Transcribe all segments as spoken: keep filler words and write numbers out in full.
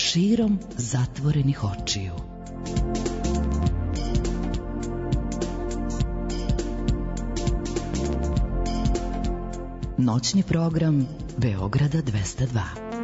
širom zatvorenih očiju. Noćni program Beograda dvesta dva.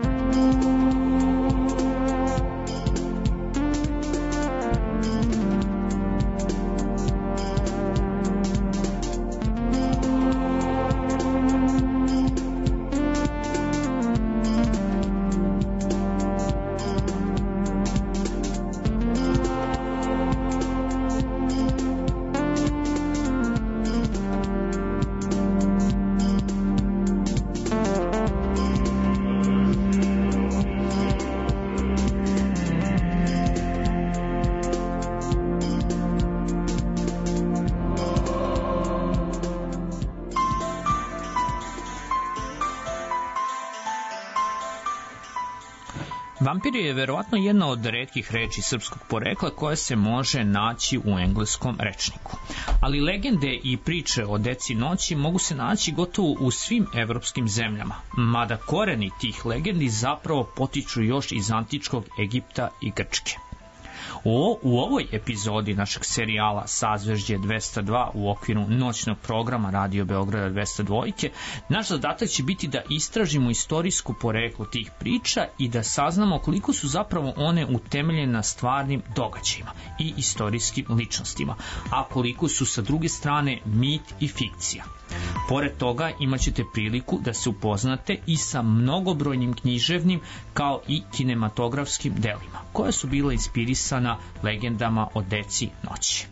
Vampir je verovatno jedna od retkih reči srpskog porekla koja se može naći u engleskom rečniku. Ali legende i priče o deci noći mogu se naći gotovo u svim evropskim zemljama, mada koreni tih legendi zapravo potiču još iz antičkog Egipta i Grčke. O, u ovoj epizodi našeg serijala Sazvežđe dvesta dva u okviru noćnog programa Radio Beograda dvesta dva naš zadatak će biti da istražimo istorijsko poreklo tih priča i da saznamo koliko su zapravo one utemeljene na stvarnim događajima i istorijskim ličnostima, a koliko su sa druge strane mit i fikcija. Pored toga imat ćete priliku da se upoznate i sa mnogobrojnim književnim kao i kinematografskim delima, koja su bila inspirisana legendama o deci noći.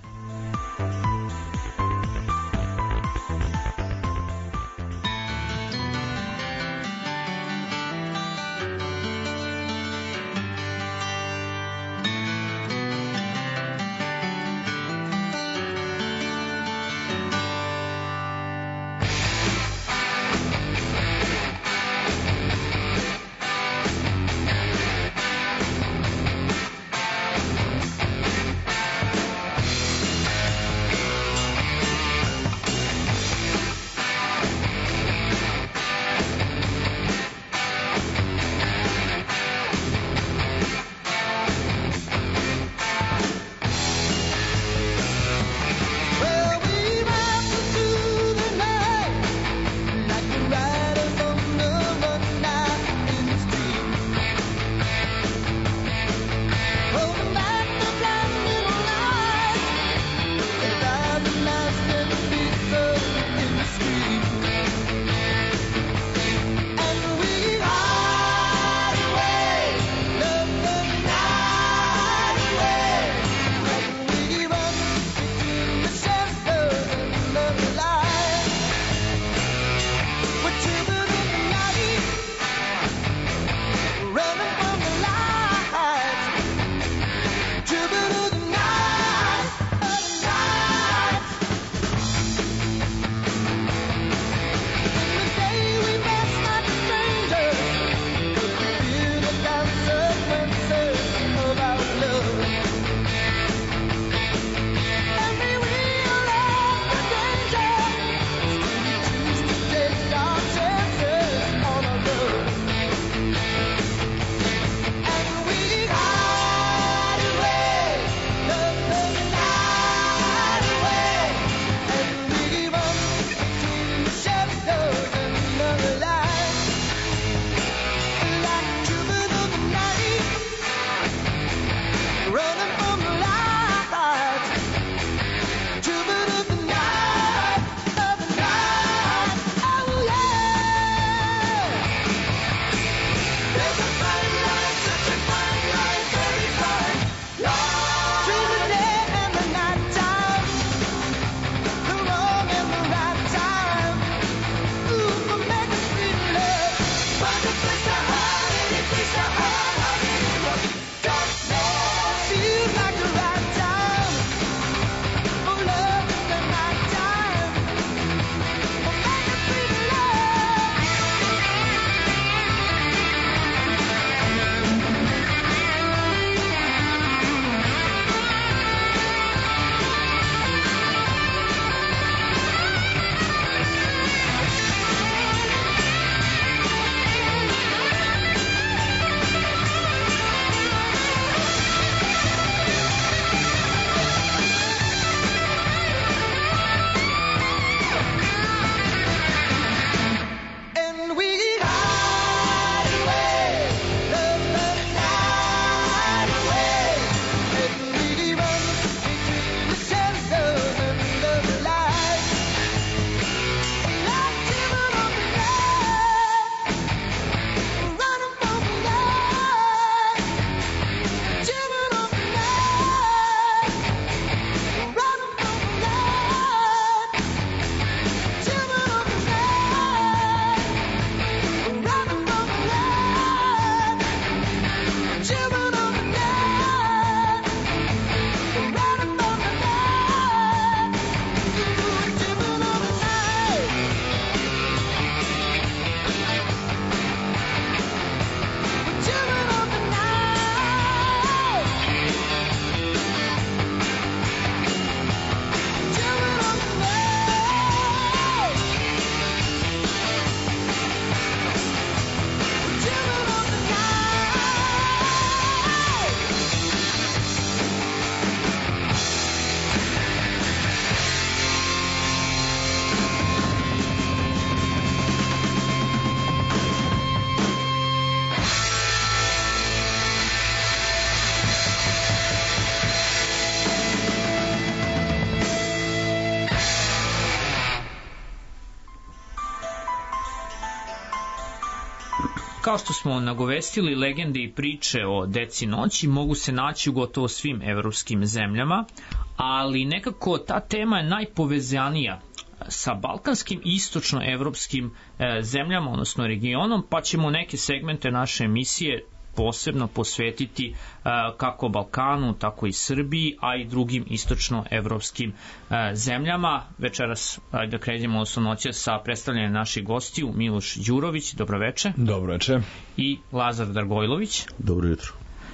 Kao što smo nagovestili, legende i priče o Deci noći mogu se naći u gotovo svim evropskim zemljama, ali nekako ta tema je najpovezanija sa balkanskim i istočnoevropskim e, zemljama, odnosno regionom, pa ćemo neke segmente naše emisije posebno posvetiti e, kako Balkanu, tako i Srbiji, a i drugim istočnoevropskim e, zemljama. Večeras da krenemo odnosno noće sa predstavljanjem naših gostiju, Miloš Đurović, dobroveče. Dobroveče. I Lazar Dragojlović. Dobro jutro.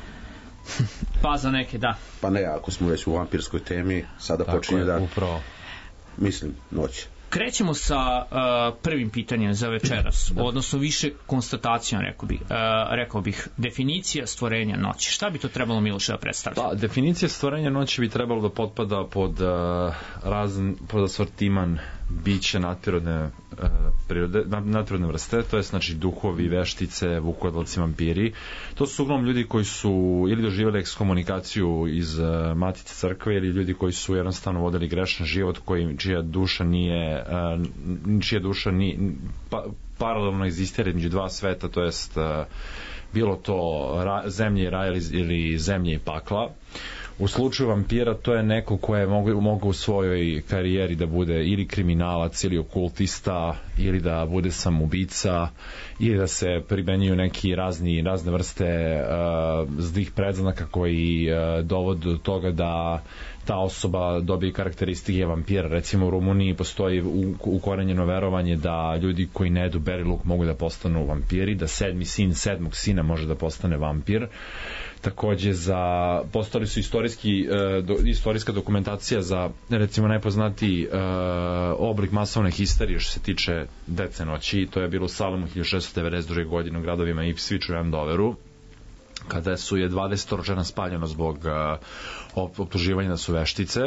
Pa za neke, da. Pa ne, ako smo već u vampirskoj temi, sada tako počinje je, da... Upravo. Mislim, noć. Krećemo sa uh, prvim pitanjem za večeras, da. Odnosno više konstatacijom, rekao bih, uh, rekao bih, definicija stvorenja noći. Šta bi to trebalo, Miloše, da predstavlja? Pa, definicija stvorenja noći bi trebalo da potpada pod uh, razn, pod asortiman biće natprirodne uh, prirode, natprirodne vrste, to je znači duhovi, veštice, vukodolci, vampiri. To su uglavnom ljudi koji su ili doživjeli ekskomunikaciju iz uh, Matice crkve ili ljudi koji su jednostavno vodili grešan život, koji, čija duša nije uh, čija duša nije pa, paralelno egzistira među dva sveta, to jest uh, bilo to ra, zemlje i raj ili, ili zemlje i pakla. U slučaju vampira to je neko ko je mogu, mogu u svojoj karijeri da bude ili kriminalac ili okultista ili da bude samoubica ili da se primenjuju neki razni, razne vrste uh, zlih predznaka koji uh, dovode do toga da ta osoba dobije karakteristike vampira. Recimo u Rumuniji postoji ukorenjeno verovanje da ljudi koji ne jedu beli luk mogu da postanu vampiri, da sedmi sin sedmog sina može da postane vampir. Takođe za postali su istorijski uh, do, istorijska dokumentacija za recimo najpoznatiji uh, oblik masovne histerije što se tiče Dece noći, to je bilo u Salemu hiljadu šessto devedeset druge godine u gradovima Ipswichu i Andoveru, kada su je dvadeset žena spaljeno zbog uh, optuživanja da su veštice.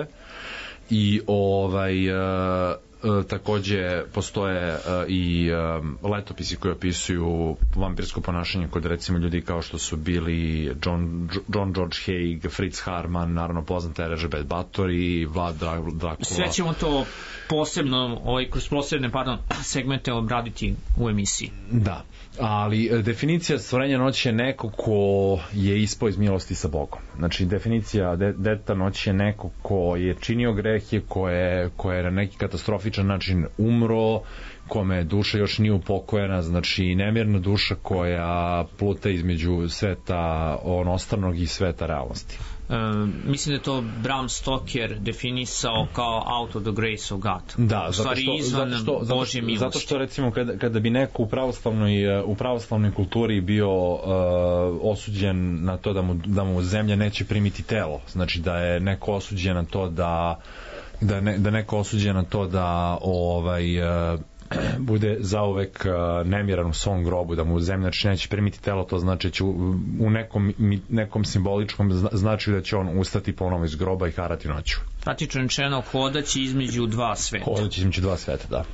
I ovaj uh, E, takođe postoje e, i e, letopisi koji opisuju vampirsko ponašanje kod recimo ljudi kao što su bili John, John George Haig, Fritz Harman, naravno poznata Elizabeth Bathory, Vlad Dracula. Sve ćemo to posebno ovaj, kroz posebne pardon, segmente obraditi u emisiji. Da, ali definicija stvorenja noći je neko ko je ispao iz milosti sa Bogom. Znači definicija de, deta noći je neko ko je činio grehe, ko je, ko je na neki katastrofičan način umro, kome duša još nije upokojena, znači nemirna duša koja pluta između sveta onostranog i sveta realnosti. E, mislim da je to Bram Stoker definisao kao out of the grace of God. Da, u stvari zato što, izvan zato što, Božje milosti. Zato što recimo kada, kada bi neko u pravoslavnoj, u pravoslavnoj kulturi bio uh, osuđen na to da mu, da mu zemlja neće primiti telo, znači da je neko osuđen na to da da, ne, da neko osuđen na to da ovaj uh, bude zauvek uh, nemiran u svom grobu, da mu zemlja neće primiti telo, to znači će u, u nekom, nekom simboličkom znači da će on ustati ponovo iz groba i harati noću. Praktično rečeno, hodaći između dva sveta. Hodaći između dva sveta, da.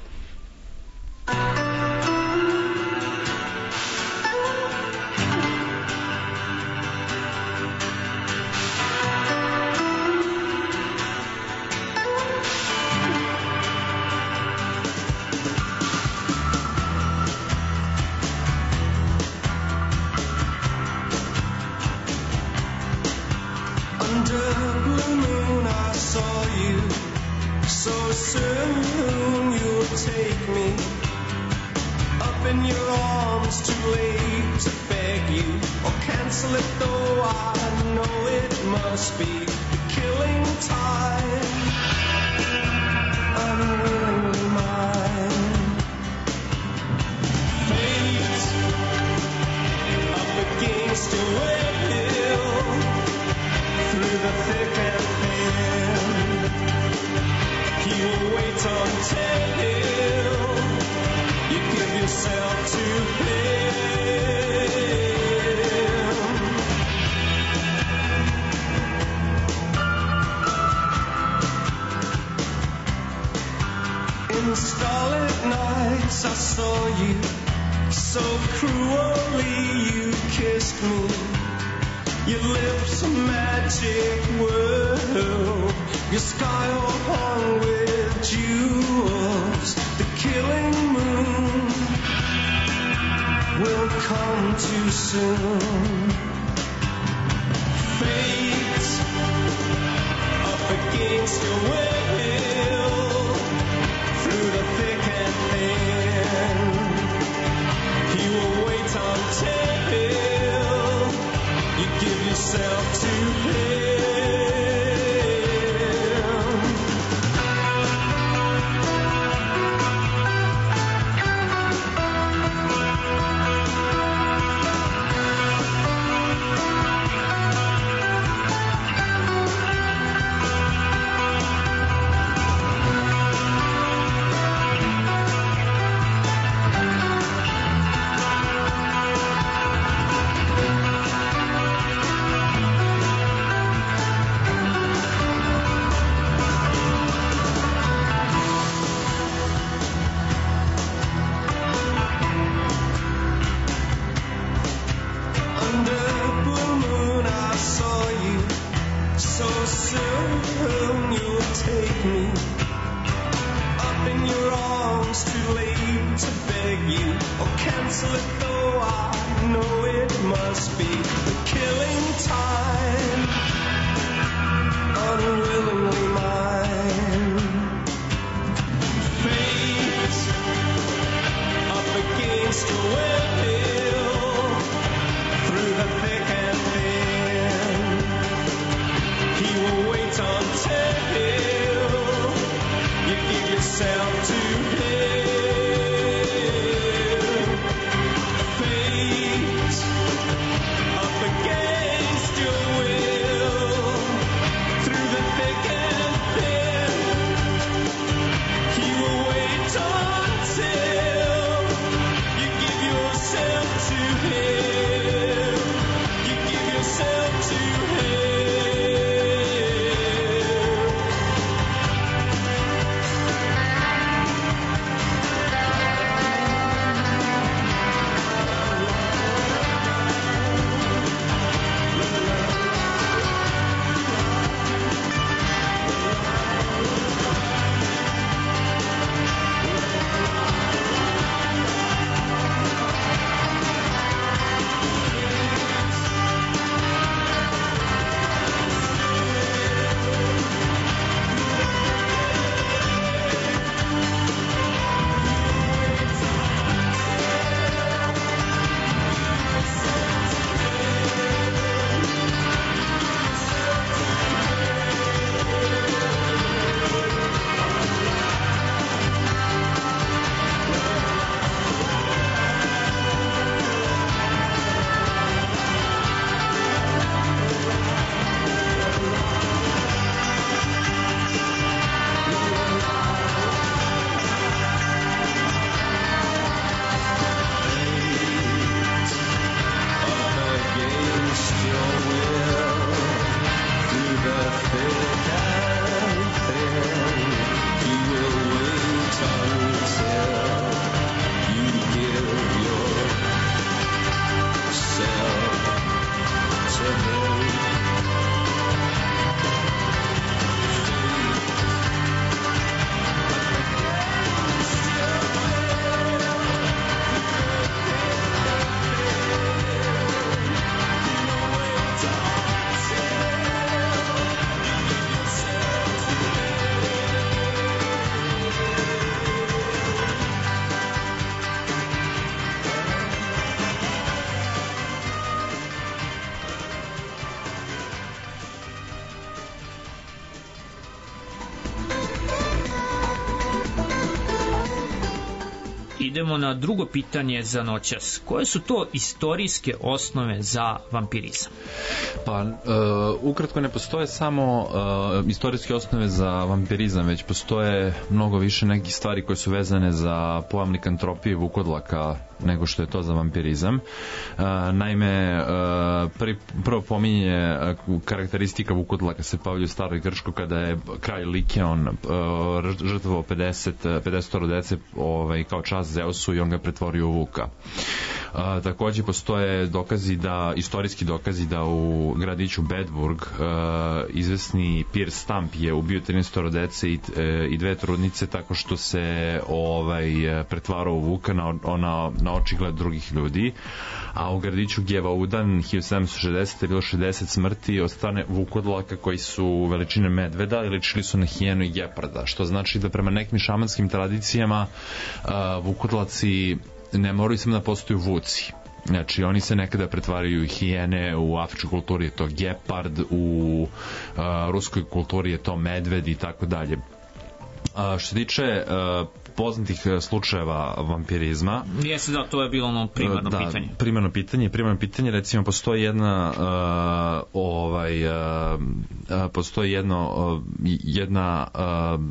will come too soon. Fate up against your will, through the thick and thin. He will wait until you give yourself to him. Idemo na drugo pitanje za noćas. Koje su to istorijske osnove za vampirizam? Pa, uh, ukratko ne postoje samo uh, istorijske osnove za vampirizam, već postoje mnogo više nekih stvari koje su vezane za pojam likantropije vukodlaka nego što je to za vampirizam. Uh, naime, uh, prvi, prvo pominje uh, karakteristika vukodlaka se pavlja u staroj Grčkoj kada je kralj Likeon uh, žrtvovao pedeset, pedeset dece ovaj, kao čast Zeusu i on ga pretvorio u vuka. A, takođe postoje dokazi da, istorijski dokazi da u gradiću Bedburg a, izvesni Piers Stump je ubio trinaestoro dece i, e, i dve trudnice tako što se ovaj pretvarao u vuka na, na, na očigled drugih ljudi, a u gradiću Gevaudan hiljadu sedamsto šezdeset. je bilo šezdeset smrti od strane vukodlaka koji su veličine medveda i ličili su na hijenu i geparda, što znači da prema nekim šamanskim tradicijama a, vukodlaci ne moraju samo da postaju vuci. Znači, oni se nekada pretvaraju hijene, u afričkoj kulturi je to gepard, u a, ruskoj kulturi je to medved i tako dalje. A, što se tiče a, poznatih slučajeva vampirizma. Jeste da, to je bilo ono primarno da, pitanje. Primarno pitanje, primarno pitanje, recimo postoji jedna uh, ovaj uh, uh, postoji jedno uh, jedna uh,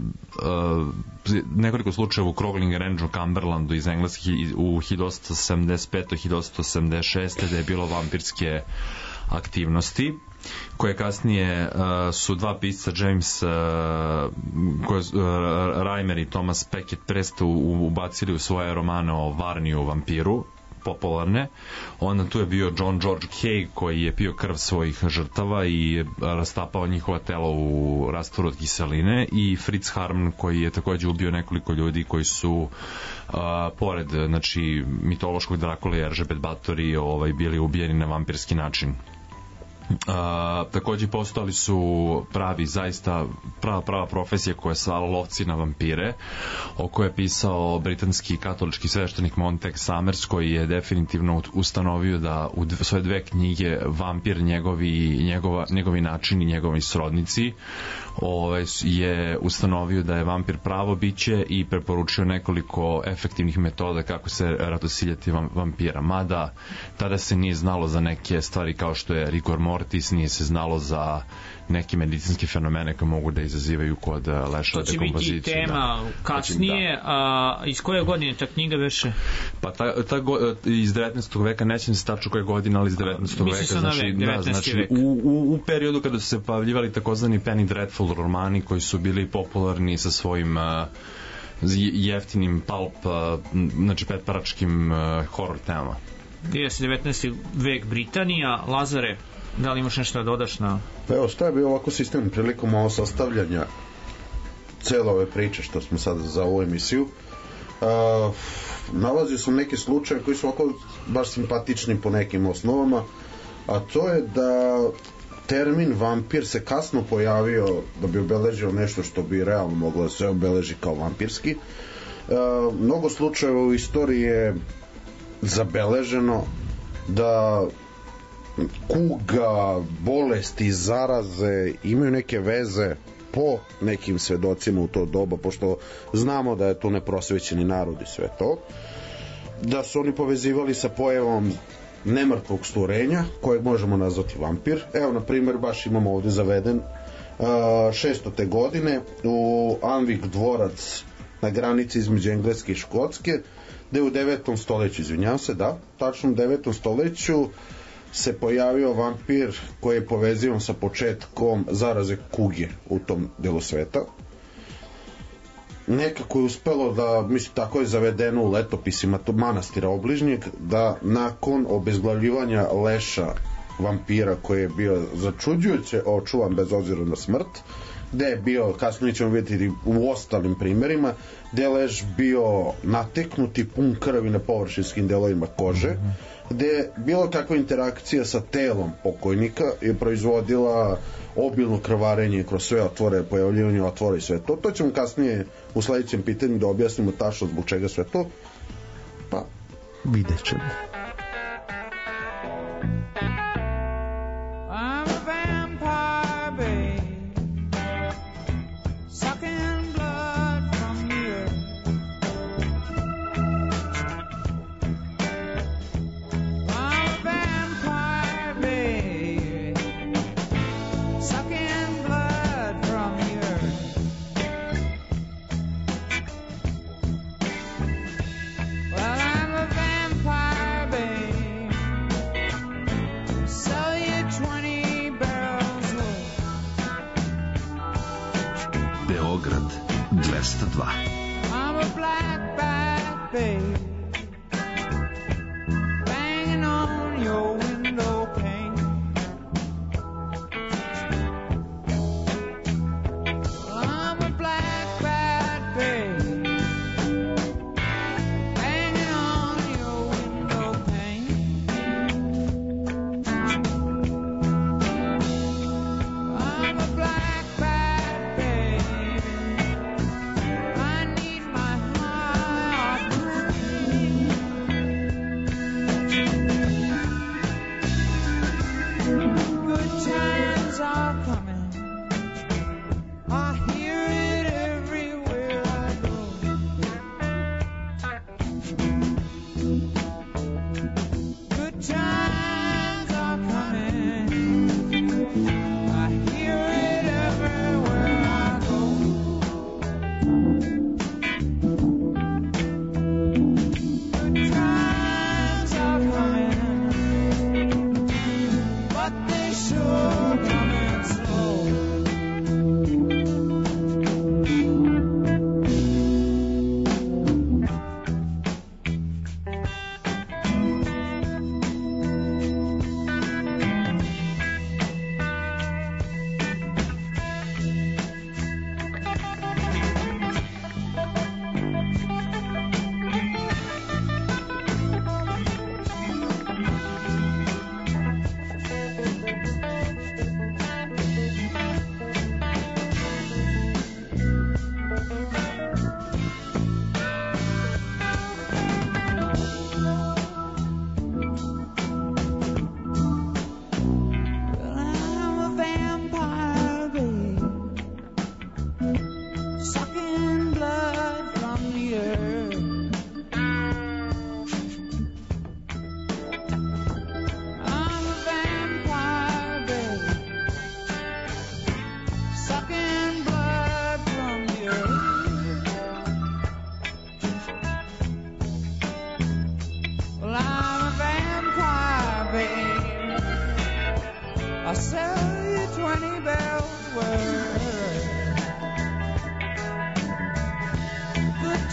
uh, nekoliko slučajeva u Crogling Range u Cumberlandu iz Engleske u hiljadu osamsto sedamdeset pete. hiljadu osamsto sedamdeset šeste. da je bilo vampirske aktivnosti koje kasnije uh, su dva pisca James uh, koje, uh, Reimer i Thomas Becket Prest ubacili u svoje romane o Varniju vampiru popularne. Onda tu je bio John George Haig koji je pio krv svojih žrtava i rastapao njihova tela u rastvoru od kiseline, i Fritz Harman koji je takođe ubio nekoliko ljudi koji su uh, pored znači mitološkog Drakula i Eržebet Batory ovaj, bili ubijeni na vampirski način. Uh, takođe postojali su pravi, zaista prava, prava profesija koja je svala lovci na vampire, o kojoj je pisao britanski katolički sveštenik Montague Summers, koji je definitivno ustanovio da u dve, svoje dve knjige Vampir, njegovi, njegova, njegovi načini, njegovi srodnici, ovaj, je ustanovio da je vampir pravo biće i preporučio nekoliko efektivnih metoda kako se ratosiljati vampira. Mada tada se nije znalo za neke stvari kao što je rigor mortis, nije se znalo za neke medicinske fenomene koje mogu da izazivaju kod leševa dekompozicije. To će biti tema da. kasnije. Da. A, iz koje godine ta knjiga veše? Pa ta, ta go, iz devetnaestog veka, nećem se tačno koje godine, ali iz devetnaestog veka. Znači, vek, da, znači u, u, u periodu kada su se pojavljivali takozvani Penny Dreadful romani koji su bili popularni sa svojim uh, jeftinim pulp, uh, znači petparačkim uh, horror temama. Jeste devetnaesti vek Britanija. Lazare, da li imaš nešto da dodaš na... Pa evo, šta je bio ovako sistem prilikom ovo sastavljanja cele ove priče što smo sad za ovu emisiju? Uh, nalazio sam neke slučaje koji su ovako baš simpatični po nekim osnovama, a to je da termin vampir se kasno pojavio da bi obeležio nešto što bi realno moglo da se obeleži kao vampirski. Uh, mnogo slučajeva u istoriji je zabeleženo da kuga, bolesti, zaraze imaju neke veze po nekim svedocima u to doba, pošto znamo da je to neprosvećeni narod i sve to, da su oni povezivali sa pojavom nemrtvog stvorenja kojeg možemo nazvati vampir. Evo, na primjer, baš imamo ovde zaveden šestote godine u Anvik dvorac na granici između Engleske i Škotske, gde u devetom stoleću, izvinjam se, da, tačno u devetom stoleću se pojavio vampir koji je povezivan sa početkom zaraze kuge u tom delu sveta. Nekako je uspelo da, mislim, tako je zavedeno u letopisima manastira obližnjeg, da nakon obezglavljivanja leša vampira koji je bio začuđujuće očuvan bez obzira na smrt, gde je bio, kasnije ćemo vidjeti u ostalim primjerima, gde je leš bio nateknut i pun krvi na površinskim delovima kože, gde je bilo kakva interakcija sa telom pokojnika je proizvodila obilno krvarenje kroz sve otvore, pojavljivanje otvora i sve to. To ćemo kasnije u sledećem pitanju da objasnimo tačno zbog čega sve to. Pa, vidjet ćemo. I'm a black bat, babe.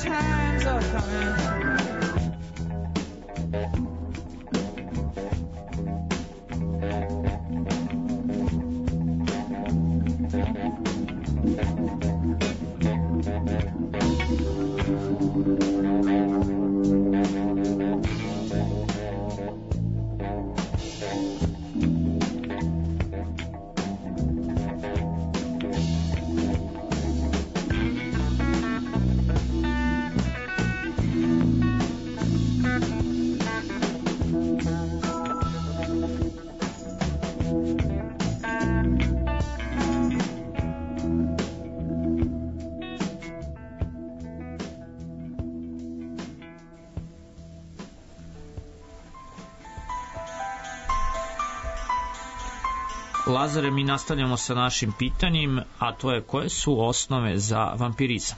times are coming. Lazare, mi nastavljamo sa našim pitanjem, a to je koje su osnove za vampirizam?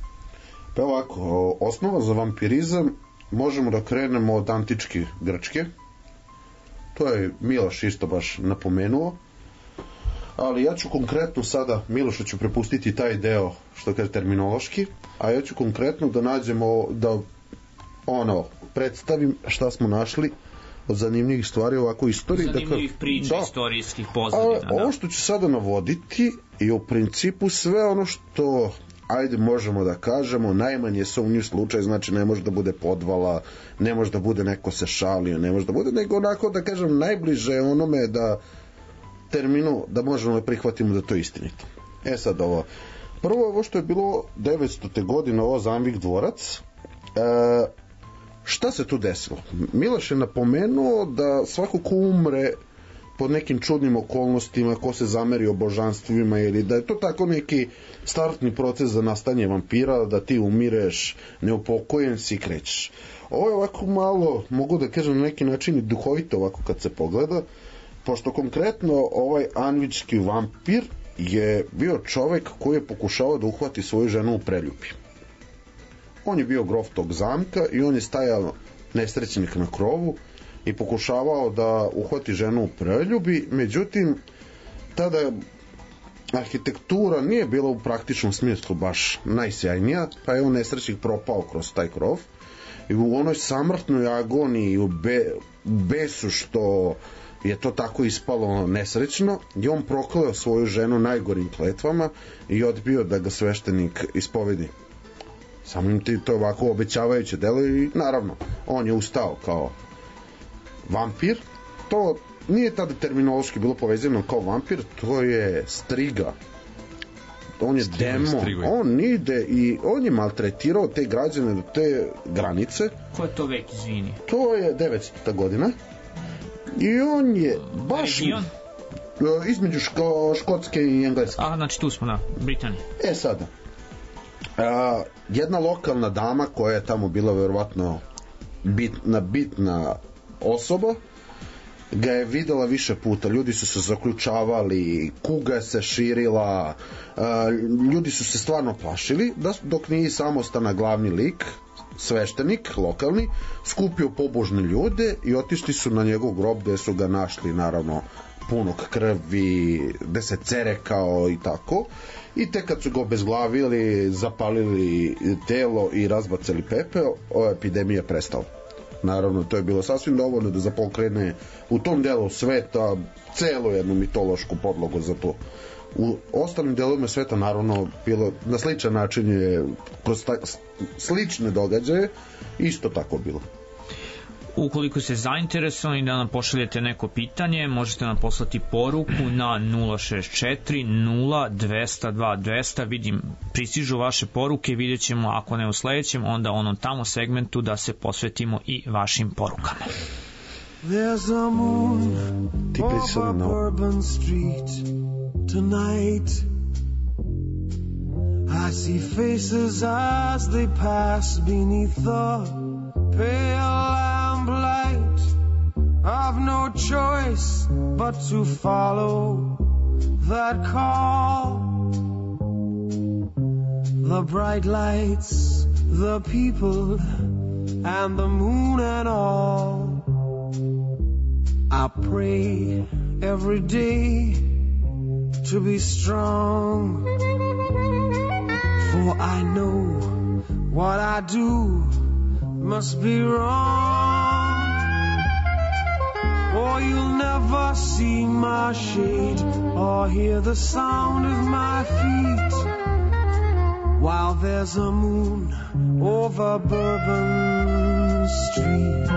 Pa ovako, osnova za vampirizam možemo da krenemo od antičke Grčke. To je Miloš isto baš napomenuo. Ali ja ću konkretno sada, Milošu ću prepustiti taj deo, što kaže terminološki, a ja ću konkretno da nađemo, da ono, predstavim šta smo našli od zanimljivih stvari ovako u istoriji. Zanimljivih dakle, priča, da. istorijskih pozadina. A, ovo što ću sada navoditi je u principu sve ono što, ajde možemo da kažemo, najmanje sumnjiv slučaj, znači ne može da bude podvala, ne može da bude neko se šalio, ne može da bude, nego onako da kažem najbliže onome da terminu da možemo da prihvatimo da to je istinito. E sad ovo, prvo ovo što je bilo devetstote godine, ovo Zanvik dvorac, e, šta se tu desilo? Miloš je napomenuo da svako ko umre pod nekim čudnim okolnostima, ko se zameri o božanstvima, ili da je to tako neki startni proces za nastanje vampira, da ti umireš, neupokojen si i krećeš. Ovo je ovako malo, mogu da kažem na neki način i duhovito ovako kad se pogleda, pošto konkretno ovaj anvički vampir je bio čovek koji je pokušao da uhvati svoju ženu u preljubi. On je bio grof tog zamka i on je stajao nesrećnik na krovu i pokušavao da uhvati ženu u preljubi, međutim tada arhitektura nije bila u praktičnom smislu baš najsjajnija, pa je on nesrećnik propao kroz taj krov i u onoj samrtnoj agoniji, u be, besu što je to tako ispalo nesrećno, i on prokleo svoju ženu najgorim kletvama i odbio da ga sveštenik ispovedi. Samim ti to ovako obećavajuće delo i naravno on je ustao kao vampir. To nije tada terminološki bilo povezano kao vampir, to je striga. On je Strigo, demon. Strigo. On ide i on je maltretirao te građane do te granice. Ko je to vek, izvini? To je devetstota godina. I on je baš Region? između ško, Škotske i Engleske. A, znači tu smo na Britaniji. E sada, a, jedna lokalna dama koja je tamo bila verovatno bitna, bitna osoba, ga je videla više puta. Ljudi su se zaključavali, kuga se širila, a, ljudi su se stvarno plašili, da, dok nije samostana glavni lik, sveštenik lokalni, skupio pobožne ljude i otišli su na njegov grob gde su ga našli naravno punog krvi, gde se cerekao i tako, i tek kad su ga obezglavili, zapalili telo i razbacali pepeo, ova epidemija prestala. Naravno, to je bilo sasvim dovoljno da zapokrene u tom delu sveta celu jednu mitološku podlogu za to. U ostalim delovima sveta naravno bilo na sličan način je kroz ta, slične događaje isto tako bilo. Ukoliko ste zainteresovani da nam pošaljete neko pitanje, možete nam poslati poruku na nula šest četiri nula dva zero dva dva zero. Vidim, pristižu vaše poruke, vidjet ćemo, ako ne u sledećem, onda onom tamo segmentu da se posvetimo i vašim porukama. There's a moon over Bourbon Street tonight. I see faces as they pass beneath the pale lamplight. I've no choice but to follow that call. The bright lights, the people, and the moon and all. I pray every day to be strong, for I know what I do must be wrong, or you'll never see my shade or hear the sound of my feet while there's a moon over Bourbon Street.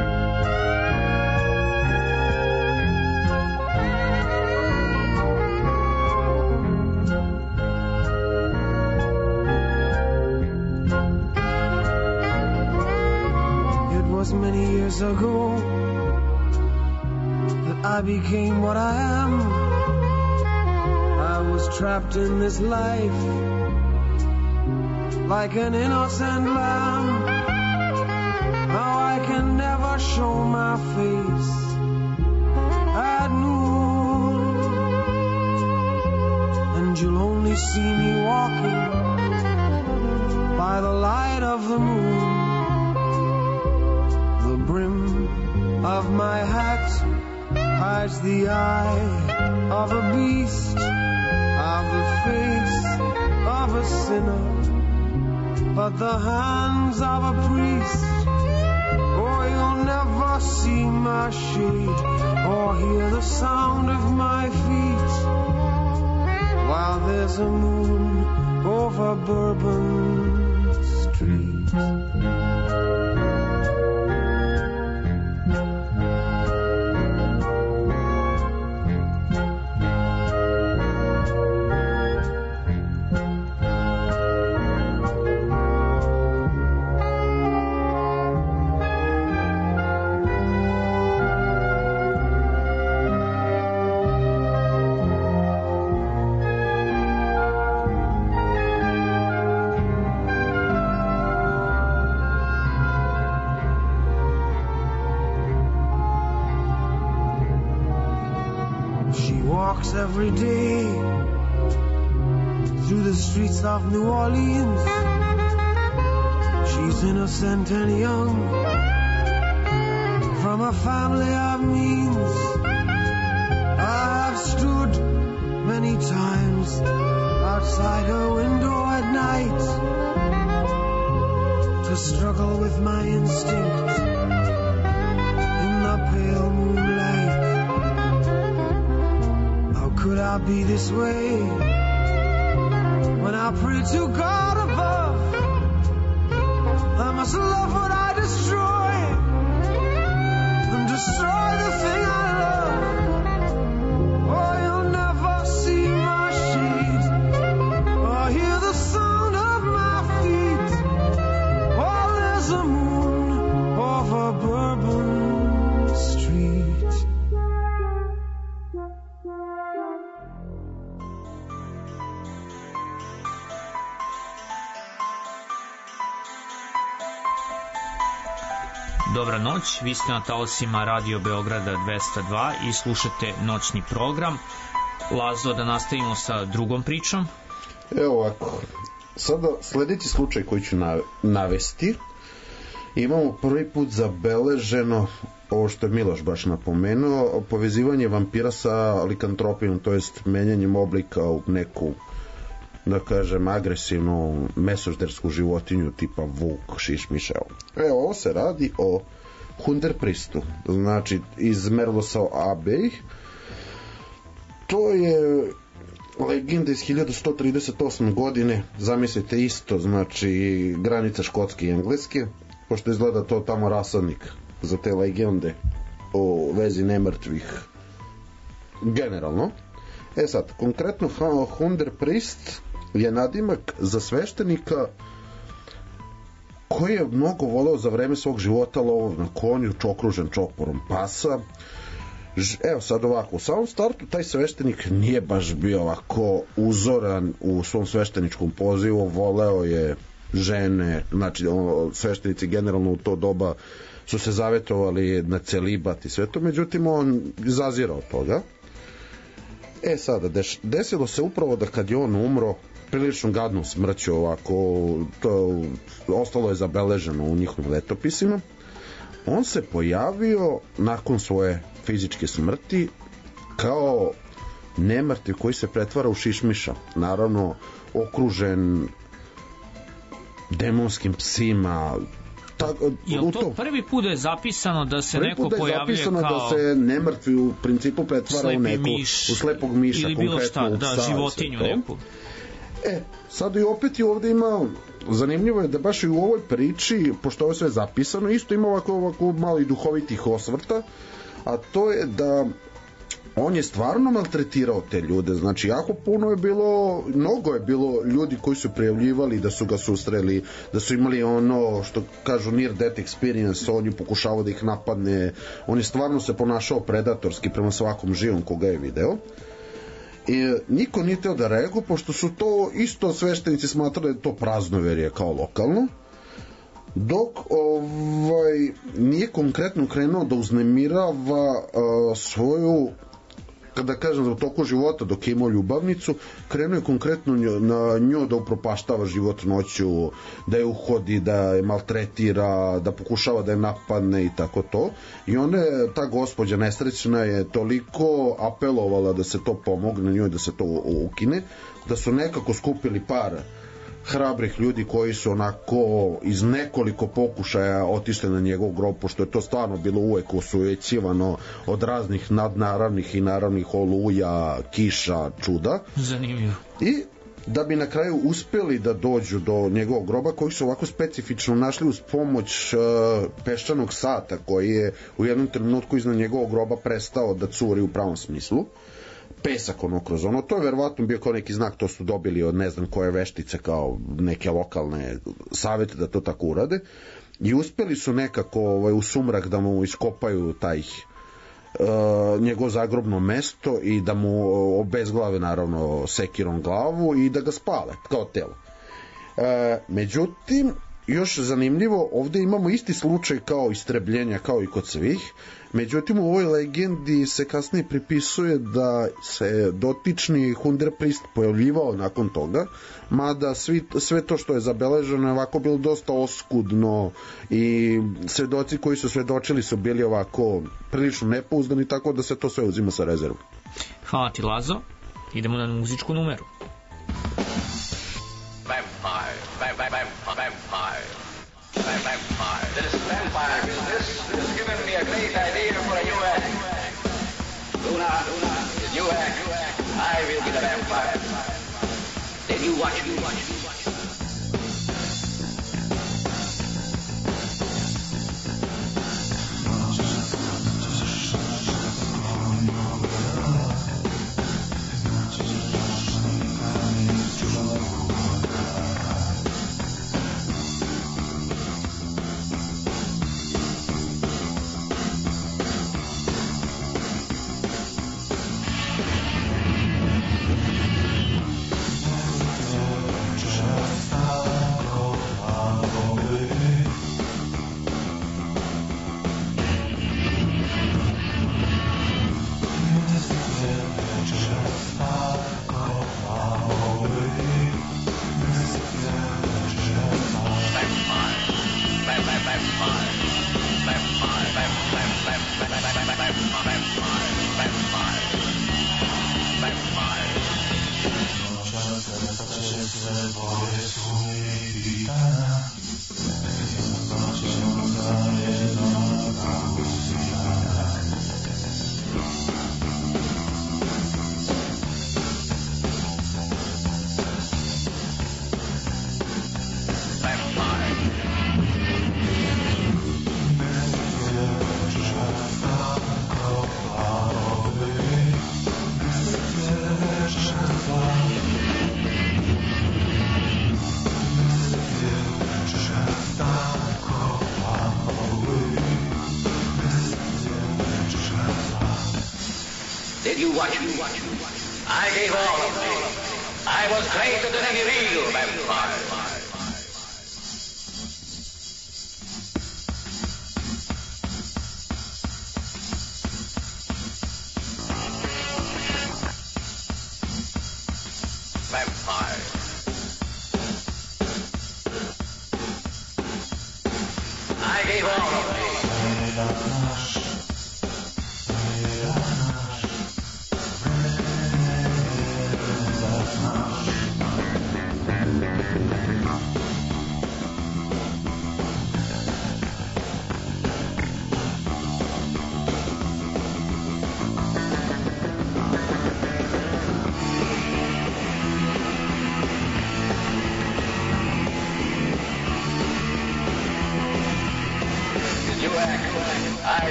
Was many years ago that I became what I am. I was trapped in this life like an innocent lamb. Now I can never show my face at noon, and you'll only see me walking by the light of the moon. The brim of my hat hides the eye of a beast, of the face of a sinner, but the hands of a priest. Oh, you'll never see my shade or hear the sound of my feet while there's a moon over Bourbon Street. Every day through the streets of New Orleans, she's innocent and young, from a family of means. I have stood many times outside her window at night to struggle with my instinct in the pale moonlight. Could I be this way when I pray to God above? I must love what I destroy and destroy the thing I love. Oh, you'll never see my shade or hear the sound of my feet while there's a moon over Bourbon Street. Dobra noć, vi ste na talasima Radio Beograda dvesta dva i slušate noćni program. Lazo, da nastavimo sa drugom pričom. Evo ovako, sada sledeći slučaj koji ću navesti, imamo prvi put zabeleženo ovo što je Miloš baš napomenuo, povezivanje vampira sa likantropijom, to jest menjanjem oblika u neku, da kažem, agresivnu mesoždersku životinju tipa vuk, šišmiš. Evo, ovo se radi o Hunderpristu, znači iz Merlosa Abbey. To je legenda iz hiljadu sto trideset osme godine, zamislite isto, znači granica Škotske i Engleske, pošto izgleda to tamo rasadnik za te legende o vezi nemrtvih generalno. E sad, konkretno Hunderprist je nadimak za sveštenika koji je mnogo voleo za vreme svog života lovov na konju, okružen čoporom pasa. Evo sad ovako, u samom startu taj sveštenik nije baš bio ovako uzoran u svom svešteničkom pozivu, voleo je žene, znači sveštenici generalno u to doba su se zavetovali na celibat i sve to, međutim on zazirao toga. E sada, deš, desilo se upravo da kad je on umro, prilično gadnom smrću, ovako, to ostalo je zabeleženo u njihovim letopisima, on se pojavio nakon svoje fizičke smrti kao nemrtvi koji se pretvara u šišmiša, naravno okružen demonskim psima. Tako, je to prvi put je zapisano da se prvi neko pojavljuje kao... Prvi put je zapisano da se nemrtvi u principu pretvara u neku, miš, u slepog miša, ili bilo šta, da, životinju neku. E, sad i opet i ovde ima, zanimljivo je da baš i u ovoj priči, pošto ovo sve je zapisano, isto ima ovako, ovako malo i duhovitih osvrta, a to je da on je stvarno maltretirao te ljude, znači jako puno je bilo, mnogo je bilo ljudi koji su prijavljivali da su ga susreli, da su imali ono što kažu near death experience, on je pokušavao da ih napadne, on je stvarno se ponašao predatorski prema svakom živom koga je video. I niko nije teo da reaguje, pošto su to isto sveštenici smatrali da je to praznoverje kao lokalno, dok ovaj, nije konkretno krenuo da uznemirava uh, svoju, kada kažem u toku života dok je imao ljubavnicu, krenuo je konkretno njo, na nju da upropaštava život noću, da je uhodi, da je maltretira, da pokušava da je napadne i tako to. I ona je, ta gospođa nesrećna je toliko apelovala da se to pomogne njoj, da se to ukine, da su nekako skupili par hrabrih ljudi koji su onako iz nekoliko pokušaja otišli na njegov grob, pošto je to stvarno bilo uvek osujećivano od raznih nadnaravnih i naravnih oluja, kiša, čuda. Zanimljivo. I da bi na kraju uspeli da dođu do njegovog groba, koji su ovako specifično našli uz pomoć uh, peščanog sata koji je u jednom trenutku iznad njegovog groba prestao da curi u pravom smislu. Pesak ono kroz ono, to je verovatno bio kao neki znak, to su dobili od ne znam koje veštice, kao neke lokalne savete da to tako urade, i uspeli su nekako ovaj, u sumrak da mu iskopaju taj uh, njegovo zagrobno mesto i da mu obezglave naravno sekirom glavu i da ga spale kao telo. Uh, međutim, još zanimljivo, ovde imamo isti slučaj kao istrebljenja kao i kod svih. Međutim, u ovoj legendi se kasnije pripisuje da se dotični Hunderpriest pojavljivao nakon toga, mada svi, sve to što je zabeleženo je ovako bilo dosta oskudno i svedoci koji su svedočili su bili ovako prilično nepouzdani, tako da se to sve uzima sa rezervom. Hvala ti, Lazo. Idemo na muzičku numeru. Vampire, vampire, vampire, vampire. This vampire business has given me a great idea for a new act. Luna, Luna, the new act. I will be the vampire. Then you watch me. You watch me. I gave all of me. I was greater than any real vampire. Vampire. I gave all of me.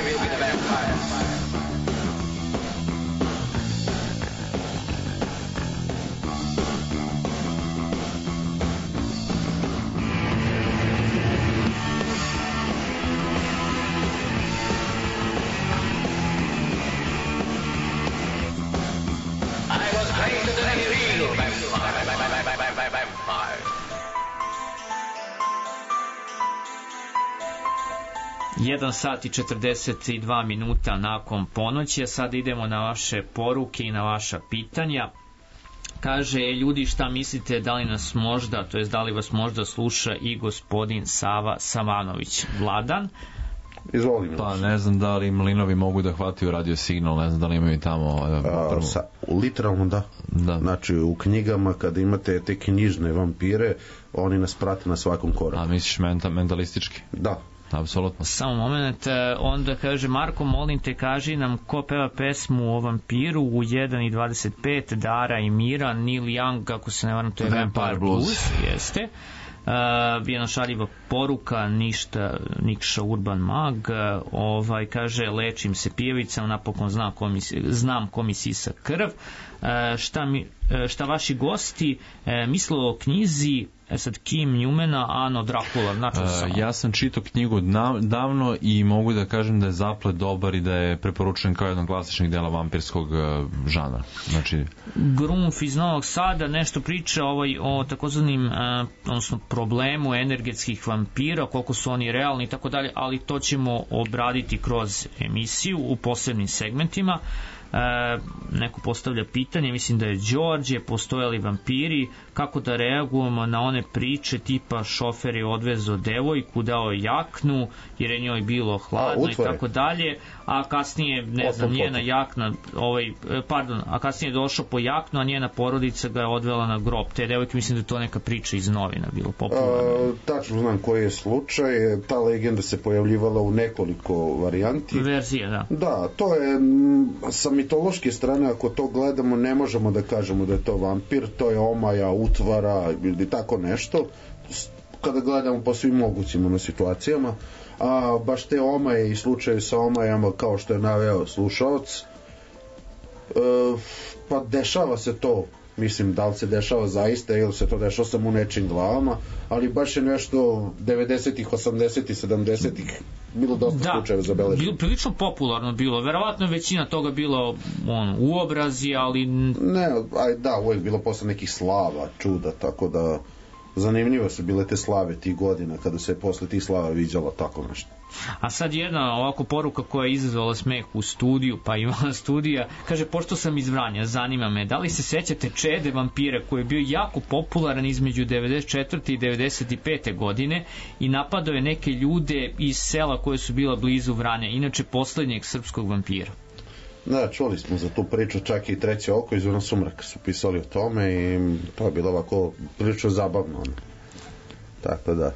will be the vampire. jedan sat i četrdeset dva minuta nakon ponoći, a sad idemo na vaše poruke i na vaša pitanja. Kaže, ljudi, šta mislite, da li nas možda, to jest da li vas možda sluša i gospodin Sava Savanović? Vladan? Izvolim. Pa ne znam da li mlinovi mogu da hvataju radio signal, ne znam da li imaju tamo A, sa, literalno da. da znači u knjigama kada imate te knjižne vampire, oni nas prate na svakom koraku. A misliš menta, mentalistički? Da. Apsolutno. Samo moment, onda kaže Marko, molim te, kaži nam ko peva pesmu o vampiru u jedan i dvadeset pet, Dara i Mira, Neil Young, kako se ne varam, to je Vampire, Vampire Blues. Blues, jeste. Uh, jedna šaljiva poruka, ništa, Nikša Urban Mag, uh, ovaj, kaže, lečim se pijevicama, napokon znam ko mi, znam ko mi sisa krv. Uh, šta, mi, uh, šta vaši gosti uh, misle o knjizi E sad, Kim Newmana, Ano Dracula, znači sam. Ja sam čitao knjigu davno i mogu da kažem da je zaplet dobar i da je preporučen kao jedan klasičnih dela vampirskog žanra. Znači... Grumf iz Novog Sada nešto priča ovaj, o takozvanim uh, odnosno problemu energetskih vampira, koliko su oni realni i tako dalje, ali to ćemo obraditi kroz emisiju u posebnim segmentima. E, neko postavlja pitanje, mislim da je Đorđe, postojali vampiri, kako da reagujemo na one priče tipa šofer je odvezao devojku, dao je jaknu jer je njoj bilo hladno a, i tako dalje, a kasnije ne znam, njena jakna ovaj, pardon, a kasnije je došao po jaknu, a njena porodica ga je odvela na grob te devojke. Mislim da je to neka priča iz novina bilo popularno. Tačno znam koji je slučaj, ta legenda se pojavljivala u nekoliko varijanti, verzija, da. Da, to je sa mitološke strane, ako to gledamo, ne možemo da kažemo da je to vampir, to je omaja, utvara ili tako nešto, kada gledamo po svim mogućim ono, situacijama. A baš te omaje i slučaje sa omajama, kao što je naveo slušalac, e, pa dešava se to, mislim, da li se dešava zaista ili se to dešava samo u nečim glavama, ali baš je nešto devedesetih, osamdesetih, sedamdesetih bilo dosta da, slučajeva zabeleženo. Da, prilično popularno bilo, verovatno je većina toga bilo on, u obrazi, ali... Ne, aj, da, uvijek bilo posle nekih slava, čuda, tako da zanimljivo su bile te slave tih godina kada se posle tih slava viđalo tako nešto. A sad jedna ovako poruka koja je izazvala smeh u studiju, pa ima studija, kaže, pošto sam iz Vranja, zanima me, da li se sećate Čede vampira koji je bio jako popularan između devedeset četvrte i devedeset pete godine i napadao je neke ljude iz sela koje su bila blizu Vranja, inače poslednjeg srpskog vampira. Da, čuli smo za tu priču, čak i Treće oko iz Ono sumraka su pisali o tome i to je bilo ovako prilično zabavno. Tako da.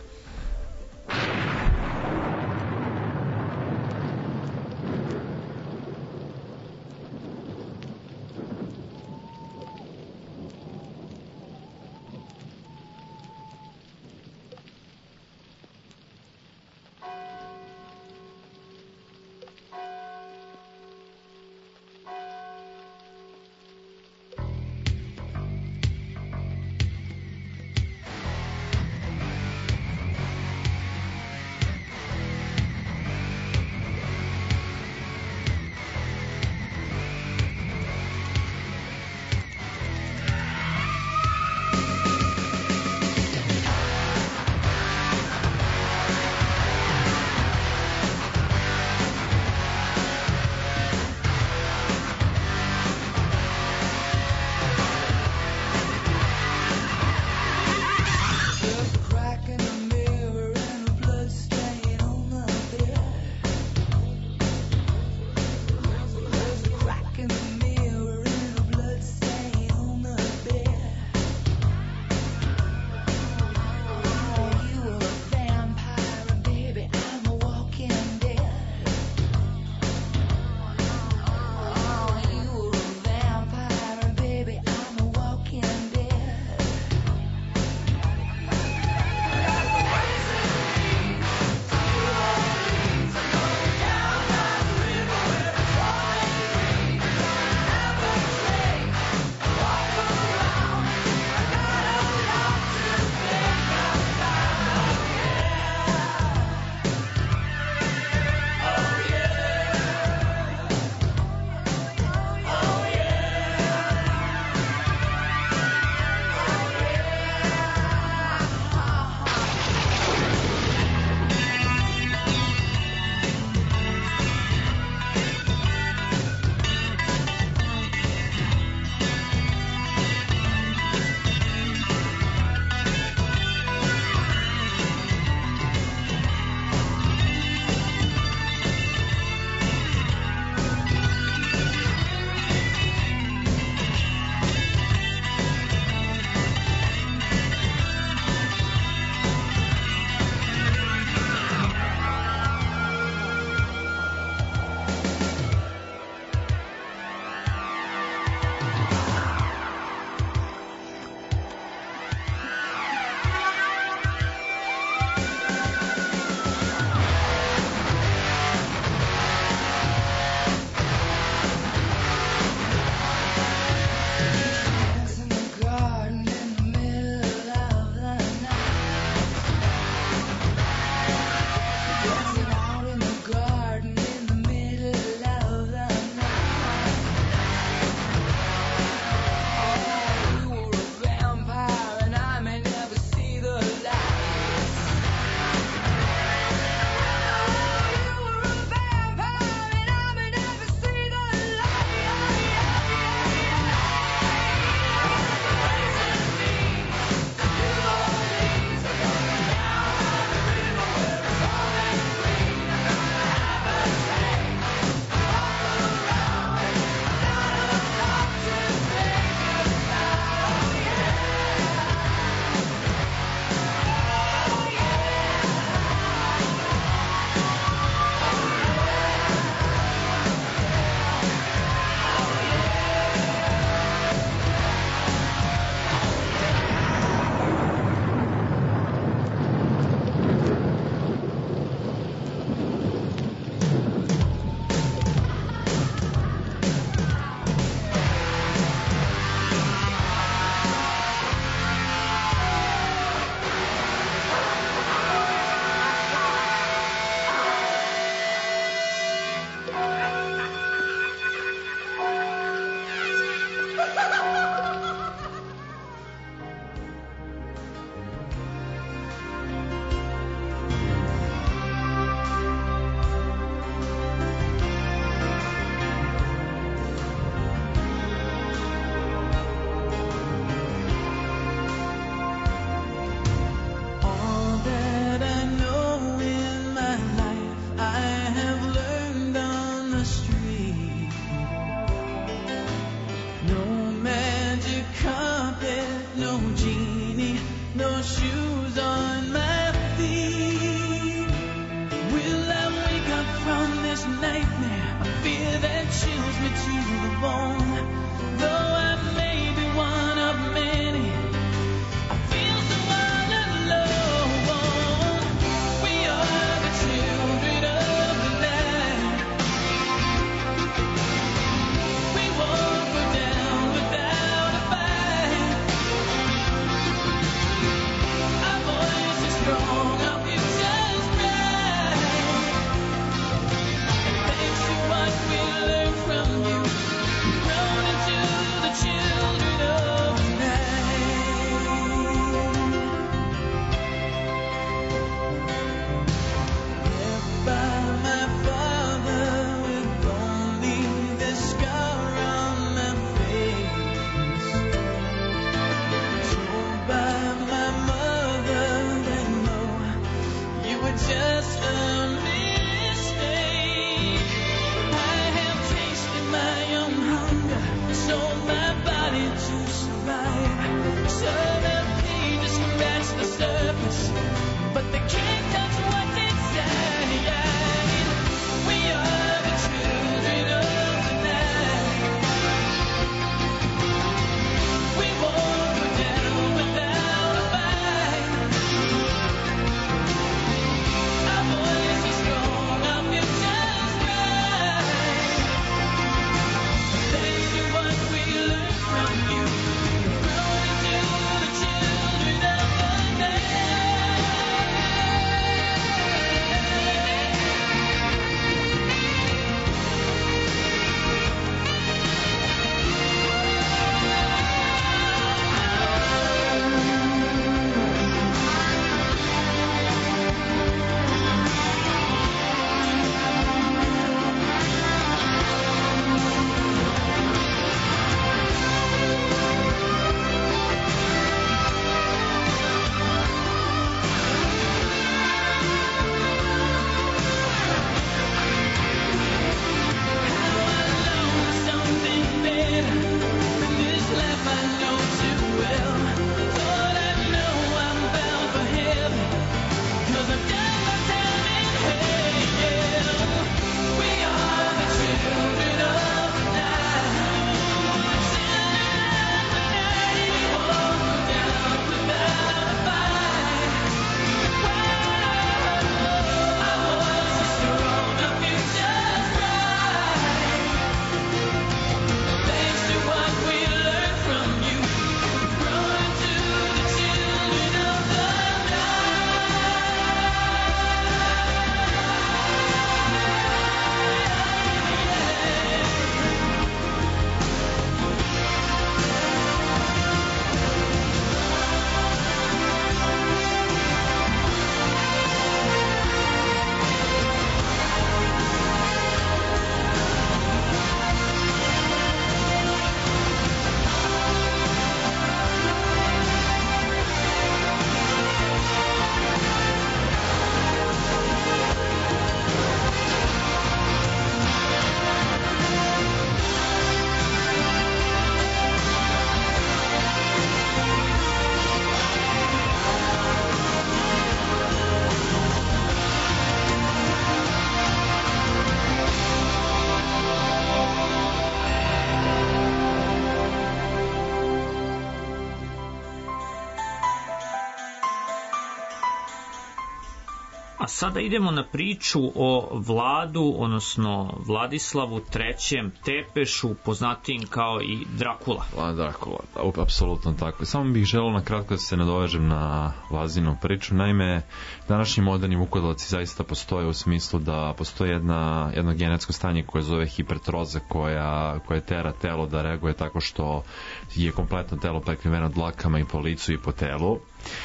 A sada idemo na priču o Vladu, odnosno Vladislavu trećem Tepešu, poznatijim kao i Drakula. Vlad Drakula, da, apsolutno tako. Samo bih želeo na kratko da se nadovežem na Vladinu priču. Naime, današnji moderni vukodolci zaista postoje u smislu da postoji jedna, jedno genetsko stanje koje zove hipertroza, koja, koja tera telo da reaguje tako što je kompletno telo prekriveno dlakama i po licu i po telu.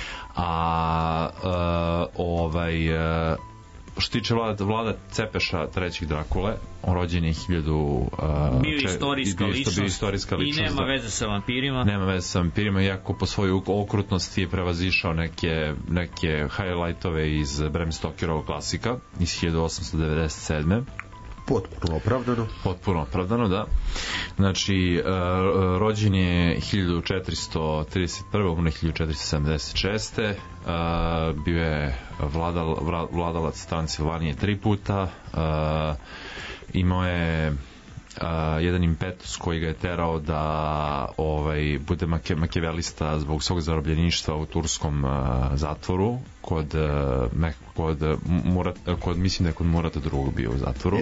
A uh, ovaj uh, što tiče vlada, vlada Tepeša trećeg Drakule, on rođen je hiljadu uh, bio istorijska bio ličnost, istorijska ličnost i nema da, veze sa vampirima nema veze sa vampirima, iako po svojoj okrutnosti je prevazišao neke, neke highlightove iz Bram Stokerovog klasika iz hiljadu osamsto devedeset sedme. Potpuno opravdano. Potpuno opravdano, da. Znači, uh, rođen je hiljadu četiristo trideset prve. umre hiljadu četiristo sedamdeset šeste. Uh, bio je vladal, vladalac Transilvanije tri puta. Uh, imao je Uh, jedan impetus koji ga je terao da ovaj, bude make, makevelista zbog svog zarobljeništva u turskom uh, zatvoru kod, uh, me, kod, Murat, kod mislim da je kod Murata drugog bio u zatvoru.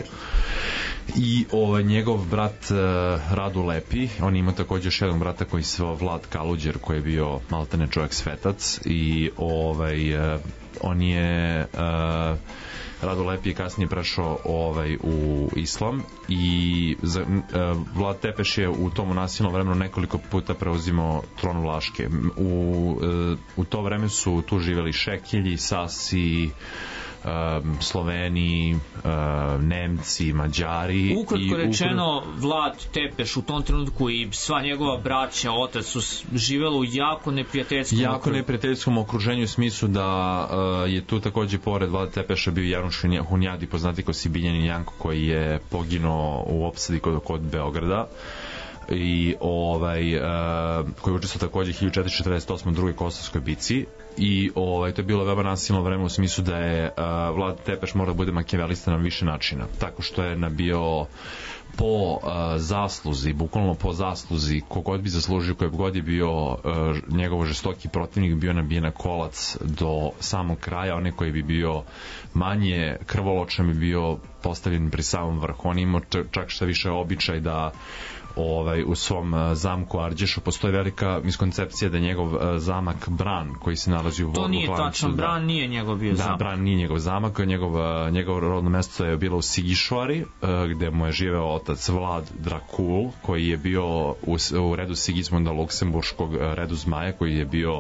I ovaj, njegov brat uh, Radu Lepi, on ima također još jedan brata koji se zvao Vlad Kaluđer, koji je bio maltene čovjek svetac, i ovaj, uh, on je uh, Rado Lepi je kasnije prešao ovaj, u islam i za, uh, Vlad Tepeš je u tom nasilnom vremenu nekoliko puta preuzimao tron Vlaške. U, uh, u to vreme su tu živeli Šekilji, Sasi, Um, Sloveni, uh, Nemci, Mađari. Ukratko rečeno, Vlad Tepeš u tom trenutku i sva njegova braća, otac su živeli u jako neprijateljskom jako okruženju. neprijateljskom okruženju u smislu da uh, je tu takođe pored Vlada Tepeša bio Januš Hunjadi, poznati kao Sibiljanin Janko, koji je poginuo u opsadi kod, kod Beograda, i ovaj uh, koji je učestvovao takođe hiljadu četiristo četrdeset osme. u drugoj Kosovskoj bici, i ovaj, to je bilo veoma nasilno vreme u smislu da je uh, Vlad Tepeš mora da bude makijavelista na više načina, tako što je nabio po uh, zasluzi, bukvalno po zasluzi, kogod bi zaslužio, koji god je bio uh, njegov žestoki protivnik, bio nabijen na kolac do samog kraja. Onaj koji bi bio manje krvoločan bi bio postavljen pri samom vrhu. On imao čak šta više običaj da ovaj, u svom uh, zamku Arđešu postoji velika miskoncepcija da njegov uh, zamak Bran, koji se nalazi u Vodnu to nije tačno, da, Bran nije njegov bio da, zamak. Bran nije njegov zamak, njegov, uh, njegov rodno mesto je bilo u Sigišvari, uh, gde mu je živeo otac Vlad Drakul, koji je bio u, u redu Sigismunda Luksemburškog, uh, redu Zmaja, koji je bio uh,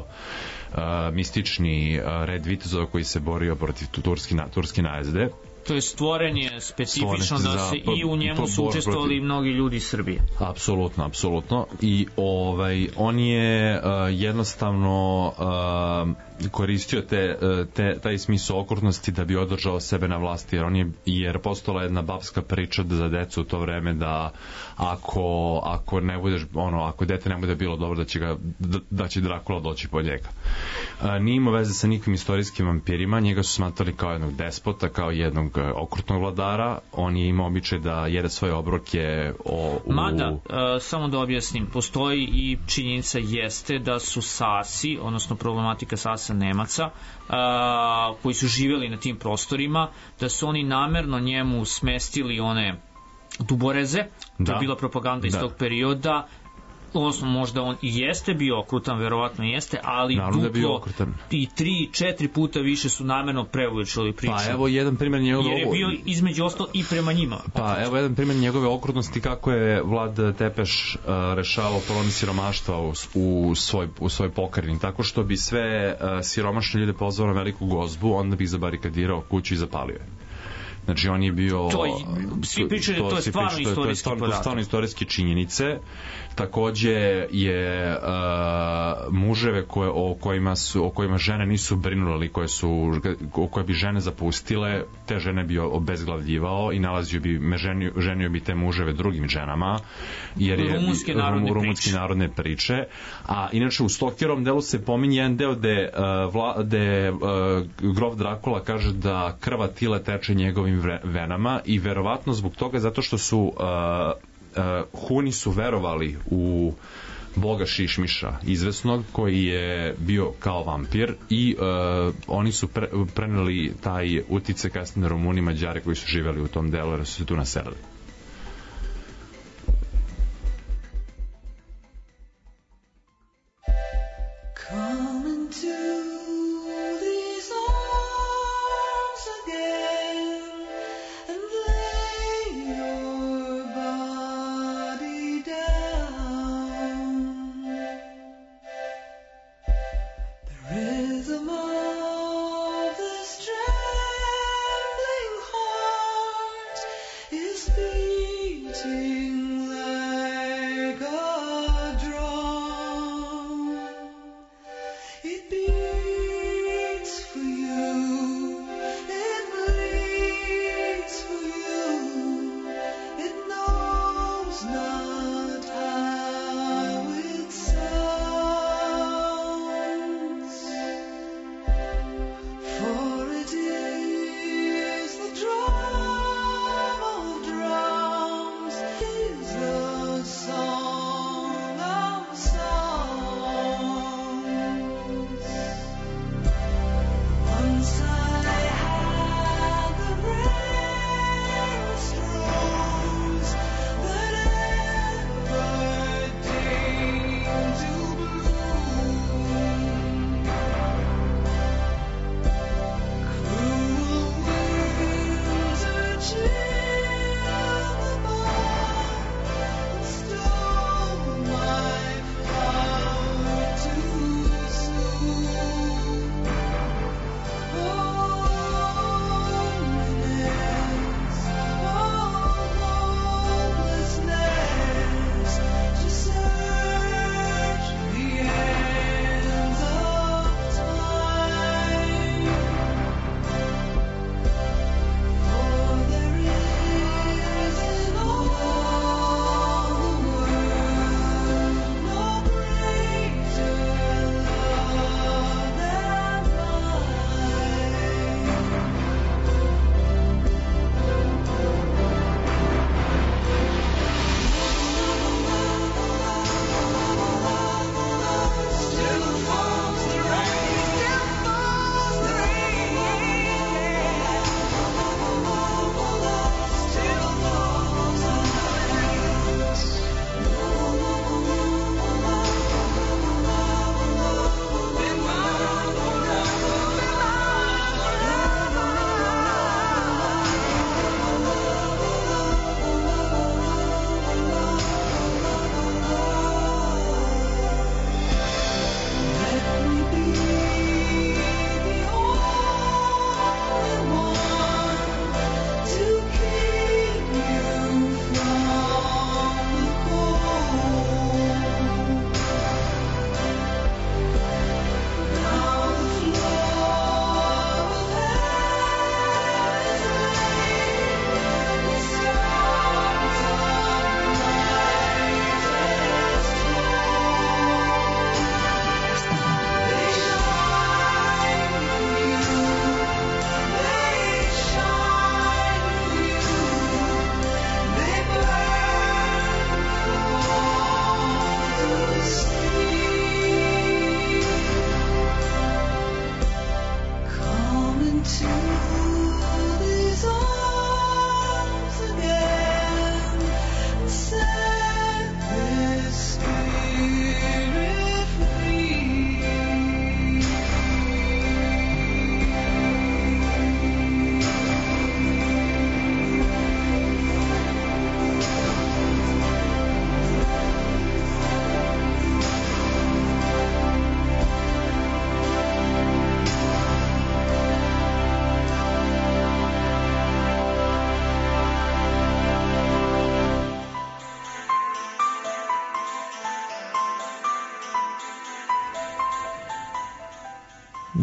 mistični uh, red vitezova koji se borio protiv turski, na, turski najezde. To je stvoren je specifično da se za, i u njemu su učestvovali protiv... mnogi ljudi iz Srbije. Apsolutno, apsolutno. I ovaj, on je uh, jednostavno uh, koristio te, te, taj smisao okrutnosti da bi održao sebe na vlasti, jer on je, jer postala jedna babska priča za decu u to vreme da ako, ako ne budeš, ono, ako dete ne bude bilo dobro, da će ga, da će Drakula doći po njega. Uh, nije imao veze sa nikakvim istorijskim vampirima, njega su smatrali kao jednog despota, kao jednog okrutnog vladara. On je imao običaj da jede svoje obroke o, u... Mada, uh, samo da objasnim, postoji i činjenica jeste da su Sasi, odnosno problematika Sasa Nemaca, uh, koji su živjeli na tim prostorima, da su oni namerno njemu smestili one duboreze, da, to je bila propaganda iz da. tog perioda, odnosno možda on i jeste bio okrutan, verovatno jeste, ali naravno duplo i tri, četiri puta više su namerno preuveličali priču. Pa evo jedan primjer njegove... Jer je bio između ostalo i prema njima. Pa evo jedan primjer njegove okrutnosti, kako je Vlad Tepeš uh, rešavao problem siromaštva u, u, svoj, u svoj pokrajini, tako što bi sve uh, siromašne ljude pozvao na veliku gozbu, onda bi ih zabarikadirao kuću i zapalio je. Znači on je bio... To je, svi pričaju da to je stvarno istorijski podatak. To je stvarno, stvarno istorijske činjenice. Takođe je uh, muževe koje, o, kojima su, o kojima žene nisu brinuli, koje, su, o koje bi žene zapustile, te žene bi obezglavljivao i nalazio bi, me ženio, ženio bi te muževe drugim ženama, jer je rumunske narodne, rumunske priče. narodne priče. A inače u Stokerovom delu se pominje jedan deo gde, uh, vla, gde uh, grof Drakula kaže da krva Tile teče njegovim venama, i verovatno zbog toga, zato što su uh, uh, Huni su verovali u boga Šišmiša izvesnog koji je bio kao vampir i uh, oni su pre, preneli taj utice kasnije na Rumuni i Mađare koji su živeli u tom delu jer su se tu naselili.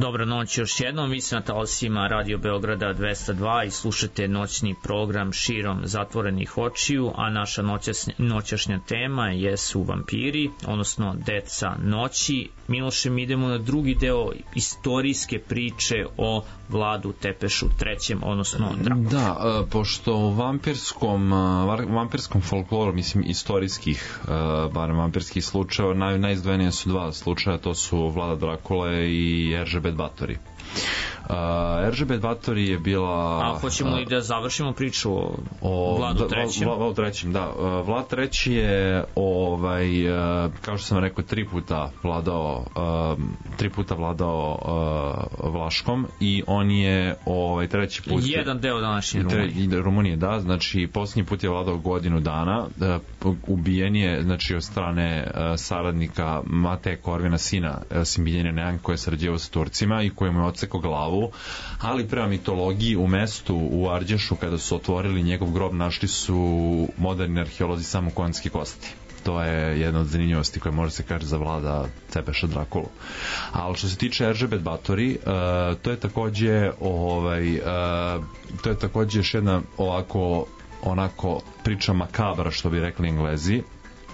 Dobro noć još jednom, vi ste na talasima Radio Beograda dvesta dva i slušate noćni program Širom zatvorenih očiju, a naša noćasnja, noćašnja tema jesu vampiri, odnosno deca noći. Miloše, mi idemo na drugi deo istorijske priče o Vladu Tepešu trećem, odnosno Drakuli. Da, pošto u vampirskom, vampirskom folkloru, mislim, istorijskih, barem vampirskih slučajeva, naj, najizdvojenije su dva slučaja, to su Vlada Drakule i Eržebet Batory. Uh, Eržebet Batory je bila... A hoćemo li da završimo priču o, o Vladu trećem? Vla, Vladu trećem, da. Uh, Vlad treći je, ovaj, uh, kao što sam rekao, tri puta vladao, uh, tri puta vladao uh, Vlaškom i on je ovaj, treći put... Jedan deo današnje Rumunije. Tre, Rumunije, da. Znači, posljednji put je vladao godinu dana. Uh, ubijen je, znači, od strane uh, saradnika Mateja Korvina, sina uh, Simbiljene Nejan, koji je sarađivao sa Turcima i koji mu je odsekao glavu, ali prema mitologiji u mestu u Arđešu kada su otvorili njegov grob našli su moderni arheolozi samo konjske kosti. To je jedna od zanimljivosti koja može se kaže za Vlada Tepeša Drakulu. Ali što se tiče Eržebet Batory, uh, to je takođe ovaj, uh, to je takođe još jedna ovako onako priča makabra, što bi rekli Englezi.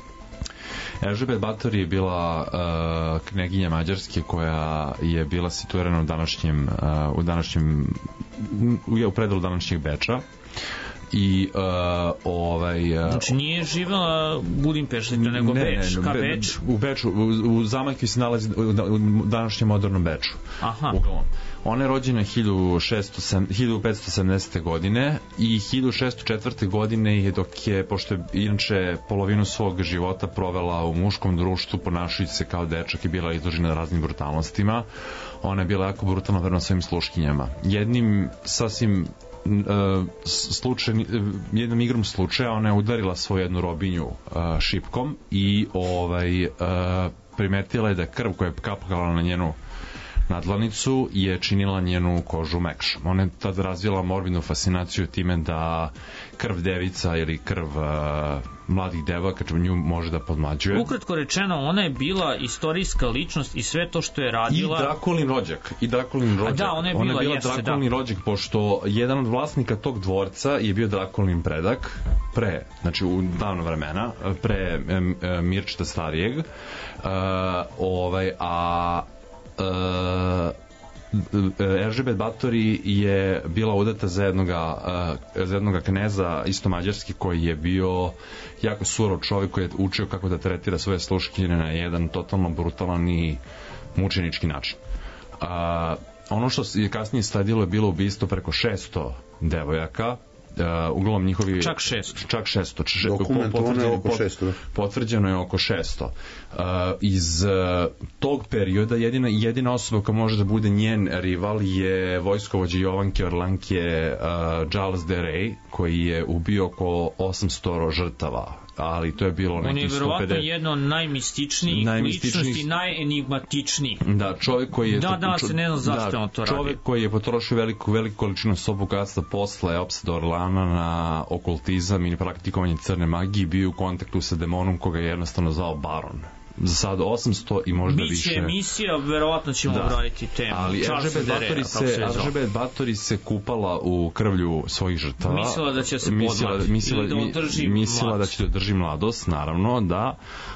Eržebet Batory je bila uh, kneginja Mađarske koja je bila situirana u današnjem uh, u današnjem u, u predelu današnjeg Beča i uh, ovaj uh, znači nije živela u Budimpešti nego ne, Beč, ne, ka Be, Beč u Beču, u, u zamak koji se nalazi u, u današnjem modernom Beču. Aha. Uglavnom. Ona je rođena hiljadu petsto sedamdesete. godine i hiljadu šesto četvrte. godine je dok je, pošto je inače polovinu svog života provela u muškom društvu ponašajući se kao dečak i bila izložena raznim brutalnostima, ona je bila jako brutalna prema svojim sluškinjama. Jednim sasvim Uh, slučaj, jednom igrom slučaja ona je udarila svoju jednu robinju uh, šipkom i ovaj, uh, primetila je da krv koja je kapala na njenu nadlanicu je činila njenu kožu mekšom. Ona je tada razvila morbidnu fascinaciju time da krv devica ili krv uh, mladih devojaka nju može da podmlađuje. Ukratko rečeno, ona je bila istorijska ličnost i sve to što je radila... I Drakulin rođak. I Drakulin rođak. A da, ona je bila, ona je bila jeste, Drakulin da. rođak, pošto jedan od vlasnika tog dvorca je bio Drakulin predak, pre, znači u davno vremena, pre em, em, Mirčeta starijeg, uh, ovaj, a uh, Eržebet Batory je bila udata za jednoga, uh, za jednoga kneza isto mađarski koji je bio jako surov čovjek koji je učio kako da tretira svoje sluškinje na jedan totalno brutalan i mučenički način. Uh, ono što je kasnije sledilo je bilo ubistvo preko šesto devojaka. Uh, uglavnom njihovi čak šesto čak šesto dokumentovano je oko šesto potvrđeno je oko šesto uh, iz uh, tog perioda jedina, jedina osoba koja može da bude njen rival je vojskovođa Jovanke Orlanke uh, Giles de Rey koji je ubio oko osamsto žrtava, ali to je bilo neki on je verovatno sto pedeset jedno od najmističnijih, najmističnijih ličnosti, najenigmatičnijih. Da, čovjek koji je da, da, čo, se ne znam zašto da, on to radi. Čovjek koji je potrošio veliku, veliku količinu svog bogatstva posle opsada Orlana na okultizam i praktikovanje crne magije, bio u kontaktu sa demonom koga je jednostavno zvao Baron. Za sad osamsto i možda Biće više. Biće emisija, verovatno ćemo da. obraditi temu. Ali Eržebet Batory se, Eržebet Batory se kupala u krvlju svojih žrtava. Mislila da će se podmlati mislila, ili da održi mislila mladost. da će da održi mladost, naravno, da.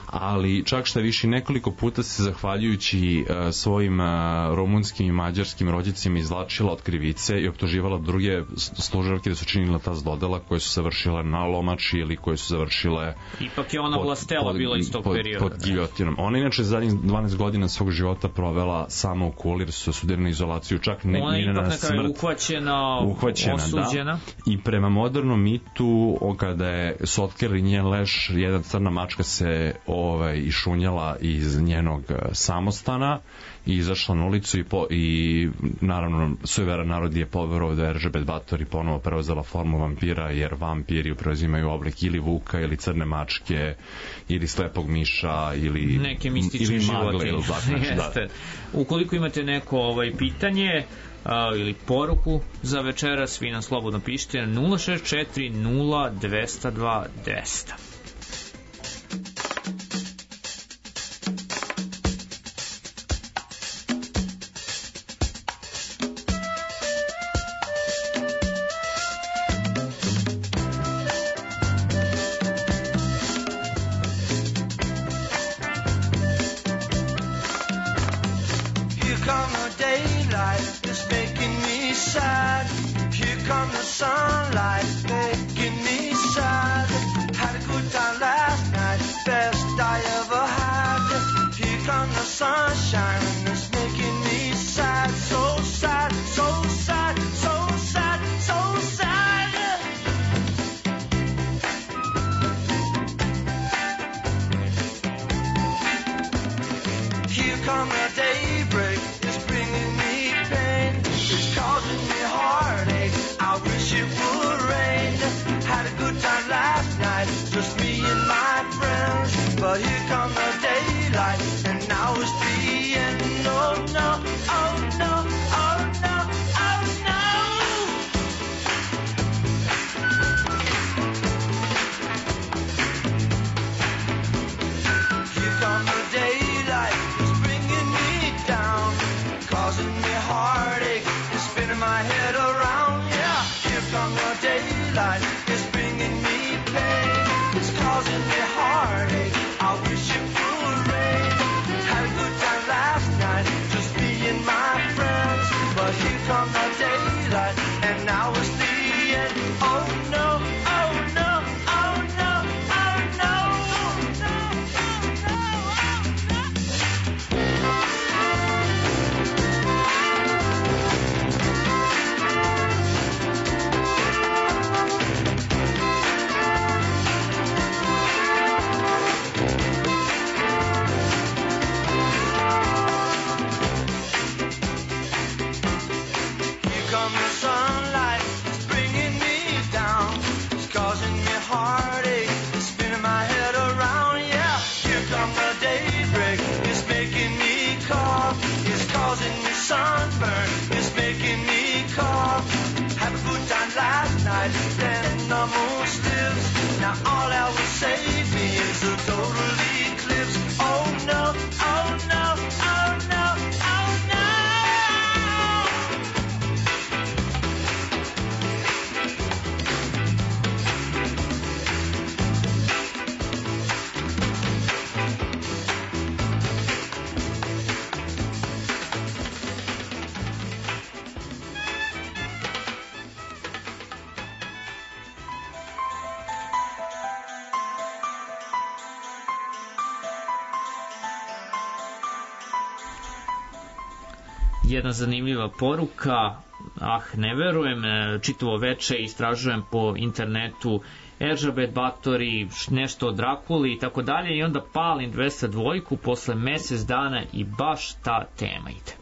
Ali čak šta više nekoliko puta se zahvaljujući uh, svojim uh, rumunskim i mađarskim rođacima izvlačila od krivice i optuživala druge služavke da su činile ta zlodela koje su se vršile na lomači ili koje su završile ipak je ona pod, vlastela pod, bila iz tog pod, perioda. Pod giljotinom. Ona inače zadnjih dvanaest godina svog života provela samo u kuli jer su osuđena na izolaciju, čak ne, ona je ipak na na kraju smrt. Uhvaćena, uhvaćena osuđena. Da. I prema modernom mitu kada je su otkrili njen leš, jedna crna mačka se ovaj, išunjala iz njenog samostana i izašla na ulicu i, po, i naravno sujeveran narod je poverovao da je Eržebet Batory ponovo preuzela formu vampira, jer vampiri preuzimaju oblik ili vuka ili crne mačke ili slepog miša ili neke mistične životinje. Da. Ukoliko imate neko ovaj pitanje a, ili poruku za večeras, vi nam slobodno pišite na nula šest četiri nula dva zero dva deset. daylight, and now it's the end. Oh no, oh no, oh no, oh no, oh no, come the sunlight, it's bringing me down. It's causing me heartache, it's spinning my head around. Yeah, here come the daybreak, it's making me cough. It's causing me sunburn, it's making me cough. Had a good time last night, then the moon slips. Now all that will save me is a total eclipse. Oh no, oh no, oh no, oh no. Jedna zanimljiva poruka, ah ne verujem, čitavo veče istražujem po internetu Elizabeth Bathory, nešto o Drakuli i tako dalje, i onda palim dvesta dva posle mesec dana i baš ta tema ide.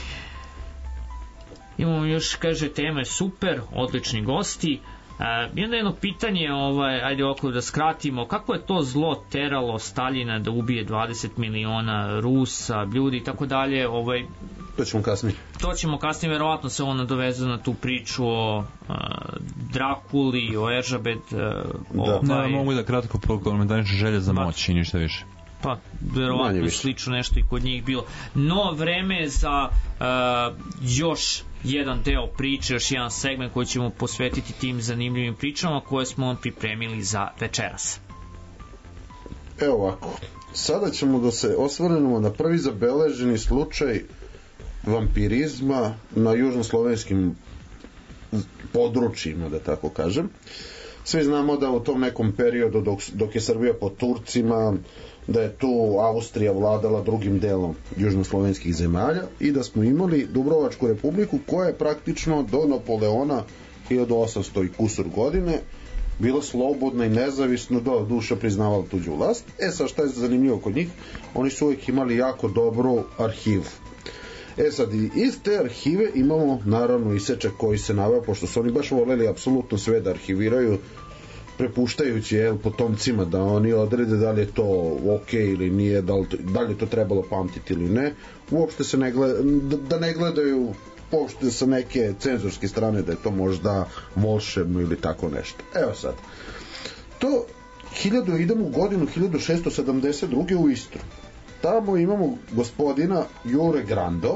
Imamo još, kaže, tema je super, odlični gosti. Uh, I onda jedno pitanje, ovaj, ajde ovako da skratimo, kako je to zlo teralo Staljina da ubije dvadeset miliona Rusa, ljudi i tako dalje, ovaj, to ćemo kasnije. To ćemo kasnije, verovatno se ono doveze na tu priču o uh, Drakuli, o Elizabeth, uh, da. Ovaj, ne, mogu da kratko prokomentarišem želje za moć i ništa više. Pa, verovatno slično nešto i kod njih bilo. No, vreme je za uh, još jedan deo priče, još jedan segment koji ćemo posvetiti tim zanimljivim pričama koje smo pripremili za večeras. Evo ovako, sada ćemo da se osvrnemo na prvi zabeleženi slučaj vampirizma na južnoslovenskim područjima, da tako kažem. Svi znamo da u tom nekom periodu dok, dok je Srbija pod Turcima, da je tu Austrija vladala drugim delom južnoslovenskih zemalja i da smo imali Dubrovačku republiku koja je praktično do Napoleona hiljadu osamsto i kusur godine bila slobodna i nezavisno, do duše priznavala tuđu vlast. E sad, šta je zanimljivo kod njih? Oni su uvijek imali jako dobru arhivu. E sad, iz te arhive imamo naravno isečak koji se naveo, pošto su oni baš voleli apsolutno sve da arhiviraju, prepuštajući jel, potomcima da oni odrede da li je to ok ili nije, da li, to, da li je to trebalo pamtiti ili ne. Uopšte se ne gleda, da, da ne gledaju uopšte sa neke cenzorske strane da je to možda volšebno ili tako nešto. Evo sad, to hiljadu, idemo u godinu hiljadu šessto sedamdeset druge u Istru. Tamo imamo gospodina Jure Grando,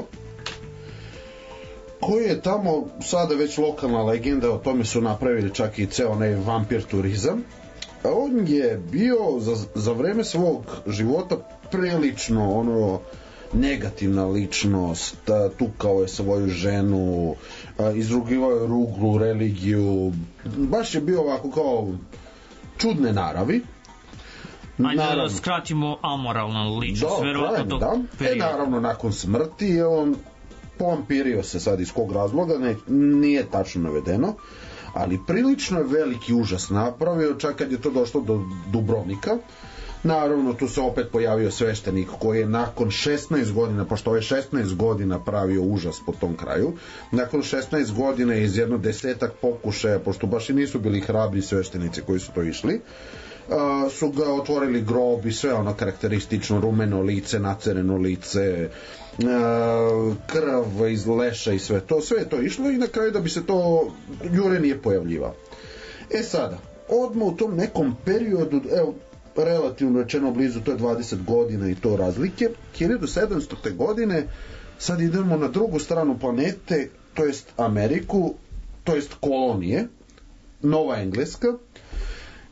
koji je tamo sada već lokalna legenda, o tome su napravili čak i ceo onaj vampir turizam. A on je bio za, za vreme svog života prilično ono negativna ličnost, tukao je svoju ženu, izrugivao je ruglu, religiju, baš je bio ovako kao čudne naravi. Ajde naravno, da skratimo amoralna ličnost, da, verovatno tog da. perioda. E, naravno, nakon smrti je on povampirio se, sad iz kog razloga, ne, nije tačno navedeno, ali prilično je veliki užas napravio, čak kad je to došlo do Dubrovnika. Naravno, tu se opet pojavio sveštenik koji je nakon šesnaest godina, pošto je šesnaest godina pravio užas po tom kraju, nakon šesnaest godina iz jedno desetak pokušaja, pošto baš i nisu bili hrabri sveštenici koji su to išli, Uh, su ga otvorili grob i sve ono karakteristično, rumeno lice, nacereno lice, uh, krv iz leša i sve to, sve je to išlo i na kraju da bi se to Jure nije pojavljivao. E sada, odmah u tom nekom periodu, evo, relativno rečeno blizu, to je dvadeset godina i to razlike, hiljadu sedamstote godine, sad idemo na drugu stranu planete, to jest Ameriku, to jest kolonije, Nova Engleska,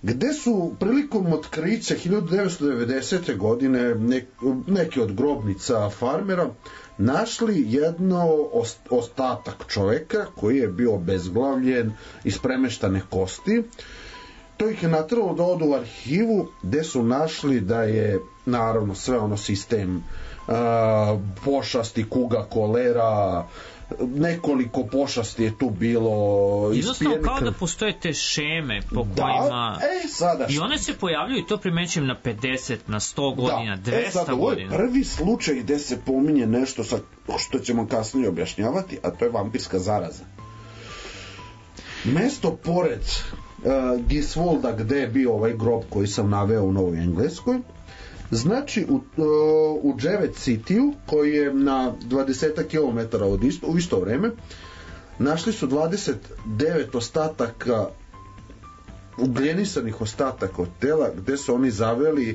gde su prilikom otkrića hiljadu devetsto devedesete. godine nek, neki od grobnica farmera našli jedno ostatak čoveka koji je bio obezglavljen, ispremeštane kosti. To ih je natralo da odu u arhivu, gde su našli da je naravno sve ono sistem uh, pošasti, kuga, kolera, nekoliko pošasti je tu bilo. Jednostavno kao da postoje te šeme po da, kojima e, sada i one se pojavljuju, to primećujem na pedeset, na sto godina, da. dvesta e, sada, godina. Ovo je prvi slučaj gde se pominje nešto sa, što ćemo kasnije objašnjavati, a to je vampirska zaraza. Mesto pored uh, Gisvolda gde je bio ovaj grob koji sam naveo u Novoj Engleskoj, znači u, uh, u Dževet Cityu, koji je na dvadeset kilometara od isto, u isto vreme, našli su dvadeset devet ostataka, ugljenisanih ostataka od tela, gde su oni zaveli,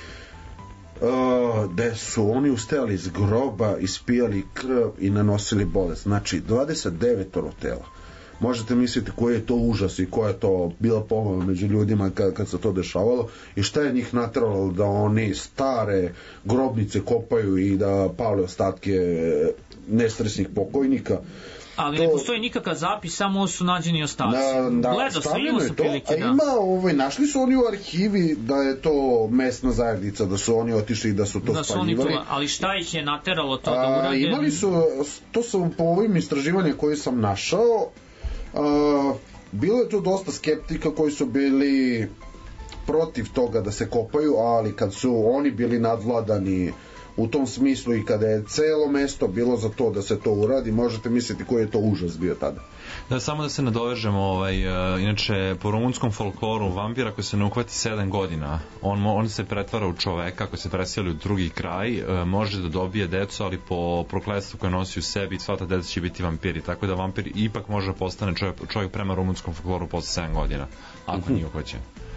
uh, gde su oni ustajali iz groba, ispijali krv i nanosili bolest. Znači dvadeset devet tela. Možete misliti koji je to užas i koja je to bila pomama među ljudima kad, kad se to dešavalo i šta je njih natralo da oni stare grobnice kopaju i da pale ostatke nestresnih pokojnika. Ali to, ne postoji nikakav zapis, samo su nađeni ostaci. Da, da, Gledao sam, imao sam prilike, da. A ima, ovaj, našli su oni u arhivi da je to mesna zajednica, da su oni otišli i da su to da spaljivali. To, ali šta ih je nateralo to da urade? A, imali su, to sam po ovim istraživanjima koje sam našao, a, bilo je tu dosta skeptika koji su bili protiv toga da se kopaju, ali kad su oni bili nadvladani u tom smislu i kada je celo mesto bilo za to da se to uradi, možete misliti koji je to užas bio tada. Da, samo da se nadovežemo, ovaj, uh, inače po rumunskom folkloru vampir ako se ne uhvati sedam godina, on, on se pretvara u čoveka, ako se preseli u drugi kraj, uh, može da dobije decu, ali po prokletstvu koje nosi u sebi sva ta deca će biti vampiri, tako da vampir ipak može da postane čovjek, čovjek prema rumunskom folkloru posle sedam godina, ako uh-huh. nije uhvaćen.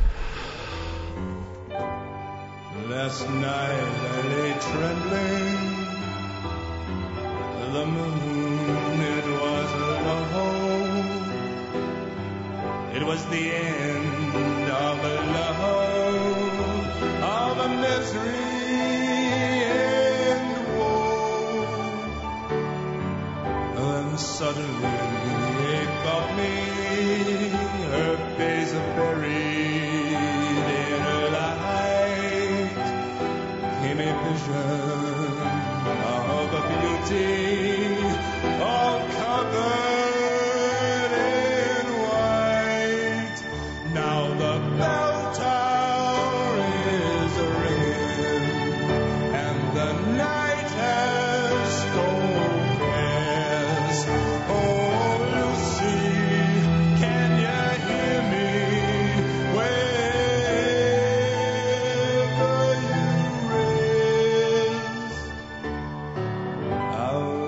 Last night I lay trembling, the moon it was alone, it was the end of a love, of a misery and woe, and suddenly it got me, her face buried in her light, came a vision of a beauty all covered in white. Now the bell tower is ringing and the night has stolen past. Oh Lucy, can you hear me wherever you rest? I'll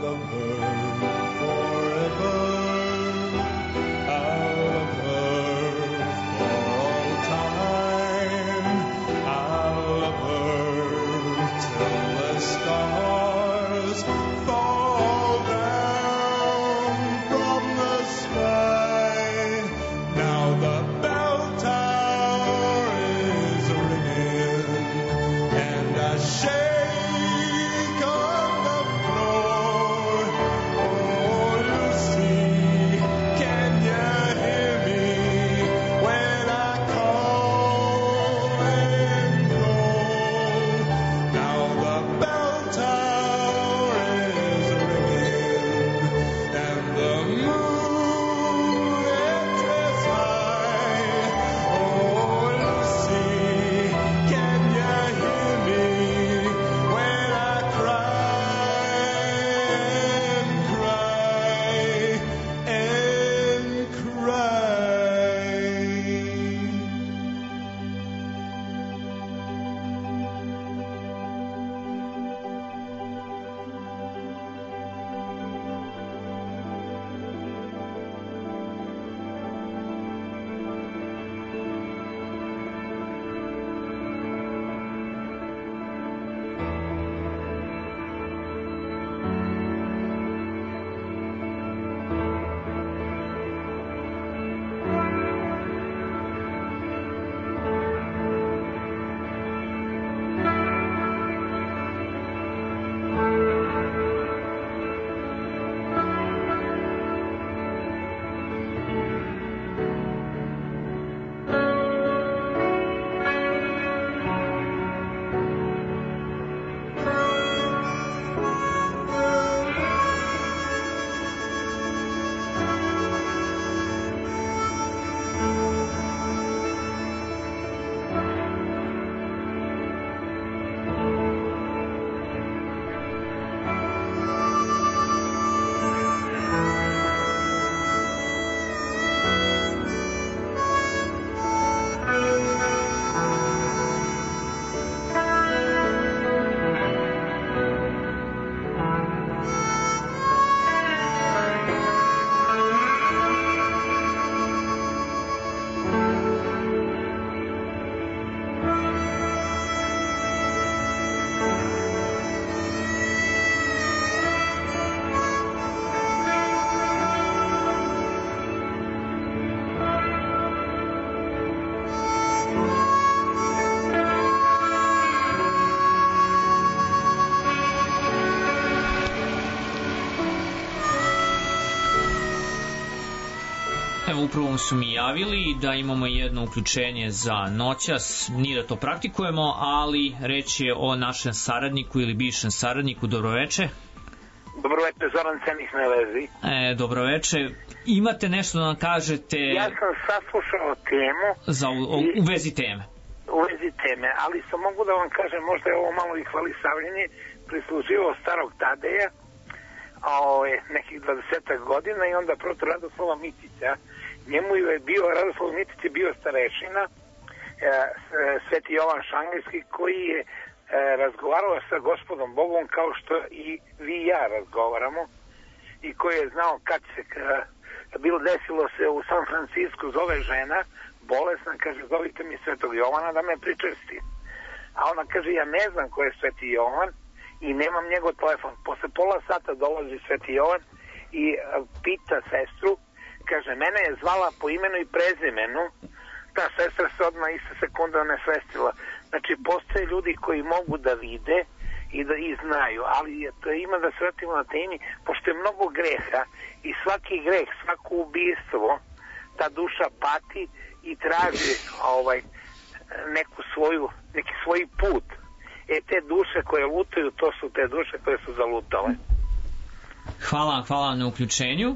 Evo, upravo su mi javili da imamo jedno uključenje za noćas, nije da to praktikujemo, ali reč je o našem saradniku ili bivšem saradniku. Dobroveče. Dobroveče, Zoran Cenih na vezi. E, dobroveče. Imate nešto da nam kažete? Ja sam saslušao temu. Za, u, o, u vezi teme. U vezi teme, ali sam mogu da vam kažem, možda je ovo malo i hvalisavljenje, prisluživao starog Tadeja, a ovaj, nekih dvadesetak godina i onda proto Radoslava Mitića. Njemu je bio, Radoslav Mitić je bio starešina, e, Sveti Jovan Šangajski, koji je e, razgovarao sa gospodom Bogom kao što i vi i ja razgovaramo i koji je znao kad se e, bilo desilo se u San Francisku, zove žena bolesna, kaže zovite mi Svetog Jovana da me pričesti, a ona kaže ja ne znam ko je Sveti Jovan i nemam njegov telefon. Posle pola sata dolazi Sveti Jovan i e, pita sestru, kaže mene je zvala po imenu i prezimenu, ta sestra se odmah iste sekunde onesvestila. Znači postoje ljudi koji mogu da vide i da i znaju, ali to ima da se vratimo na temi, pošto je mnogo greha i svaki greh, svako ubistvo, ta duša pati i traži ovaj neku svoju, neki svoj put. E te duše koje lutaju, to su te duše koje su zalutale. Hvala, hvala na uključenju.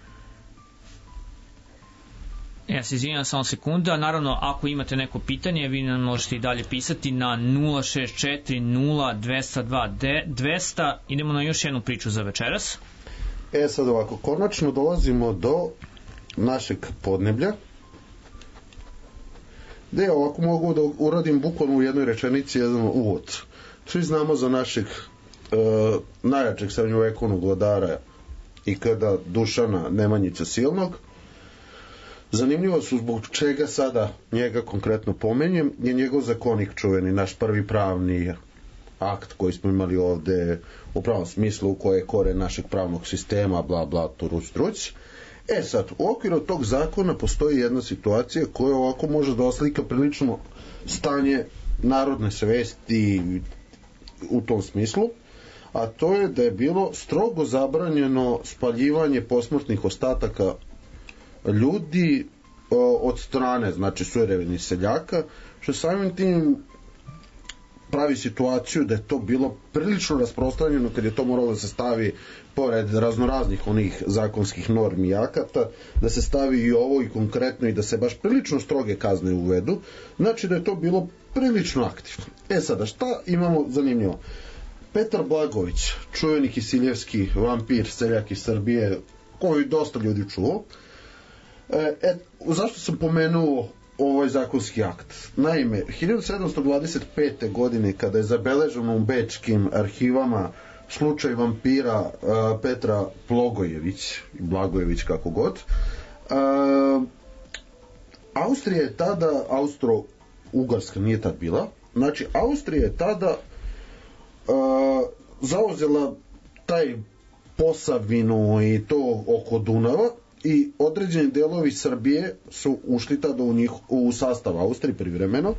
Ja se izvinjam samo sekunda. Naravno, ako imate neko pitanje, vi nam možete i dalje pisati na nula šest četiri nula dva zero dva dvesta. Idemo na još jednu priču za večeras. E sad ovako, konačno dolazimo do našeg podneblja, gde ovako mogu da uradim bukvalno u jednoj rečenici jedan uvod. Svi znamo za našeg e, najjačeg srednjovekovnog vladara i kada Dušana Nemanjića Silnog. Zanimljivo su zbog čega sada njega konkretno pomenjem, je njegov zakonik čuveni, naš prvi pravni akt koji smo imali ovde u pravom smislu, u koje je kore našeg pravnog sistema, bla bla, turuc truc. E sad, u okviru tog zakona postoji jedna situacija koja ovako može da oslika prilično stanje narodne svesti u tom smislu, a to je da je bilo strogo zabranjeno spaljivanje posmrtnih ostataka ljudi od strane, znači sujerenih seljaka, što samim tim pravi situaciju da je to bilo prilično rasprostranjeno kad je to moralo da se stavi pored raznoraznih onih zakonskih normi i akata, da se stavi i ovo i konkretno i da se baš prilično stroge kazne uvedu, znači da je to bilo prilično aktivno. E sada, šta imamo zanimljivo? Petar Blagojević, čuveni kisiljevski vampir, seljak iz Srbije, koji dosta ljudi čuo. E, zašto sam pomenuo ovaj zakonski akt? Naime, hiljadu sedamsto dvadeset pete. godine, kada je zabeleženo u bečkim arhivama slučaj vampira uh, Petra Blagojević, Blagojević kako god, uh, Austrija je tada, Austro-Ugarska nije tad bila, znači Austrija je tada uh, zauzela taj Posavinu i to oko Dunava i određeni delovi Srbije su ušli tada u, njih, u sastav Austrije privremeno,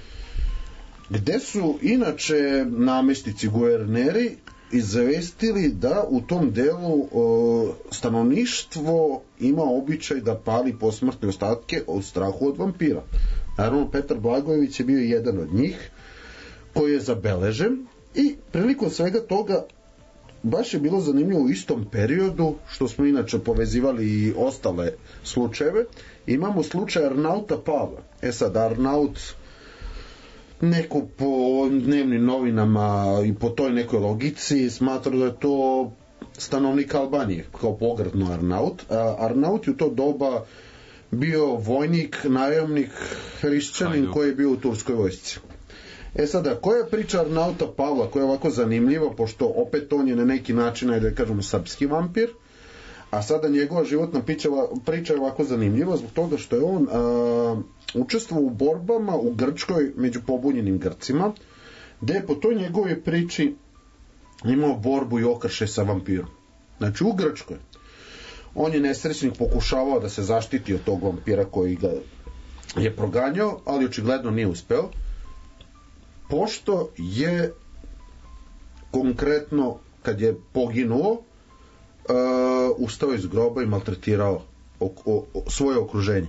gde su inače namestici guverneri izvestili da u tom delu o, stanovništvo ima običaj da pali posmrtne ostatke od strahu od vampira. Naravno, Petar Blagojević je bio jedan od njih koji je zabeležen i prilikom svega toga baš je bilo zanimljivo u istom periodu, što smo inače povezivali i ostale slučajeve, imamo slučaj Arnauta Pavla. E sad, Arnaut neko po dnevnim novinama i po toj nekoj logici smatra da je to stanovnik Albanije, kao pogrdno Arnaut. A Arnaut je u to doba bio vojnik, najamnik, hrišćanin koji je bio u turskoj vojsci. E sada, koja je priča Arnauta Pavla, koja je ovako zanimljiva, pošto opet on je na neki način, ajde da kažemo, srpski vampir, a sada njegova životna priča je ovako zanimljiva zbog toga što je on a, učestvovao u borbama u Grčkoj među pobunjenim Grcima, gde je po toj njegovoj priči imao borbu i okršaj sa vampirom. Znači u Grčkoj. On je nesrećnik pokušavao da se zaštiti od tog vampira koji ga je proganjao, ali očigledno nije uspeo, pošto je konkretno kad je poginuo uh, ustao iz groba i maltretirao o, o, o svoje okruženje.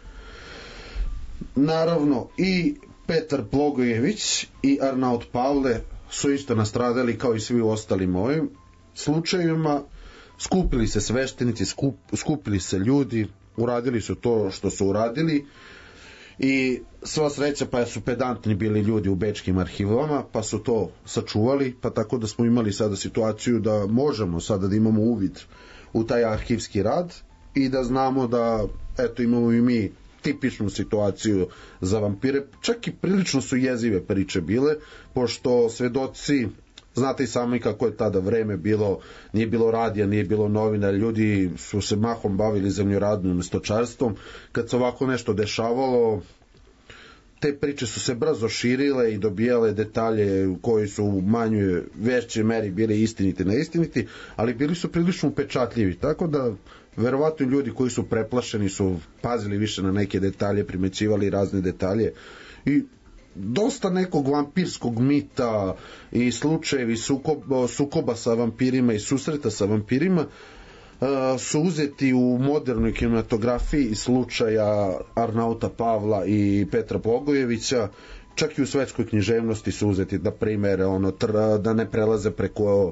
Naravno i Petar Blogojević i Arnaut Pavle su isto nastradali kao i svi u ostalim ovim slučajevima. Skupili se sveštenici, skup, skupili se ljudi, uradili su to što su uradili i sva sreća pa su pedantni bili ljudi u bečkim arhivama pa su to sačuvali, pa tako da smo imali sada situaciju da možemo sada da imamo uvid u taj arhivski rad i da znamo da eto imamo i mi tipičnu situaciju za vampire, čak i prilično su jezive priče bile, pošto svedoci, znate i sami kako je tada vreme bilo, nije bilo radija, nije bilo novina, ljudi su se mahom bavili zemljoradnim stočarstvom, kad se ovako nešto dešavalo, te priče su se brzo širile i dobijale detalje koji su u manjoj, većoj meri bili istiniti, neistiniti, ali bili su prilično upečatljivi, tako da verovatno ljudi koji su preplašeni su pazili više na neke detalje, primećivali razne detalje i dosta nekog vampirskog mita i slučajevi sukoba, sukoba sa vampirima i susreta sa vampirima uh, su uzeti u modernoj kinematografiji iz slučaja Arnauta Pavla i Petra Blogojevića, čak i u svetskoj književnosti su uzeti, na primjer, ono, tr, da ne prelaze preko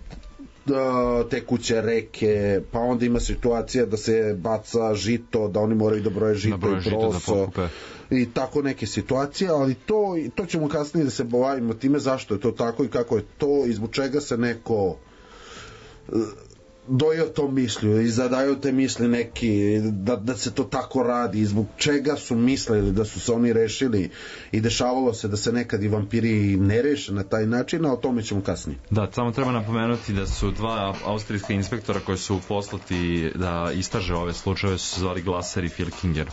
tekuće reke, pa onda ima situacija da se baca žito, da oni moraju da broje žito broje i proso i tako neke situacije, ali to, to ćemo kasnije da se bavimo time zašto je to tako i kako je to, i zbog čega se neko dojao to mislju i zadaju te misli neki da, da se to tako radi i zbog čega su mislili da su se oni rešili i dešavalo se da se nekad i vampiri ne reše na taj način, a o tome ćemo kasnije. Da, samo treba napomenuti da su dva austrijska inspektora koji su poslati da istraže ove slučajeve su se zvali Glaser i Filkinger.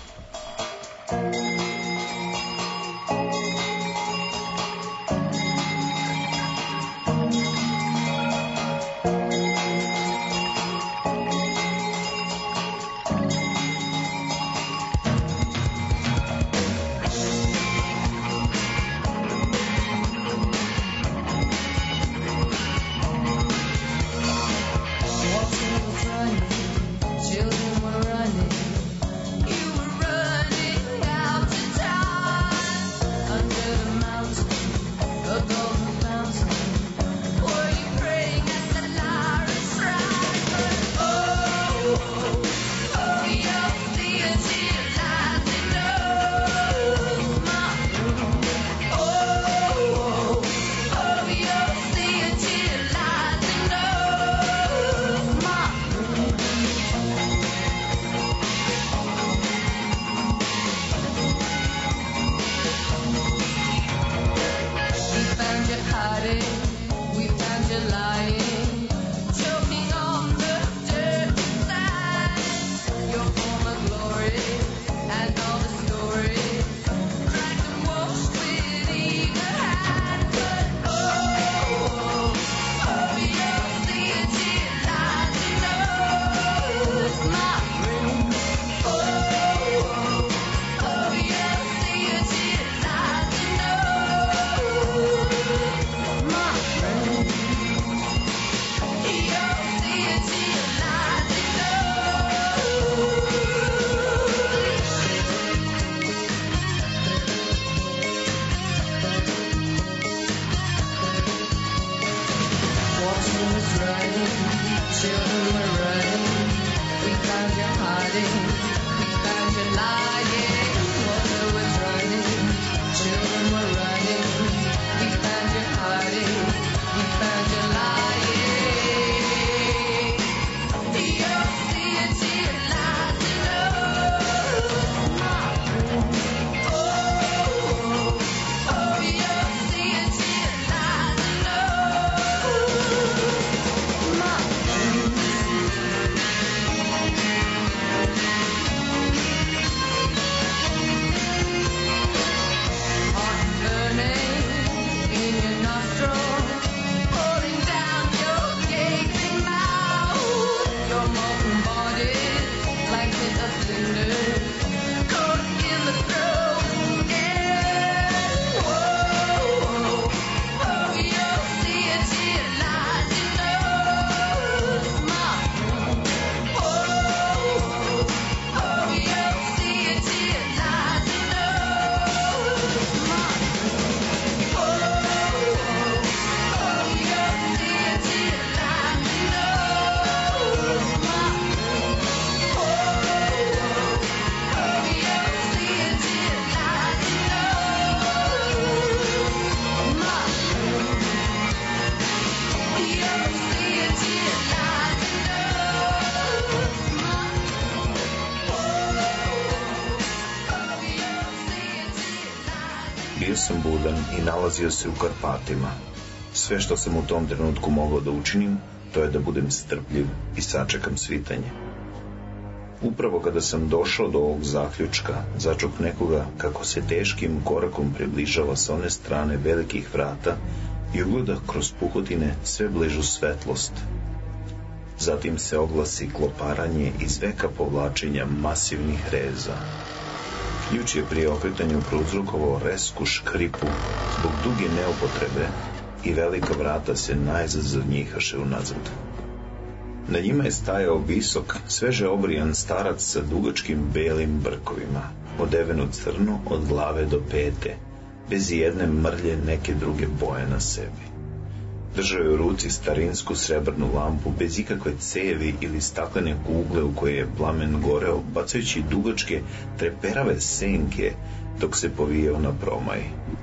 Bio sam budan i nalazio se u Karpatima. Sve što sam u tom trenutku mogao da učinim, to je da budem strpljiv i sačekam svitanje. Upravo kada sam došao do ovog zaključka, začuh nekoga kako se teškim korakom približava sa one strane velikih vrata i ugledah kroz pukotine sve bližu svetlost. Zatim se oglasi kloparanje iz veka povlačenja masivnih reza. Ključ je pri okretanju prouzrokovao resku škripu zbog duge neupotrebe i velika vrata se najzad zanjihaše unazad. Na njima je stajao visok, sveže obrijan starac sa dugačkim belim brkovima, odeven u crno od glave do pete, bez jedne mrlje neke druge boje na sebi. Držao je u ruci starinsku srebrnu lampu bez ikakve cevi ili staklene kugle u koje je plamen goreo, bacajući dugačke, treperave senke dok se povijao na promaj.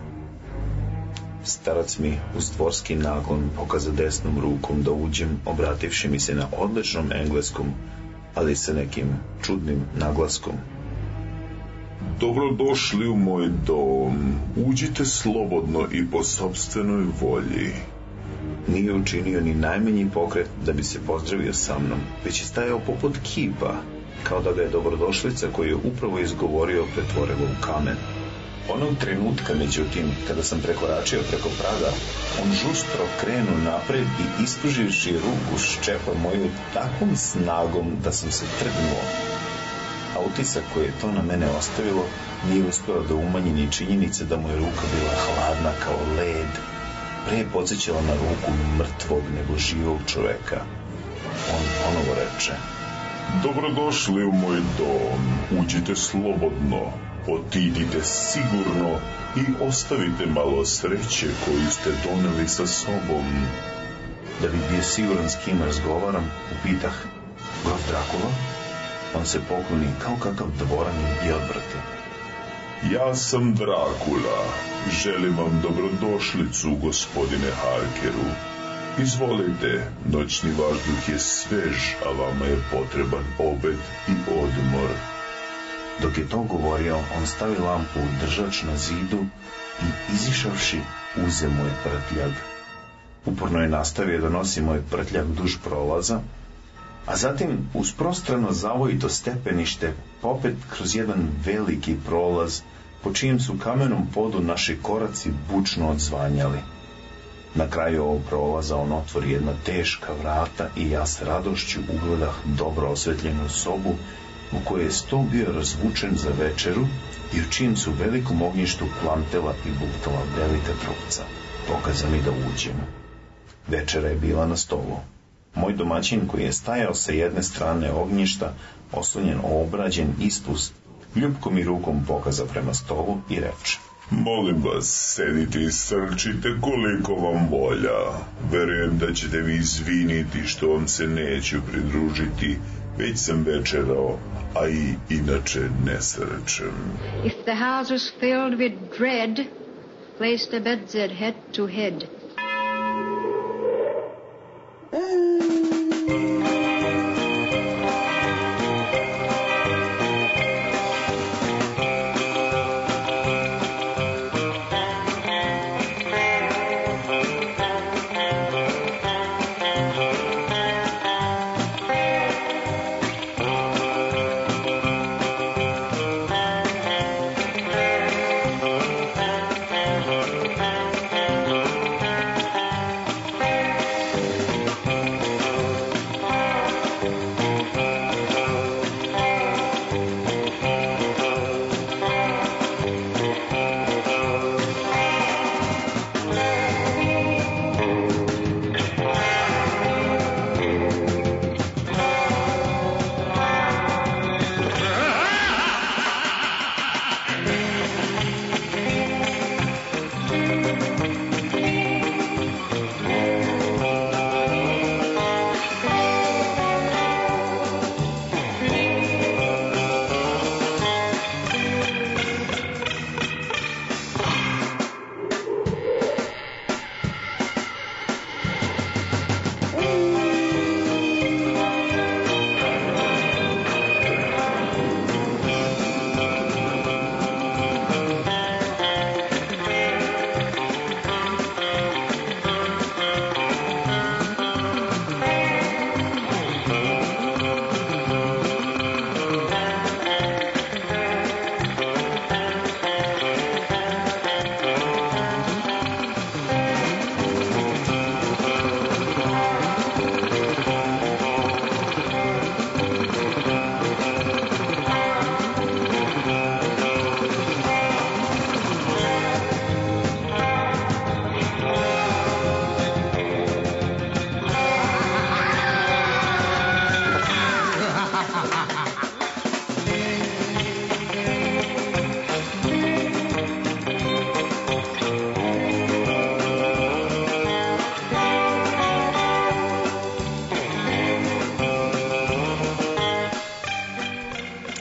Starac mi uz dvorski naklon pokaza desnom rukom da uđem, obrativši mi se na odličnom engleskom, ali sa nekim čudnim naglaskom. Dobrodošli u moj dom. Uđite slobodno i po sopstvenoj volji. Nije učinio ni najmanji pokret da bi se pozdravio sa mnom, već je stajao poput kipa, kao da ga je dobrodošlica koju je upravo izgovorio pretvorila u kamen. Onog trenutka, međutim, kada sam prekoračio preko praga, on žustro krenuo napred i ispruživši ruku ščepa moju takvom snagom da sam se trgnuo. A utisak koji je to na mene ostavilo nije uspeo da umanji ni činjenice da mu je ruka bila hladna kao led. Pre je podsjećala na ruku mrtvog nego živog čoveka. On ponovo reče: Dobrodošli u moj dom. Uđite slobodno. Otidite sigurno i ostavite malo sreće koju ste doneli sa sobom. Da bi bio siguran s kim razgovaram, upitah: Grof Drakula? On se pokloni kao kakav dvoranin i odvrati: Ja sam Drakula. Želim vam dobrodošlicu, gospodine Harkeru. Izvolite, noćni vazduh je svež, a vama je potreban obed i odmor. Dok je to govorio, on stavi lampu u držač na zidu i izišavši uze moj prtljag. Uporno je nastavio da nosi moj prtljag duž prolaza, a zatim uz prostrano zavojito stepenište popet kroz jedan veliki prolaz po čijem su kamenom podu naši koraci bučno odzvanjali. Na kraju ovog prolaza on otvori jedna teška vrata i ja s radošću ugledah dobro osvetljenu sobu u kojoj je sto bio razvučen za večeru i u čijem su velikom ognjištu plamtela i buktala velika trupca. Pokaza mi da uđem. Večera je bila na stolu. Moj domaćin, koji je stajao sa jedne strane ognjišta, oslonjen o obrađen ispust, ljubkom i rukom pokaza prema stolu i reče: Molim vas, sedite i srčite koliko vam volja. Verujem da ćete vi izviniti što vam se neću pridružiti. Već sam večerao, a i inače nesrećem. If the house was filled with dread, place the bedstead head to head.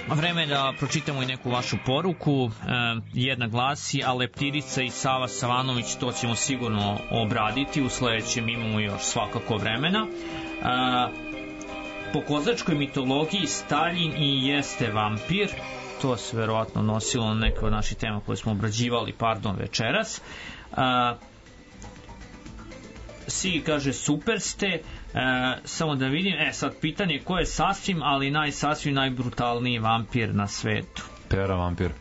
Vreme je da pročitamo i neku vašu poruku. E, jedna glasi, a Leptirica i Sava Savanović, to ćemo sigurno obraditi, u sledećem imamo još svakako vremena. E, po kozačkoj mitologiji Staljin i jeste vampir, to se verovatno nosilo na neke od naših tema koje smo obrađivali, pardon, večeras. E, Sigi kaže super ste, e, samo da vidim, e sad pitanje ko je sasvim, ali najsasvim najbrutalniji vampir na svetu. Pera vampir.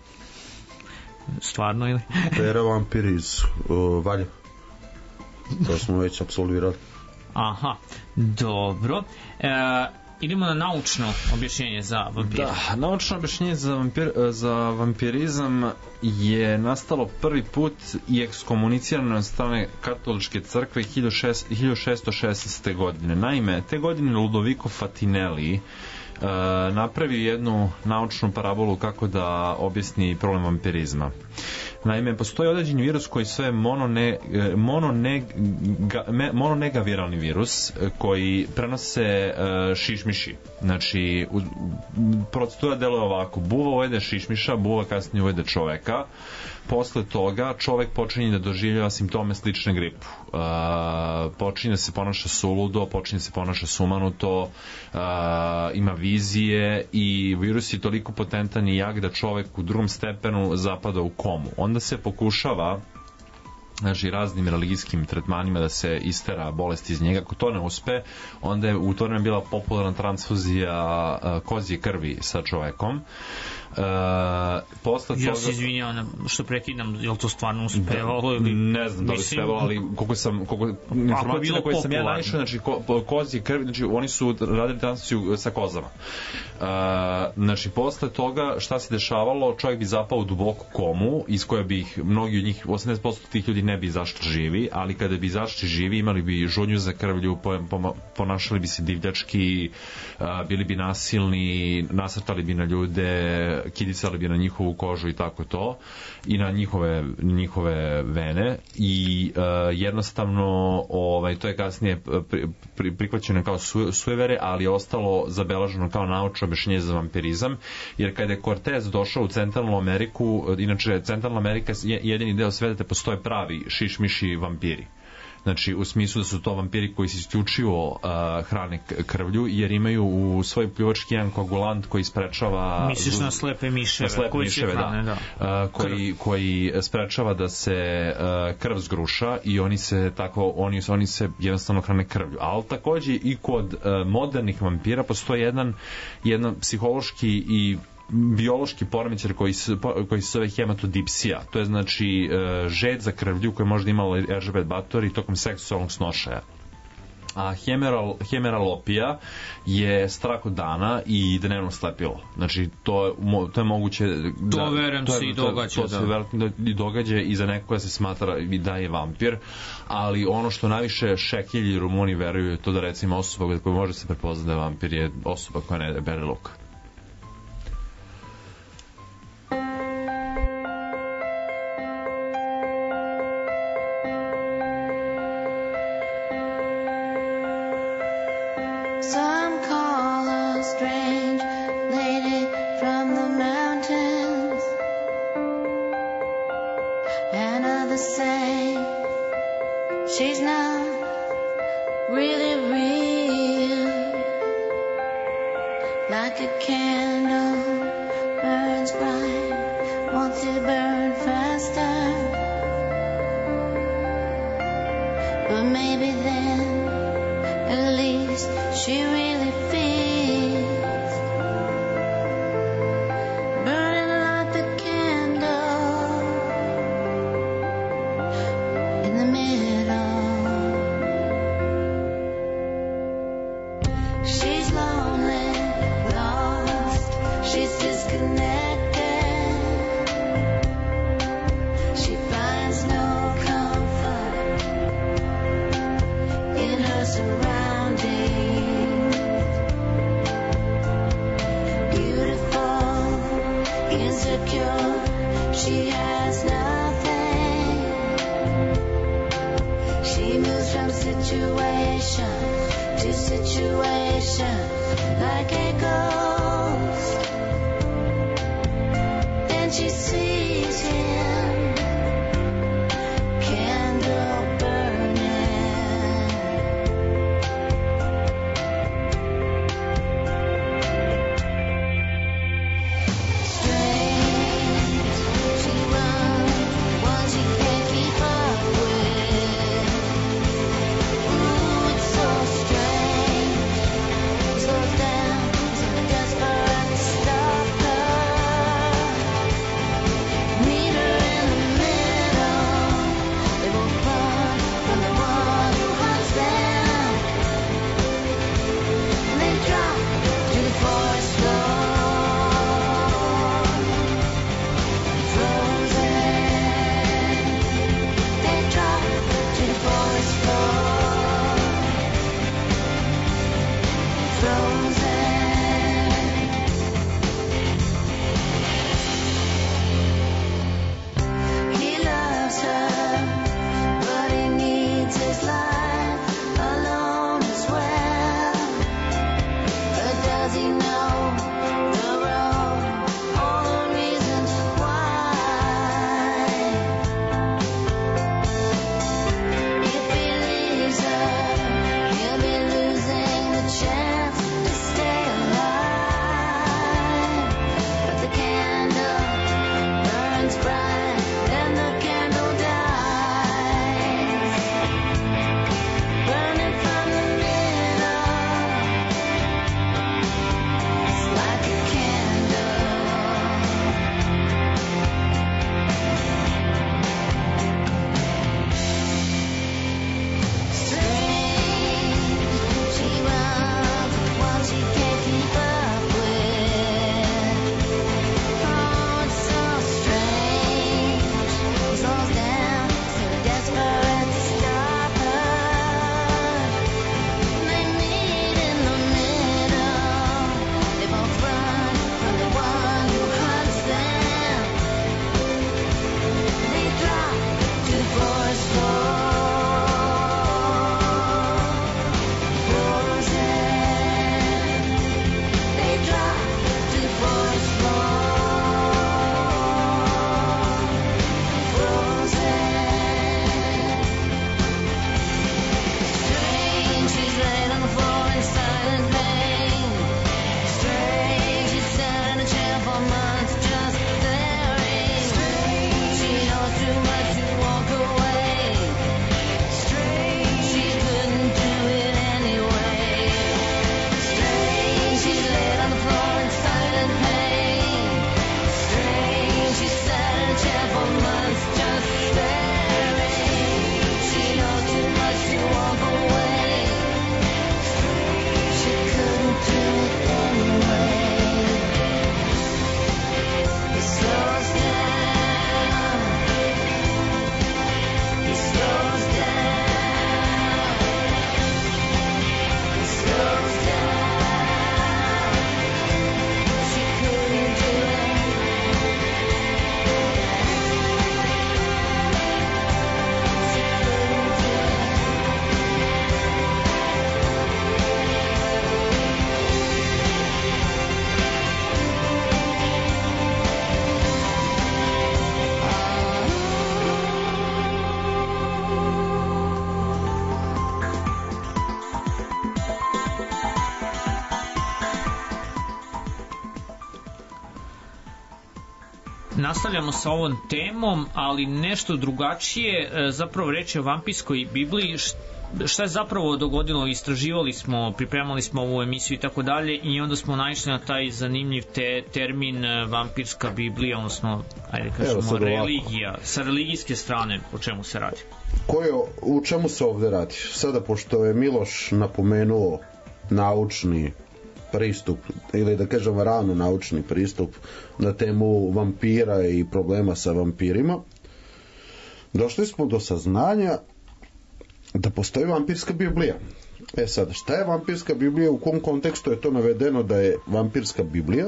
Stvarno ili? Pera vampir iz uh, Valja. To smo već apsolvirali. Aha, dobro. E, idemo na naučno objašnjenje za vampir. Da, naučno objašnjenje za, vampir, za vampirizam je nastalo prvi put i ekskomunicirano od strane katoličke crkve hiljadu šesto šesnaeste. godine. Naime, te godine Ludovico Fatinelli Uh, napravi jednu naučnu parabolu kako da objasni problem vampirizma. Naime, postoji određeni virus koji se zove monone, mononega, mononegaviralni virus koji prenose uh, šišmiši. Znači, u, procedura deluje ovako: buva ujede šišmiša, buva kasnije ujede čoveka. Posle toga čovek počinje da doživljava simptome slične gripu. Uh, počinje da se ponaša suludo, počinje da se ponaša sumanuto, uh, ima vizije i virus je toliko potentan i jak da čovek u drugom stepenu zapada u komu. Onda se pokušava, znači, raznim religijskim tretmanima da se istera bolest iz njega. Ako to ne uspe, onda je u to vreme bila popularna transfuzija uh, kozje krvi sa čovekom. Uh, posle ja toga... se izvinjavam što prekidam, je li to stvarno uspevalo ili... Ne znam da li uspevalo, ali koliko sam koliko, informacije koje sam ja naišao, znači ko, kozje krvi, znači oni su radili transfuziju sa kozama. Uh, znači posle toga šta se dešavalo, čovjek bi zapao u duboku komu iz koje bi ih, mnogi od njih, osamdeset posto tih ljudi ne bi izašli živi, ali kada bi izašli živi imali bi žudnju za krvlju, ponašali bi se divljački, uh, bili bi nasilni, nasrtali bi na ljude, kidicali bi na njihovu kožu i tako to, i na njihove, njihove vene i uh, jednostavno ovaj, to je kasnije pri, pri, prihvaćeno kao su, sujevere, ali je ostalo zabeleženo kao naučno objašnjenje za vampirizam, jer kada je Cortez došao u Centralnu Ameriku, inače Centralna Amerika je jedini deo sveta gde postoje pravi šišmiši vampiri. Znači, u smislu da su to vampiri koji se isključivo uh, hrane krvlju, jer imaju u svoj pljuvački jedan koagulant koji sprečava... Misliš na slepe miševe? Na slepe miševe, hrane, da. da. Uh, koji, koji sprečava da se uh, krv zgruša i oni se tako, oni, oni se jednostavno hrane krvlju. Ali takođe i kod uh, modernih vampira postoji jedan, jedan psihološki i biološki poremećaj koji se, koji se zove hematodipsija. To je znači žed za krvlju koji možda imala Erzsébet Báthory tokom seksualnog snošaja. A hemeral, hemeralopija je strah od dana i dnevno slepilo. Znači, to, to je moguće... Da, to verujem se i događa. To, to se verovatno i događa i za nekoga se smatra da je vampir, ali ono što najviše Šekilji i Rumuni veruju je to da recimo osoba koja može se prepoznati da je vampir je osoba koja ne bere luk. Situation like a ghost. Nastavljamo sa ovom temom, ali nešto drugačije, zapravo reč je o vampirskoj Bibliji. Šta je zapravo dogodilo? Istraživali smo, pripremali smo ovu emisiju i tako dalje, i onda smo naišli na taj zanimljiv te, termin vampirska Biblija, odnosno, ajde kažemo, religija. Sa religijske strane, o čemu se radi? Koje, u čemu se ovde radi? Sada, pošto je Miloš napomenuo naučni pristup, ili da kažem rano naučni pristup na temu vampira i problema sa vampirima, došli smo do saznanja da postoji vampirska Biblija. E sad, šta je vampirska Biblija, u kom kontekstu je to navedeno da je vampirska Biblija,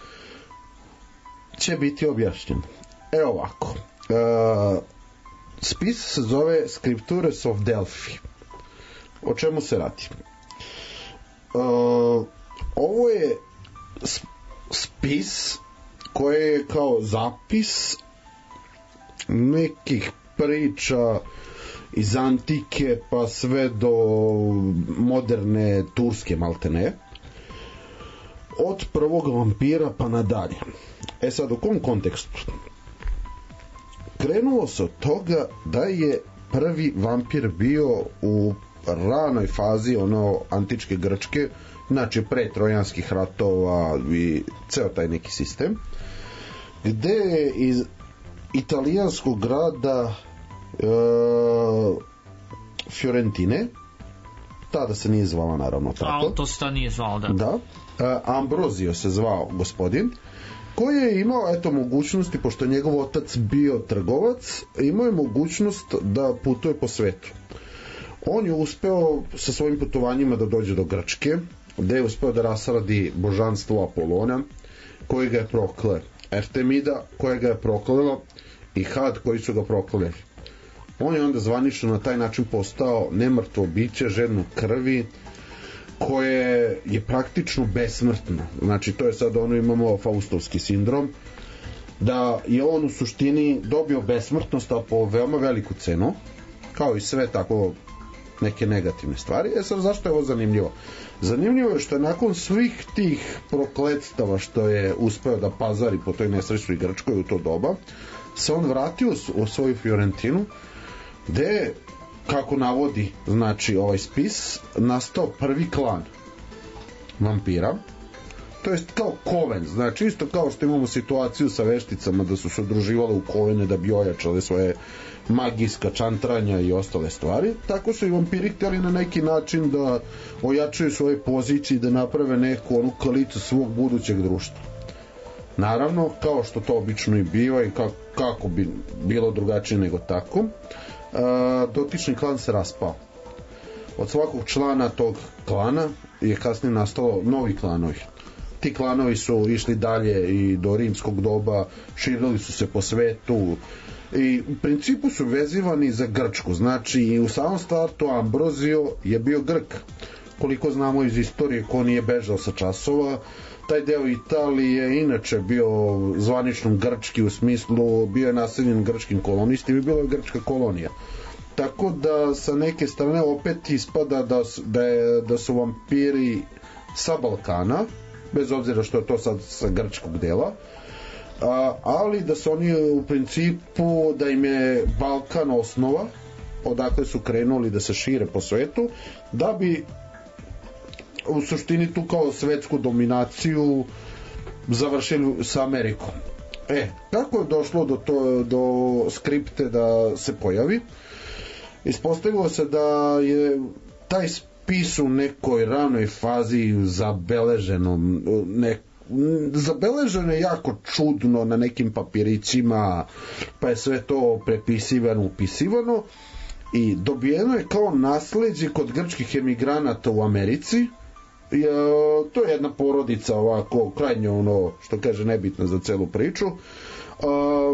će biti objašnjeno. E ovako, e, spis se zove Scriptures of Delphi. O čemu se radi? E, ovo je spis koji je kao zapis nekih priča iz antike pa sve do moderne turske maltene, od prvog vampira pa nadalje. E sad, u kom kontekstu? Krenulo se od toga da je prvi vampir bio u ranoj fazi ono antičke Grčke, znači pre trojanskih ratova i ceo taj neki sistem, gde je iz italijanskog grada e, Fiorentine, tada se nije zvala naravno tako, a to se tada nije zvalo, da, da e, Ambrozio se zvao gospodin, koji je imao eto mogućnosti, pošto je njegov otac bio trgovac, imao je mogućnost da putuje po svetu. On je uspeo sa svojim putovanjima da dođe do Grčke, gde je uspeo da rasradi božanstvo Apolona, koji ga je prokleo, Artemida koja ga je proklela i Had koji su ga prokleli. On je onda zvanično na taj način postao nemrtvo biće, žedno krvi, koje je praktično besmrtno. Znači, to je sad ono, imamo faustovski sindrom, da je on u suštini dobio besmrtnost, a po veoma veliku cenu, kao i sve tako neke negativne stvari. E sad, zašto je ovo zanimljivo? Zanimljivo je što je nakon svih tih prokletstava što je uspeo da pazari po toj nesrećnoj Grčkoj u to doba, se on vratio u svoju Fiorentinu, gde, kako navodi znači ovaj spis, nastao prvi klan vampira, to jest kao koven, znači isto kao što imamo situaciju sa vešticama da su se udruživale u kovene da bi ojačale svoje magijska čantranja i ostale stvari, tako su i vampiri htjeli na neki način da ojačaju svoje pozicije i da naprave neku onu kvalitu svog budućeg društva. Naravno, kao što to obično i biva i kako, kako bi bilo drugačije nego tako, a, dotični klan se raspao. Od svakog člana tog klana je kasnije nastalo novi klanovi. Ti klanovi su išli dalje i do rimskog doba, širili su se po svetu i u principu su vezivani za Grčku. Znači, i u samom startu Ambrozio je bio Grk. Koliko znamo iz istorije, ko nije bežao sa časova, taj deo Italije je inače bio zvanično grčki, u smislu bio je naseljen grčkim kolonistima i bila je grčka kolonija. Tako da sa neke strane opet ispada da, da, je, da su vampiri sa Balkana, bez obzira što je to sad sa grčkog dela, a, ali da su oni u principu, da im je Balkan osnova, odakle su krenuli da se šire po svetu, da bi u suštini tu kao svetsku dominaciju završili sa Amerikom. E, kako je došlo do, to, do skripte da se pojavi? Ispostavilo se da je taj spis u nekoj ranoj fazi zabeleženo, ne, zabeleženo je jako čudno na nekim papirićima, pa je sve to prepisivano, upisivano i dobijeno je kao nasleđe kod grčkih emigranata u Americi. I, e, to je jedna porodica ovako krajnje ono što kaže nebitno za celu priču. E,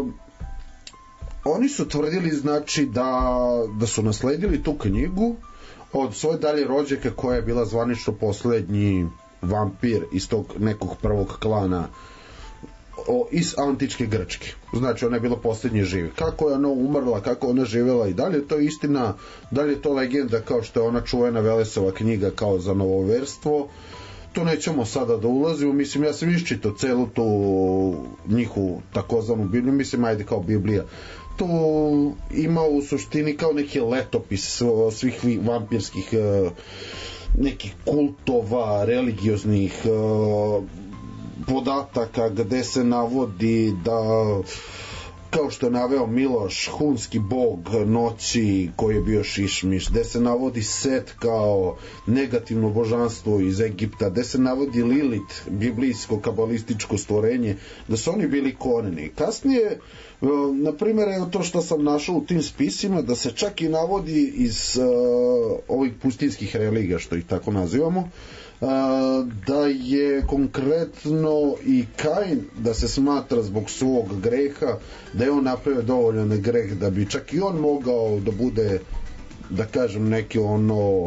oni su tvrdili znači da, da su nasledili tu knjigu od svoje dalje rođake koja je bila zvanično poslednji vampir iz tog nekog prvog klana o, iz antičke Grčke. Znači ona je bila posljednji živi. Kako je ona umrla, kako ona živjela i dalje, to je istina, da li je to legenda kao što je ona čuvena Velesova knjiga kao za novoverstvo, to nećemo sada da ulazimo. Mislim, ja sam iščitao celu tu njihovu takozvanu Bibliju, mislim ajde kao Biblija, to ima u suštini kao neki letopis svih vampirskih nekih kultova, religioznih podataka, gde se navodi da, kao što je naveo Miloš, hunski bog noći koji je bio Šišmiš, gde se navodi Set kao negativno božanstvo iz Egipta, gde se navodi Lilit, biblijsko kabalističko stvorenje, da su oni bili koneni. Kasnije, na primjer, evo to što sam našao u tim spisima, da se čak i navodi iz uh, ovih pustinskih religija, što ih tako nazivamo, uh, da je konkretno i Kain, da se smatra zbog svog greha, da je on napravio dovoljan greh da bi čak i on mogao da bude, da kažem, neki ono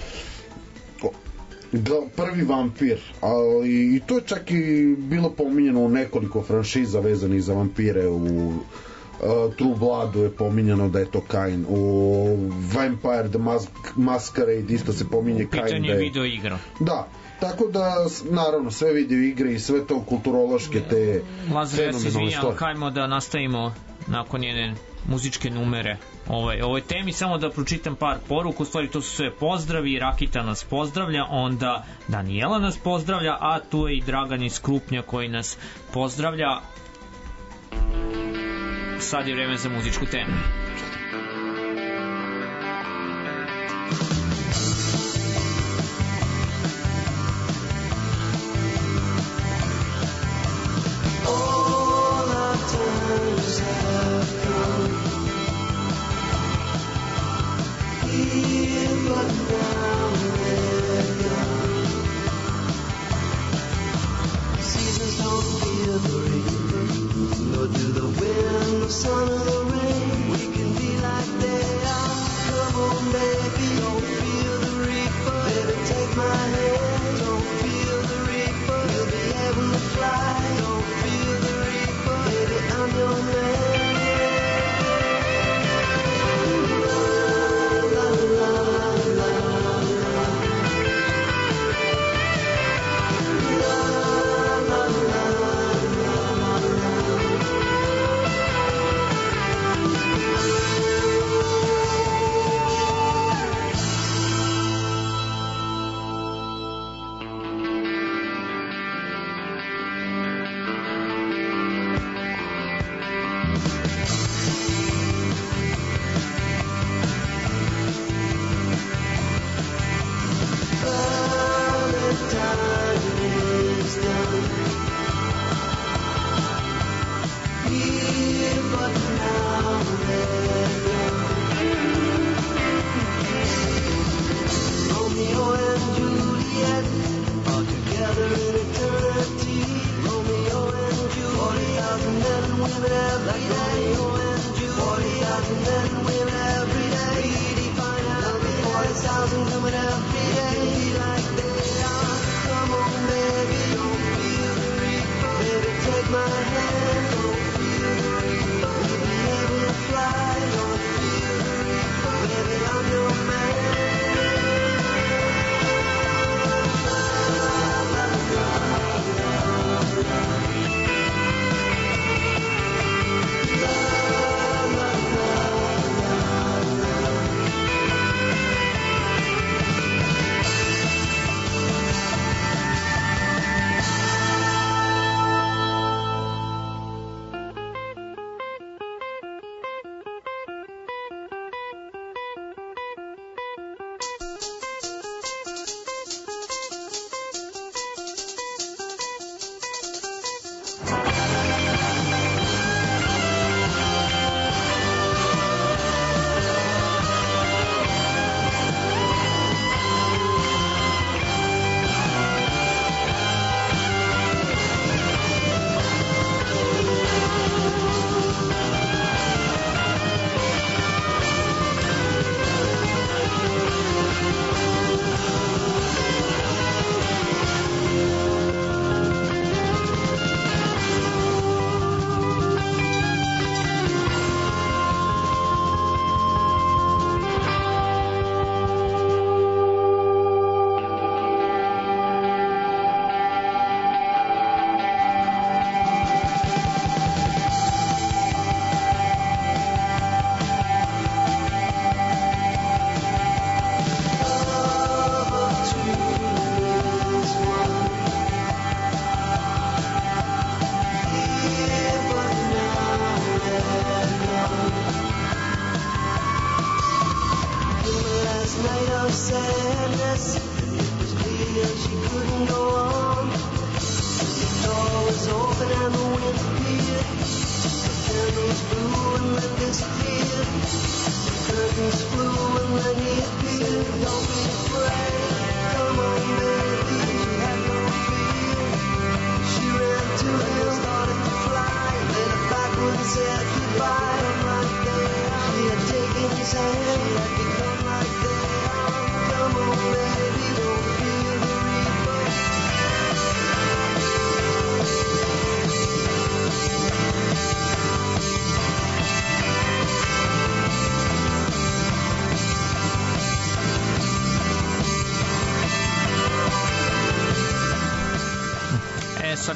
prvi vampir, ali i to je čak i bilo pominjeno u nekoliko franšiza vezanih za vampire. U uh, True Bloodu je pominjeno da je to Kain, u Vampire the Mas- Masquerade isto se pominje Kain. Pitanje je video igra. Da, tako da naravno sve video igre i sve to kulturološke te Lazar, ja se izvinjam, hajmo da nastavimo nakon jedne muzičke numere ovoj, ovoj temi, samo da pročitam par poruka, u stvari to su sve pozdravi. Rakita nas pozdravlja, onda Danijela nas pozdravlja, a tu je i Dragan iz Krupnja koji nas pozdravlja. Sad je vreme za muzičku temu.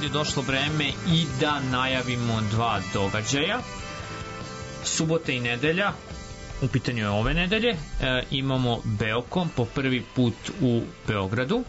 sad je došlo vreme i da najavimo dva događaja. Subota i nedelja, u pitanju je ove nedelje, e, imamo Beokom po prvi put u Beogradu.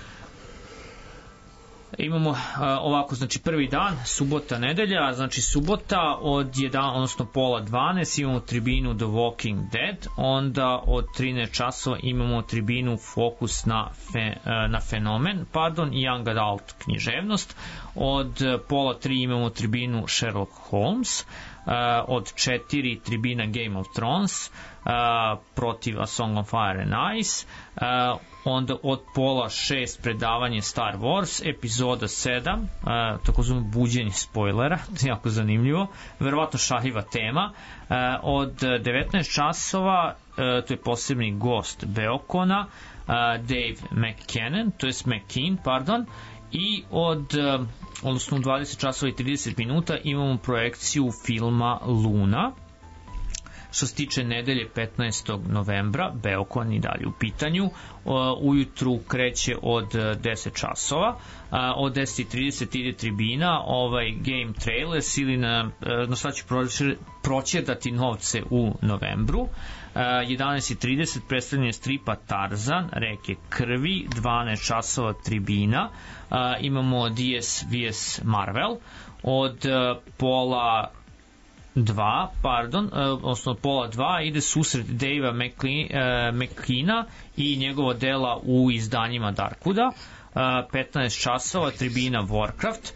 Imamo uh, ovako, znači prvi dan, subota, nedelja, znači subota od jedan, odnosno pola dvanaest imamo tribinu The Walking Dead, onda od trinaest časova imamo tribinu Fokus na, fe, uh, na fenomen, pardon, Young Adult književnost, od pola tri imamo tribinu Sherlock Holmes, uh, od četiri tribina Game of Thrones, uh, protiv A Song of Fire and Ice, uh, onda od pola šest predavanje Star Wars, epizoda sedam, uh, takozvano buđenje spoilera, jako zanimljivo, verovatno šaljiva tema, uh, od devetnaest časova, uh, to je posebni gost Beokona, uh, Dave McKinnon, to je McKean, pardon, i od uh, odnosno u dvadeset časova i trideset minuta imamo projekciju filma Luna. Što se tiče nedelje petnaestog novembra, Beokon i dalje u pitanju, ujutru kreće od deset časova, od deset i trideset ide tribina, ovaj Game Trailers ili na, na šta ću proćerdati novce u novembru, jedanaest i trideset predstavljanje stripa Tarzan, Reke krvi, dvanaest časova tribina, imamo D S V S Marvel, od pola dva, pardon, odnosno pola dva ide susret Davea McKeana i njegova dela u izdanjima Darkwooda, petnaest časova tribina Warcraft,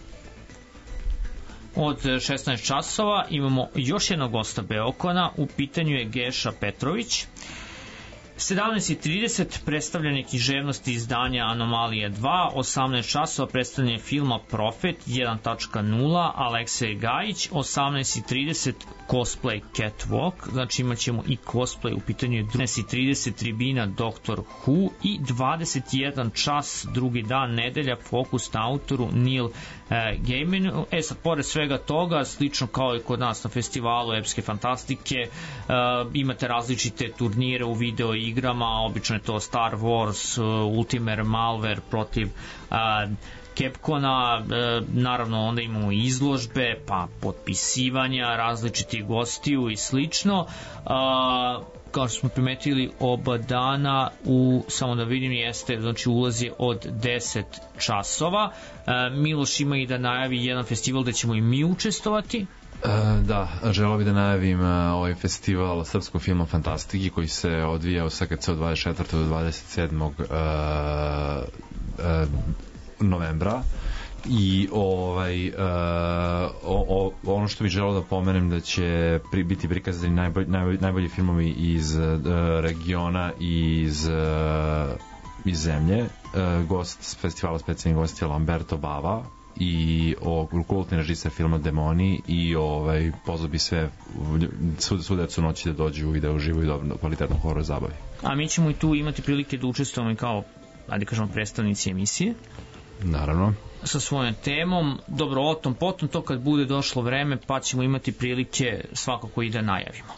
od šesnaest časova imamo još jednog gosta Beokona, u pitanju je Geša Petrović, sedamnaest i trideset predstavljanje književnosti izdanja Anomalija dva, osamnaest časova predstavljanje filma Profet jedan tačka nula, Aleksej Gajić, osamnaest i trideset cosplay Catwalk, znači imat ćemo i cosplay, u pitanju je dvanaest i trideset tribina Doctor Who i dvadeset jedan čas drugi dan nedelja, fokus na autoru Neil uh, Gaimanu. E sad, pored svega toga, slično kao i kod nas na festivalu epske fantastike, uh, imate različite turnire u video igrama, obično je to Star Wars, uh, Ultimate Malware protiv uh, Capcona, uh, naravno onda imamo izložbe, pa potpisivanja različitih gostiju i slično. Uh, kao što smo primetili oba dana, u, samo da vidim, jeste, znači ulaz je od deset časova. Uh, Miloš ima i da najavi jedan festival gde ćemo i mi učestovati. Uh, da, želeo bih da najavim uh, ovaj festival srpskog filma Fantastiki koji se odvija u S K C od dvadeset četvrtog do dvadeset sedmog Uh, uh, novembra i ovaj uh, o, o, ono što bih želeo da pomenem da će pri, biti prikazani najbolji, najbolji, najbolji filmovi iz uh, regiona i iz, uh, iz zemlje. Uh, gost festivala, specijalni gost je Lamberto Bava i o kultni režiser filma Demoni i ovaj pozvao bi sve svu, svu decu noći da dođu i da uživaju dobro kvalitetno horor zabavi. A mi ćemo i tu imati prilike da učestvujemo i kao, ajde kažemo, predstavnici emisije. Naravno. Sa svojom temom. Dobro, o tom potom, to kad bude došlo vreme, pa ćemo imati prilike svakako i da najavimo.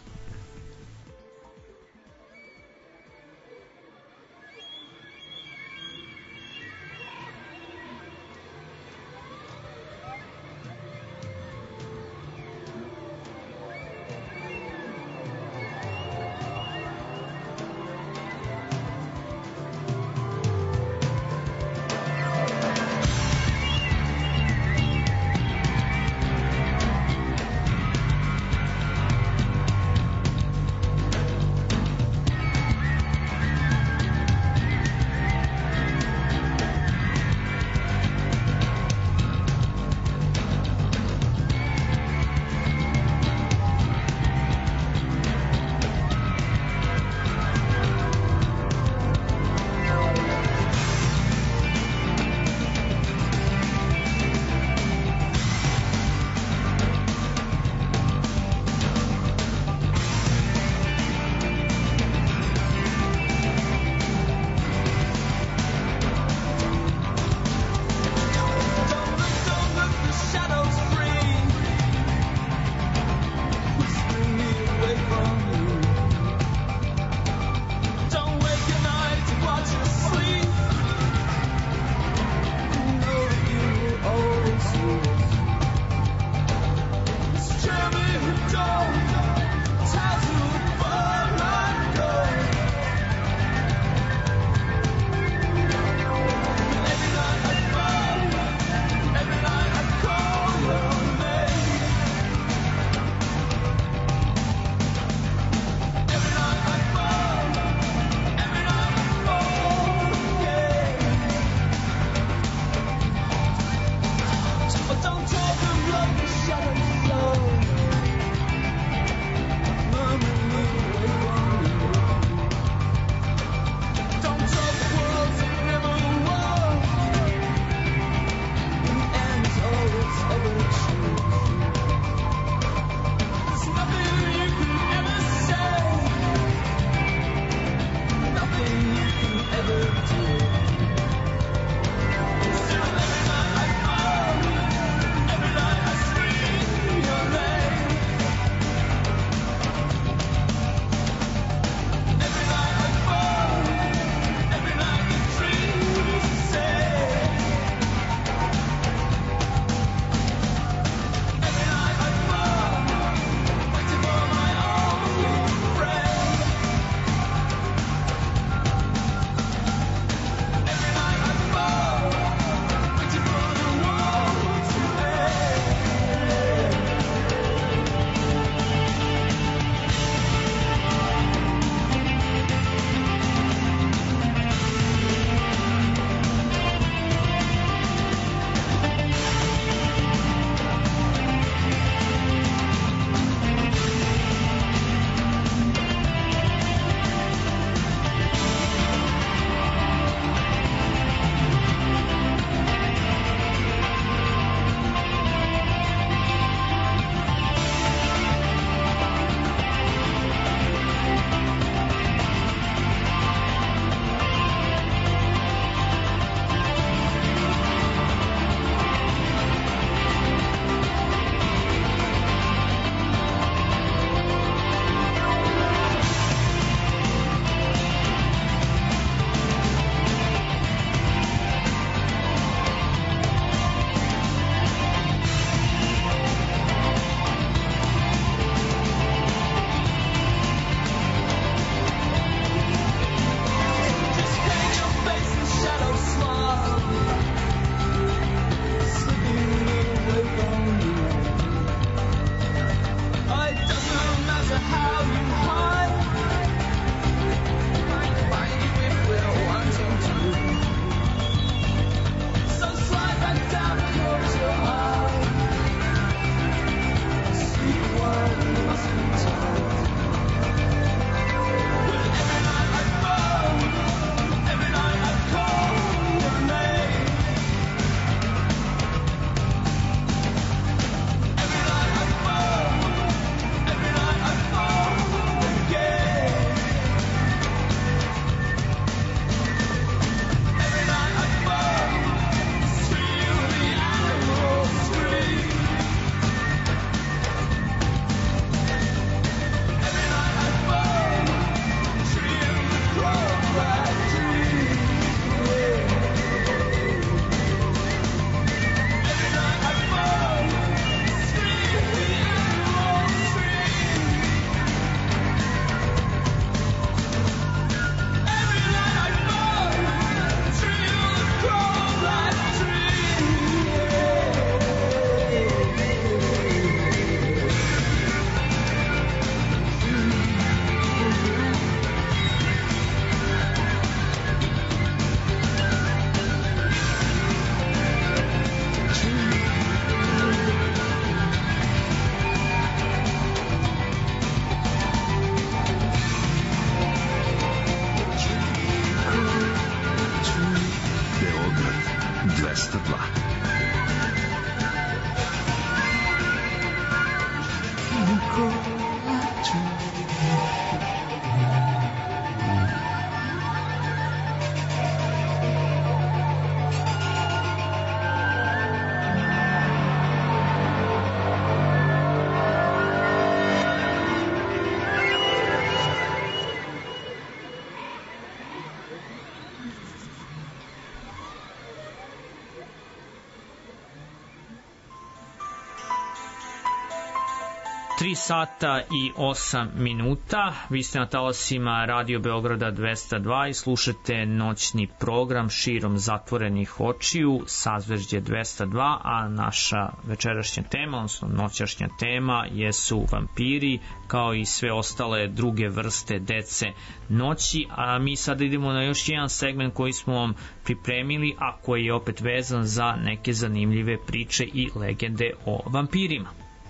tri sata i osam minuta. Vi ste na talasima Radio Beograda dvesta dva i slušate noćni program Širom zatvorenih očiju, Sazvežđe dvesta dva, a naša večerašnja tema, odnosno noćašnja tema, jesu vampiri, kao i sve ostale druge vrste dece noći. A mi sad idemo na još jedan segment koji smo vam pripremili, a koji je opet vezan za neke zanimljive priče i legende o vampirima.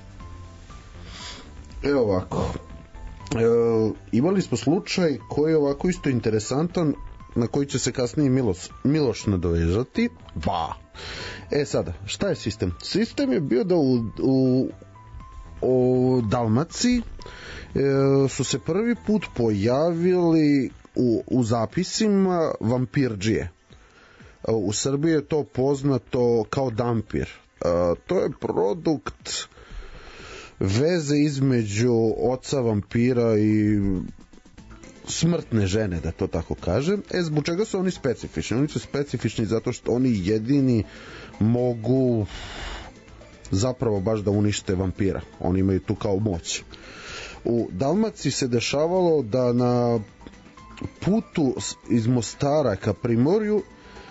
Evo ovako, e, imali smo slučaj koji je ovako isto interesantan, na koji će se kasnije Miloš, Miloš nadovezati. Ba. E sada, šta je sistem? Sistem je bio da u, u, u Dalmaciji e, su se prvi put pojavili u, u zapisima vampirđije. U Srbiji je to poznato kao dampir. E, to je produkt veze između oca vampira i smrtne žene, da to tako kažem. E, zbog čega su oni specifični? Oni su specifični zato što oni jedini mogu zapravo baš da unište vampira. Oni imaju tu kao moć. U Dalmaciji se dešavalo da na putu iz Mostara ka Primorju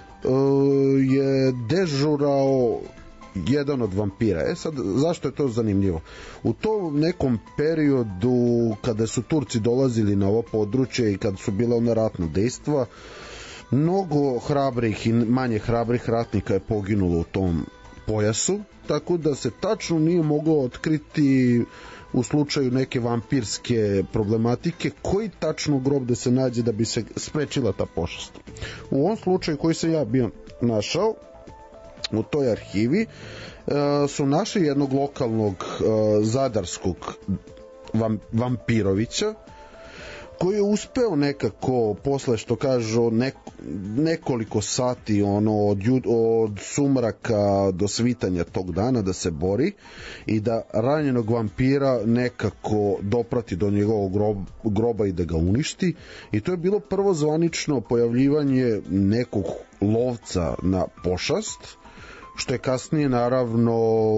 je dežurao jedan od vampira. E sad, zašto je to zanimljivo? U tom nekom periodu kada su Turci dolazili na ovo područje i kad su bile one ratne dejstva, mnogo hrabrih i manje hrabrih ratnika je poginulo u tom pojasu, tako da se tačno nije moglo otkriti u slučaju neke vampirske problematike koji tačno grob da se nađe da bi se sprečila ta pošast. U ovom slučaju koji sam ja bio našao u toj arhivi su našli jednog lokalnog zadarskog vampirovića koji je uspeo nekako posle što kažu nekoliko sati ono od, od sumraka do svitanja tog dana da se bori i da ranjenog vampira nekako doprati do njegovog grob, groba i da ga uništi. I to je bilo prvo zvanično pojavljivanje nekog lovca na pošast, što je kasnije naravno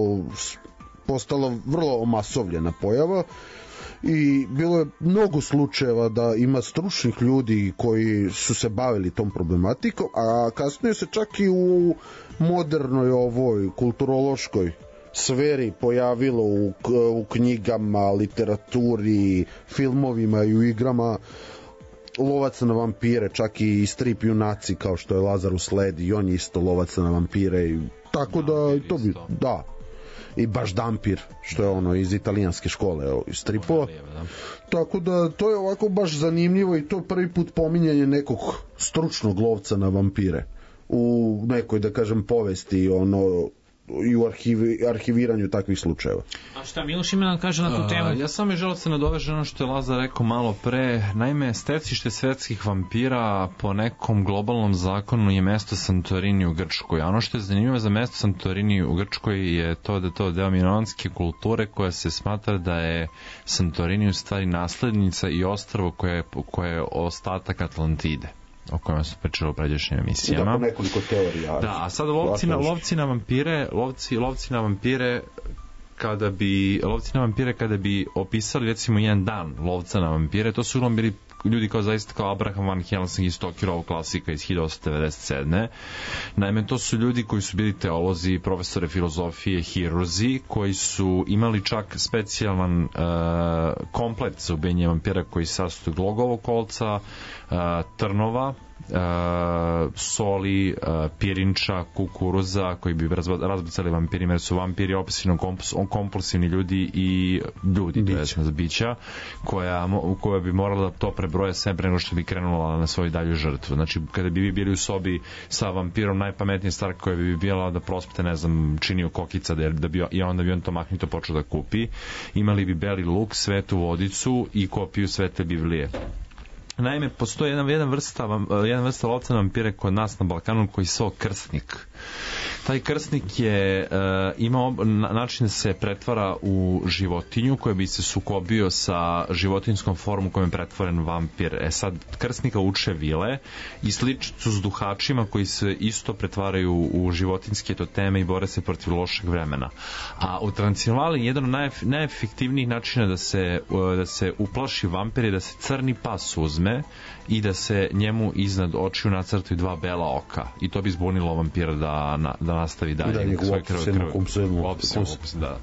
postalo vrlo omasovljena pojava i bilo je mnogo slučajeva da ima stručnih ljudi koji su se bavili tom problematikom, a kasnije se čak i u modernoj ovoj kulturološkoj sferi pojavilo u, u knjigama, literaturi, filmovima i u igrama lovac na vampire, čak i strip junaci kao što je Lazarus Led i on je isto lovac na vampire i tako da to bi, da, i baš dampir što je ono iz italijanske škole iz stripova, tako da to je ovako baš zanimljivo i to prvi put pominjanje nekog stručnog lovca na vampire u nekoj da kažem povesti ono i u arhivi, arhiviranju takvih slučajeva. A šta Miloš ima da kaže na tu temu? Uh, ja sam je želeo se nadovežem ono što je Lazar rekao malo pre. Naime, stecište svetskih vampira po nekom globalnom zakonu je mesto Santorini u Grčkoj. A ono što je zanimljivo za mesto Santorini u Grčkoj je to da je to deo minoanske kulture koja se smatra da je Santorini u stvari naslednica i ostrvo koje je, koje je ostatak Atlantide, o kojima su pričali u pređašnjim emisijama. Da, po nekoliko teorija. Da, a sad lovci na, lovci na vampire, lovci, lovci na vampire kada bi lovci na vampire kada bi opisali recimo jedan dan lovca na vampire, to su uglavnom bili ljudi kao zaista kao Abraham Van Helsing iz Stokerova klasika iz hiljadu osamsto devedeset sedme. Naime, to su ljudi koji su bili teolozi, profesore filozofije, hirurzi, koji su imali čak specijalan uh, komplet za ubenje vampira koji sastoji glogovog kolca, uh, trnova uh, soli, uh, pirinča, kukuruza koji bi razbacali vampirima, jer su vampiri obsesivno kompulsivni ljudi i ljudi, to je bića koja, koja bi morala da to prebroje sve pre nego što bi krenula na svoju dalju žrtvu. Znači, kada bi vi bili u sobi sa vampirom, najpametnija stvar koja bi bila da prospete, ne znam, činio kokica da, da bi, i onda bi on to mahnito počeo da kupi. Imali bi beli luk, svetu vodicu i kopiju Svete Biblije. Naime, postoji jedna, jedna, vrsta, jedna vrsta lovca vampire kod nas na Balkanu koji se zove krsnik. Taj krsnik je uh, imao način da se pretvara u životinju koja bi se sukobio sa životinskom formom kojom je pretvoren vampir. E sad, krsnika uče vile i slično su s duhačima koji se isto pretvaraju u životinske toteme i bore se protiv lošeg vremena. A u Transilvaniji jedan od najef, najefektivnijih načina da se, uh, da se uplaši vampir je da se crni pas uzme i da se njemu iznad očiju nacrtaju dva bela oka. I to bi zbunilo vampira da, na, da nastavi dalje. Da, njegov opis jednu komsednu. Opis, opis, da.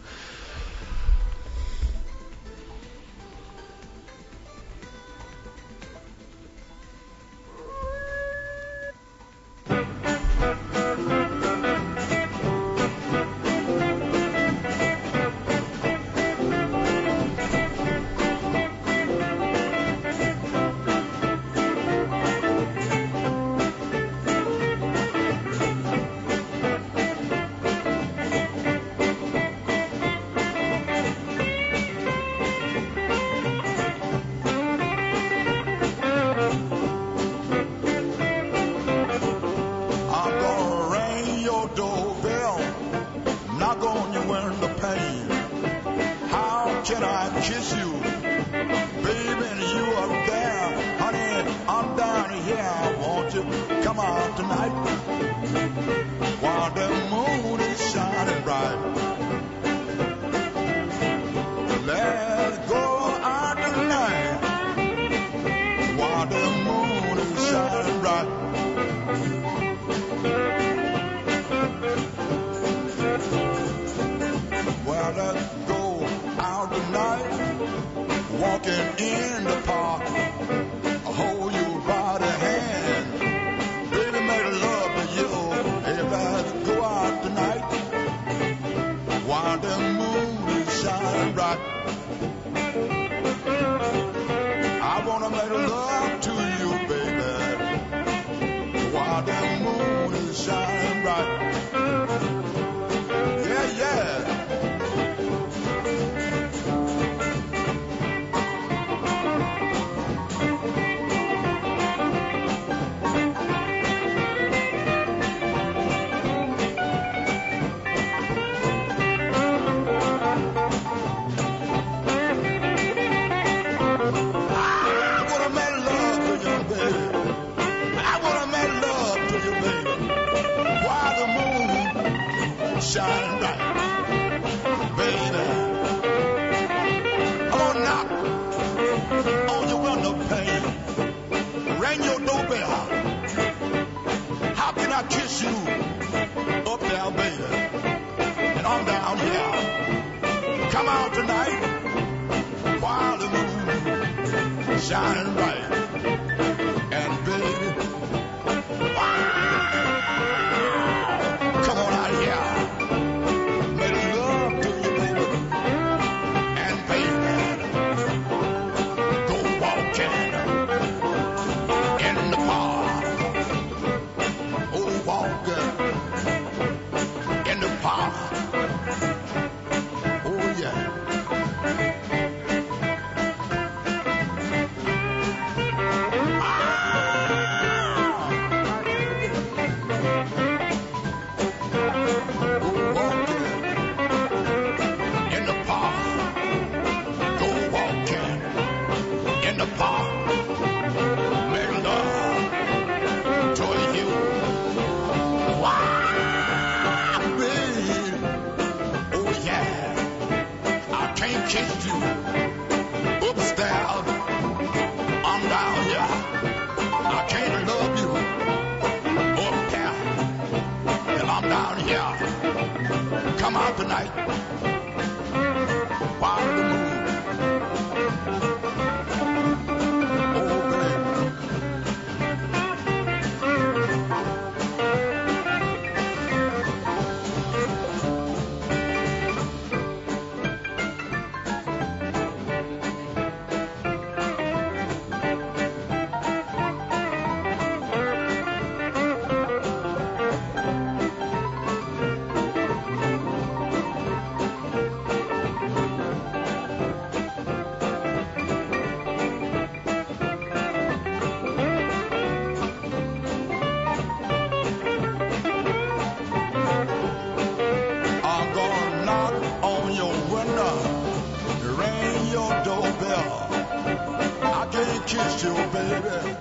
I can't kiss you, baby.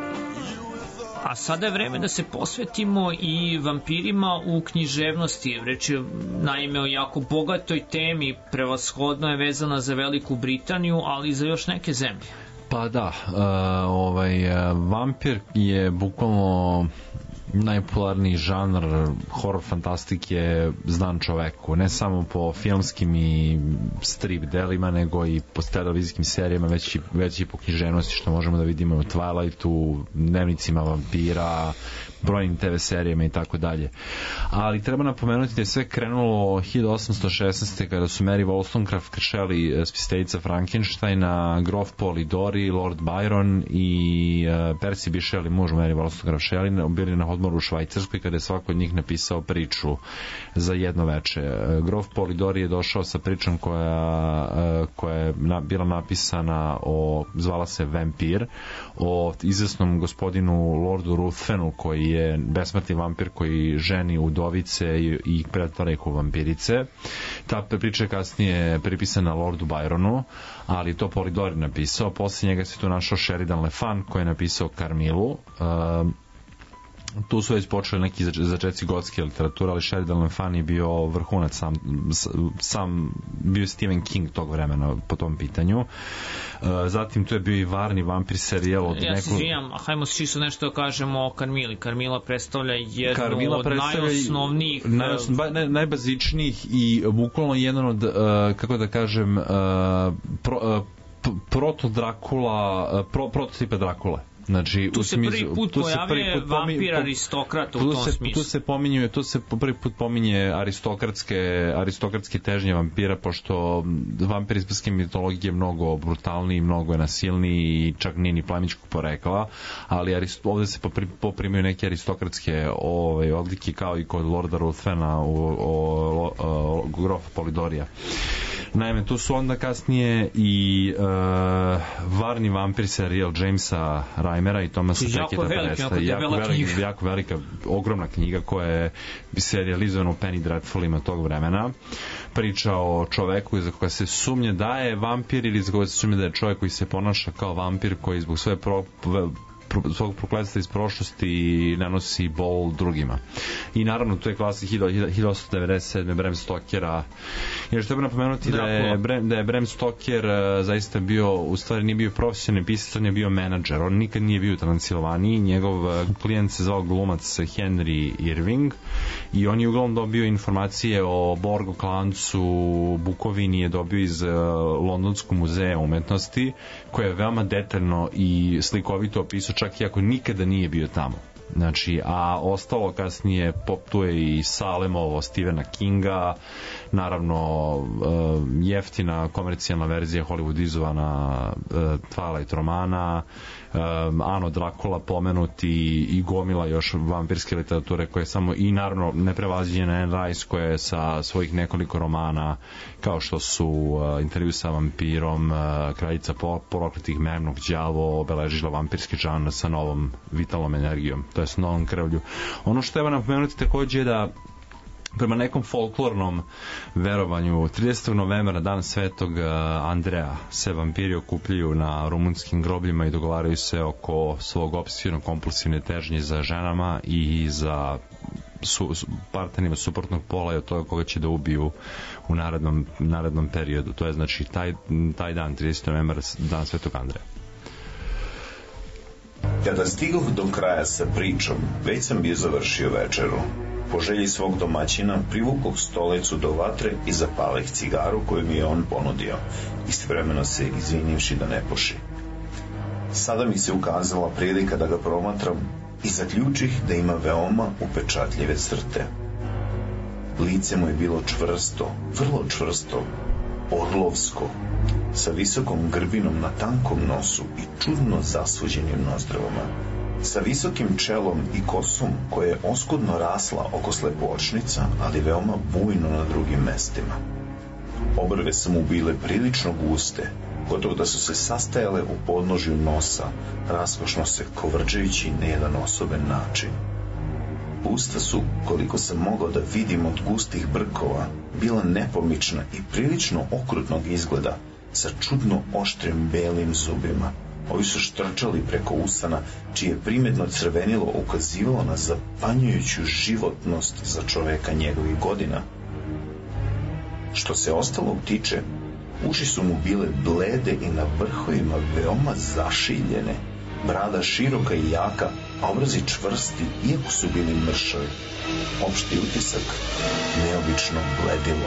A sada je vreme da se posvetimo i vampirima u književnosti. Reč je naime o jako bogatoj temi, prevashodno je vezana za Veliku Britaniju, ali i za još neke zemlje. Pa da, uh, ovaj, uh, vampir je bukvalno najpopularniji žanr horror fantastike znan čoveku, ne samo po filmskim i strip delima, nego i po televizijskim serijama, već i, već i po književnosti, što možemo da vidimo u Twilightu, Dnevnicima vampira, brojnim te ve serijama i tako dalje. Ali treba napomenuti da je sve krenulo hiljadu osamsto šesnaeste. kada su Mary Wollstonecraft Shelley, spisateljica Frankensteina, grof Polidori, Lord Byron i uh, Percy B. Shelley, muž Mary Wollstonecraft Shelley, bili na odmoru u Švajcarskoj kada je svako od njih napisao priču za jedno veče. Uh, grof Polidori je došao sa pričom koja, uh, koja je na, bila napisana o, zvala se Vampir, o izvesnom gospodinu Lordu Ruthvenu, koji je besmrtni vampir koji ženi udovice i, i pretvara ih u vampirice. Ta priča je kasnije pripisana Lordu Byronu, ali to Polidori napisao. Posle njega se tu našao Sheridan Le Fanu koji je napisao Carmilu. Uh, tu su već počeli neki začeci gotske literature, ali Sheridan Le Fanu je bio vrhunac, sam, sam bio Stephen King tog vremena po tom pitanju. Uh, zatim tu je bio i Varni vampir serijal od ja neko... se izvijam, hajmo se čisto nešto da kažemo o Karmili. Karmila predstavlja jednu Karmila od predstavlja najosnovnijih najosno, ba, ne, najbazičnijih i bukvalno jedan od uh, kako da kažem uh, pro, uh, proto Drakula, uh, pro, prototipa Drakule. Znači, tu u se smislu, prvi put tu se pojavljuje prvi put pominje, vampir aristokrata u tom se, smislu. Tu se pominje, tu se prvi put pominje aristokratske, aristokratske težnje vampira, pošto vampir iz srpske mitologije je mnogo brutalniji, mnogo je nasilniji i čak nije ni plemićkog porekla, ali arist, ovde se poprimaju neke aristokratske ove, odlike kao i kod Lorda Ruthvena u, o, o, o, grofa Polidorija. Naime, tu su onda kasnije i uh, Varni vampir serijal Jamesa Reimera i Thomasa Becketa Presta. Jako velika, jako velika, ogromna knjiga koja je serijalizovana u Penny Dreadfulima tog vremena. Priča o čoveku za koga se sumnje da je vampir ili za koga se sumnje da je čovek koji se ponaša kao vampir, koji zbog svoje pro, svog prokletstva iz prošlosti nanosi bol drugima. I naravno tu je klasik hiljadu osamsto devedeset sedme. Bram Stokera. I još treba napomenuti da je, Bram, da je Bram Stoker uh, zaista bio, u stvari nije bio profesionalni pisac, on je bio menadžer. On nikad nije bio u Transilvaniji. Njegov uh, klijent se zvao glumac Henry Irving i on je uglavnom dobio informacije o Borgo klancu, Bukovini je dobio iz uh, Londonskog muzeja umetnosti, koje je veoma detaljno i slikovito opisao, čak i ako nikada nije bio tamo. Znači, a ostalo kasnije pop, tu je i Salemovo, Stephena Kinga, naravno jeftina komercijalna verzija hollywoodizovana Twilight romana, Ano Dracula pomenuti i gomila još vampirske literature koje samo, i naravno neprevaziđena Anne Rice koja je sa svojih nekoliko romana kao što su uh, Intervju sa vampirom, uh, Kraljica prokletih, Memnog đavo obeležila vampirski žanr sa novom vitalnom energijom, to je s novom krvlju. Ono što treba napomenuti takođe je da prema nekom folklornom verovanju tridesetog novembra, dan Svetog Andreja, se vampiri okupljaju na rumunskim grobljima i dogovaraju se oko svog opsesivno-kompulsivne težnje za ženama i za su, su, partnerima suprotnog pola i od toga koga će da ubiju u narednom, narednom periodu. To je znači taj, taj dan, tridesetog novembra, dan Svetog Andreja. Kada stigoh do kraja sa pričom, već sam bio završio večeru. Po želji svog domaćina privukoh stolicu do vatre i zapalih cigaru koju mi je on ponudio, istovremeno se izvinivši da ne puši. Sada mi se ukazala prilika da ga promatram i zaključih da ima veoma upečatljive crte. Lice mu je bilo čvrsto, vrlo čvrsto, orlovsko, sa visokom grbinom na tankom nosu i čudno zasvuđenim nozdravama, sa visokim čelom i kosom koja je oskudno rasla oko slepočnica, ali veoma bujno na drugim mestima. Obrve su mu bile prilično guste, gotovo da su se sastajale u podnožju nosa, raskošno se kovrđajući na jedan osoben način. Usta su, koliko sam mogao da vidim od gustih brkova, bila nepomična i prilično okrutnog izgleda, sa čudno oštrim belim zubima. Ovi su štrčali preko usana, čije primetno crvenilo ukazivalo na zapanjujuću životnost za čoveka njegovih godina. Što se ostalog tiče, uši su mu bile blede i na vrhovima veoma zašiljene, brada široka i jaka, a obrazi čvrsti, iako su bili mršavi. Opšti utisak neobično bledilo.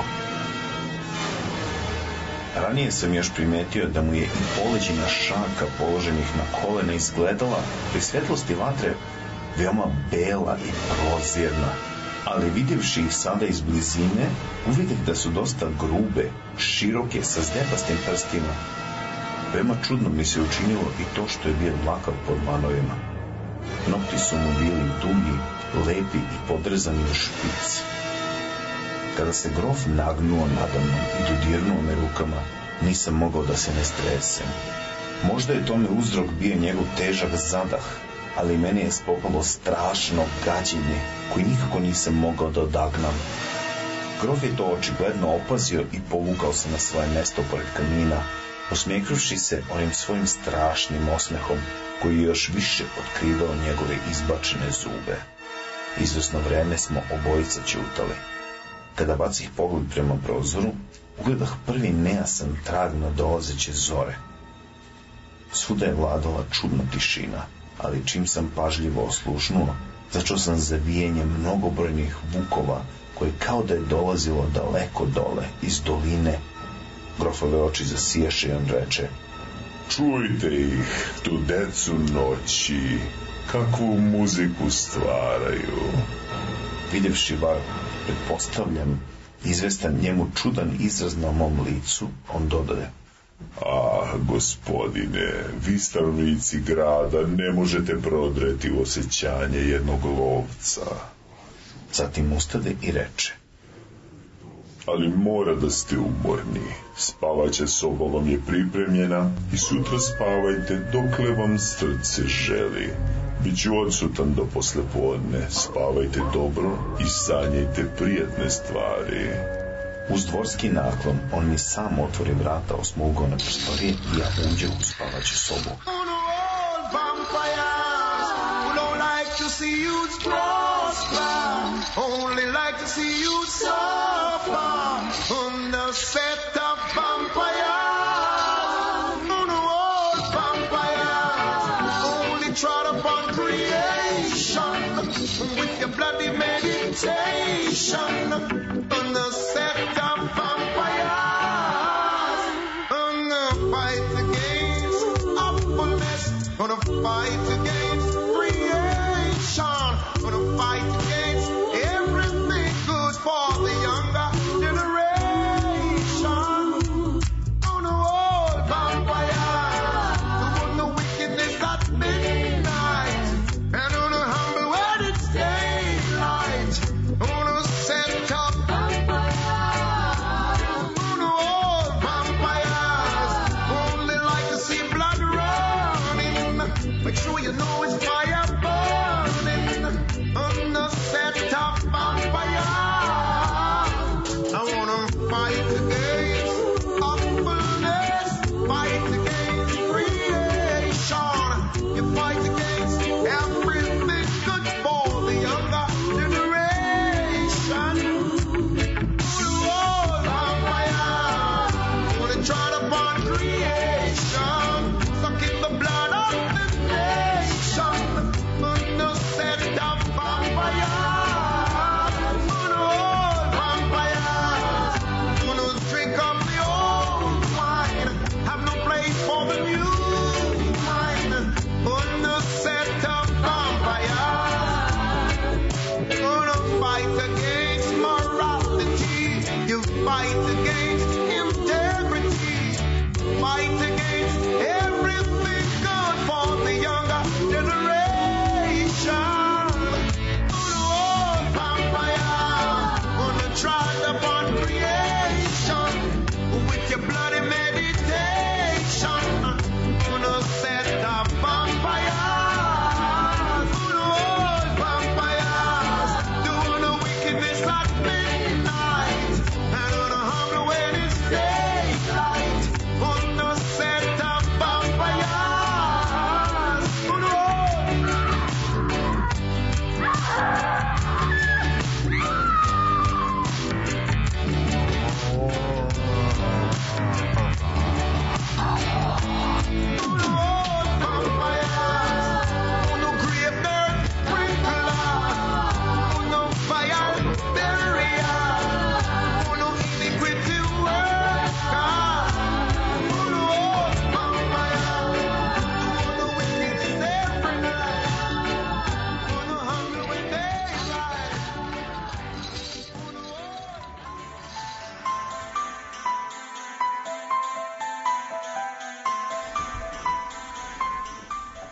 Ranije sam još primetio da mu je i poleđina šaka položenih na kolena izgledala pri svetlosti vatre veoma bela i prozirna, ali vidjevši ih sada iz blizine, uvidih da su dosta grube, široke, sa zdepastim prstima. Veoma čudno mi se učinilo i to što je bio dlakav pod dlanovima. Nokti su mu bili dugi, lepi i podrezani u špic. Kada se grof nagnuo nadamnom i dodirnuo me rukama, nisam mogao da se ne stresem. Možda je tome uzrok bio njegov težak zadah, ali meni je spopalo strašno gađenje, koji nikako nisam mogao da odagnam. Grof je to očigledno opazio i povukao se na svoje mesto pored kamina, osmijekruši se onim svojim strašnim osmehom, koji je još više otkrivao njegove izbačene zube. Izvesno vreme smo obojica ćutali. Kada bacih pogled prema prozoru, ugledah prvi nejasan trag nadolazeće zore. Svuda je vladala čudna tišina, ali čim sam pažljivo oslušnuo, začuo sam zavijenje mnogobrojnih vukova, koje kao da je dolazilo daleko dole, iz doline. Grofove oči zasijaše i on reče: Čujte ih, tu decu noći, kakvu muziku stvaraju. Vidjevši bar, pretpostavljam, izvestan njemu čudan izraz na mom licu, on dodaje: Ah, gospodine, vi stanovnici grada ne možete prodreti osjećanje jednog lovca. Zatim ustade i reče: Ali mora da ste umorni. Spavaća soba vam je pripremljena i sutra spavajte dokle vam srce želi. Biću odsutan do poslepodne. Spavajte dobro i sanjajte prijatne stvari. Uz dvorski naklon on mi sam otvori vrata osmougaone prostorije i ja uđem u spavaću sobu. Only like to see you suffer on the set of vampires, on the old vampires. Only trod upon creation with your bloody meditation on the set of vampires. Gonna fight against awfulness, gonna fight against creation, gonna fight against everything good for the younger generation. On the old vampire, on the wickedness at midnight, and on the humble when it's daylight. On the set of vampires, on the old vampires, only like to see blood running. Make sure you know it's fire burning on the set of vampires. I wanna fight against awfulness, fight against creation. You fight against everything good for the younger generation. The old vampires wanna try to burn creation, sucking the blood of the nation. On the set of vampires, on the old vampires, gonna drink up the old wine, have no place for the new wine. On the set of vampires, gonna fight against morality, you fight against integrity, fight against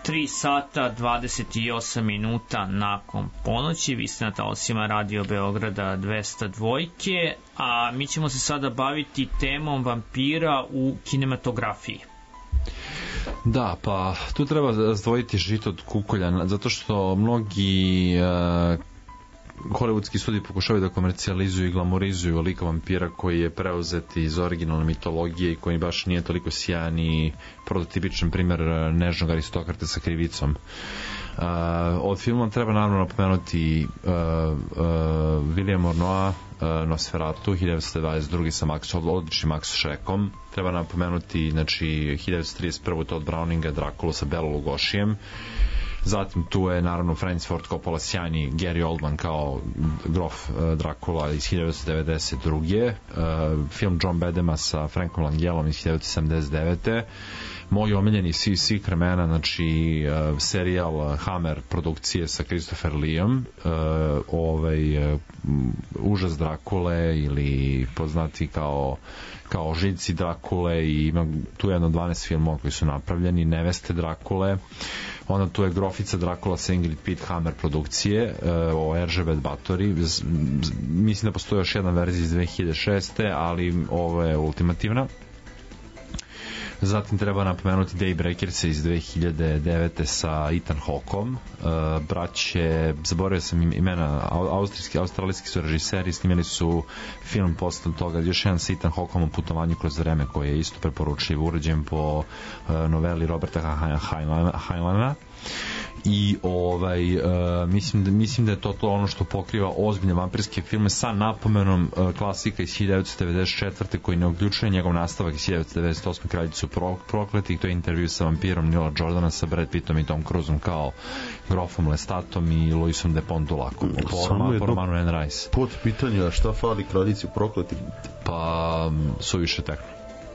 tri sata dvadeset osam minuta nakon ponoći. Vi ste na talasima Radio Beograda dvesta dva, a mi ćemo se sada baviti temom vampira u kinematografiji. Da, pa tu treba razdvojiti žito od kukolja, zato što mnogi uh, hollywoodski studiji pokušavaju da komercijalizuju i glamorizuju lika vampira koji je preuzet iz originalne mitologije i koji baš nije toliko sjajan i prototipičan primer nežnog aristokrata sa krivicom. Uh, od filma treba naravno napomenuti uh, uh, William Ornoa, uh, Nosferatu hiljadu devetsto dvadeset druge sa Max, odličnim Max Schreckom. Treba napomenuti znači hiljadu devetsto trideset prve Todd Browninga, Drakulu sa Bela Lugosijem. Zatim tu je naravno Francis Ford Coppola, sjajni Gary Oldman kao grof uh, Drakula iz hiljadu devetsto devedeset druge. Uh, film John Badema sa Frankom Langelom iz hiljadu devetsto sedamdeset devete. Moj omiljeni svih svih vremena, znači uh, serijal Hammer produkcije sa Christopher Leeom, uh, ovaj uh, užas Drakule ili poznati kao kao Žiljci Drakule, i ima tu jedno dvanaest filmova koji su napravljeni, Neveste Drakule. Onda tu je Grofica Drakula sa Ingrid Pitt, Hammer produkcije, uh, o Erzsébet Báthory. Mislim da postoji još jedna verzija iz dve hiljade šeste, ali ovo je ultimativna. Zatim treba napomenuti Daybreakers iz dve hiljade devete sa Ethan Hawkeom. Uh, braće, zaboravio sam imena, austrijski, australijski su režiseri, snimili su film posle toga, još jedan sa Ethan Hawkeom o putovanju kroz vreme, koji je isto preporučljiv, urađen po uh, noveli Roberta Heinleina. I ovaj, uh, mislim, da, mislim da je to, to ono što pokriva ozbiljne vampirske filme sa napomenom uh, klasika iz hiljadu devetsto devedeset četvrte koji ne uključuje njegov nastavak iz hiljadu devetsto devedeset osme Kraljicu pro, prokleti, to je intervju sa vampirom Nila Jordana sa Brad Pittom i Tom Cruiseom kao grofom Lestatom i Luisom de Pontulakom po romanu Anne Rice. Pod pitanja šta fali Kraljici prokleti? Pa su više tekno.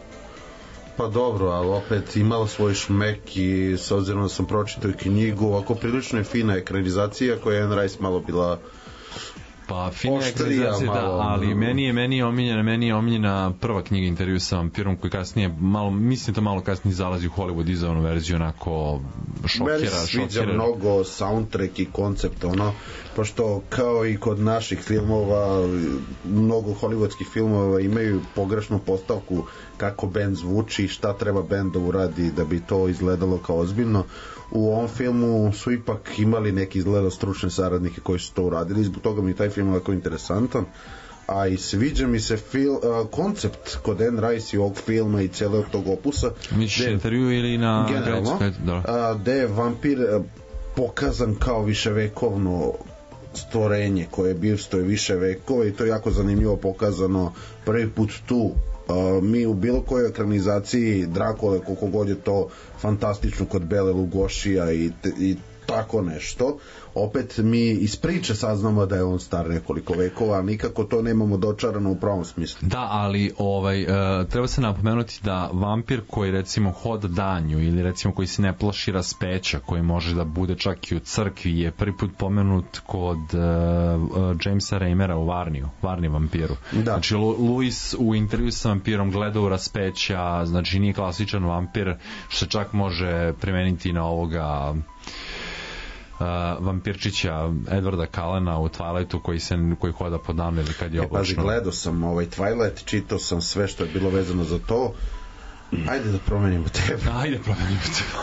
Pa dobro, ali opet imala svoj šmek i s obzirom da sam pročitao knjigu, ovako prilično je fina ekranizacija koja je Anne Rice malo bila pa fina ekranizacija, da, ali meni je, meni je omiljena, meni je omiljena prva knjiga Intervju sa vampirom, koji kasnije malo, mislim da malo kasnije zalazi u Hollywood izdavanu verziju, onako šokira, meni se sviđa šokira. Mnogo soundtrack i koncept, ono, pošto kao i kod naših filmova, mnogo hollywoodskih filmova imaju pogrešnu postavku kako bend zvuči, šta treba bend da uradi da bi to izgledalo kao ozbiljno. U ovom filmu su ipak imali neki izgleda stručne saradnike koji su to uradili, zbog toga mi taj film je interesantan. A i sviđa mi se fil, uh, koncept kod Anne Rice i ovog filma i cijelog tog opusa. Misliš intervju ili na generalno, uh, gde je vampir uh, pokazan kao viševekovno stvorenje koje je bio stoje više vekova, i to je jako zanimljivo pokazano prvi put tu. Uh, mi u bilo kojoj ekranizaciji Drakule, koliko god je to fantastično kod Bele Lugosija i, te, i tako nešto, opet mi iz priče saznamo da je on star nekoliko vekova, a nikako to nemamo dočarano u pravom smislu. Da, ali ovaj, uh, treba se napomenuti da vampir koji recimo hoda danju ili recimo koji se ne plaši raspeća, koji može da bude čak i u crkvi, je prvi put pomenut kod uh, uh, Jamesa Reimera u Varniju, Varni vampiru. Da. Znači Louis u intervju sa vampirom gleda u raspeća, znači nije klasičan vampir, što se čak može primeniti na ovoga Uh, vampirčića Edwarda Callena u Twilightu koji se koji hoda po danu ili kad je oblačno. E, pazi, gledao sam ovaj Twilight, čitao sam sve što je bilo vezano za to. Ajde da promenimo temu. Ajde promenimo temu.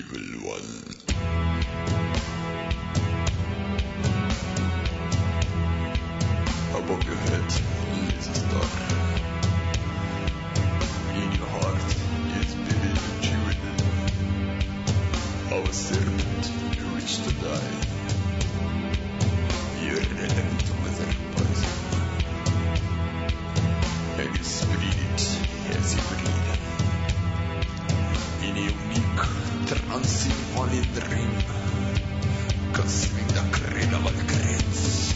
evil one. Above your head is a star. In your heart is buried a jewel of a serpent you wish to die. You're ready to wither poison, and you spread it as you breathe. In a unique, transylvanian dream, consuming the cradle of regrets.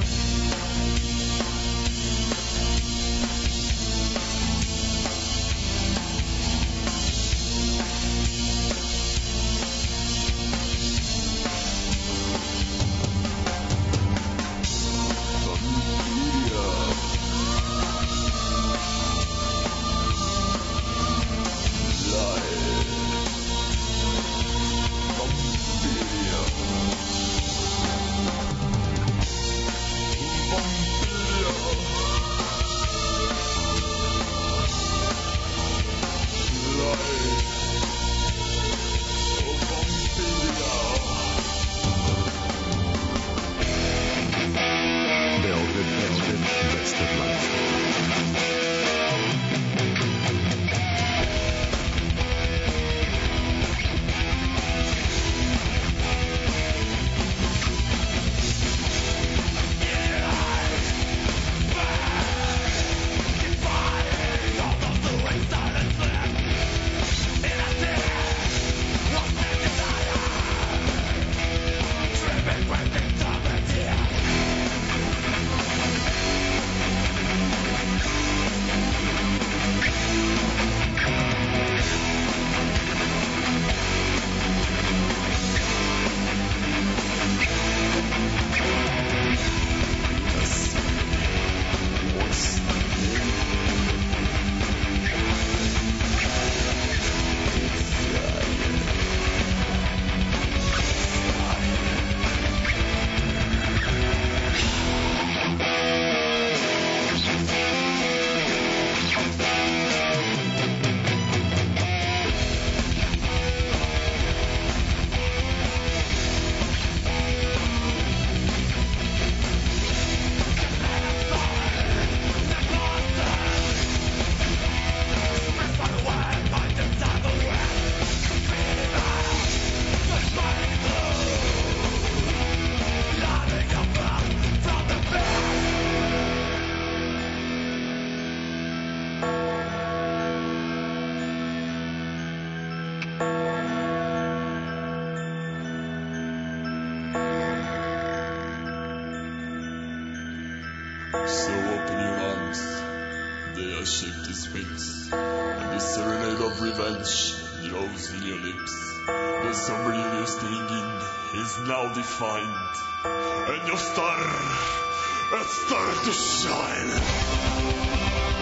So open your arms, they are shaped as wings, and the serenade of revenge glows in your lips. The summer you're staying in is now defined, and your star has started to shine.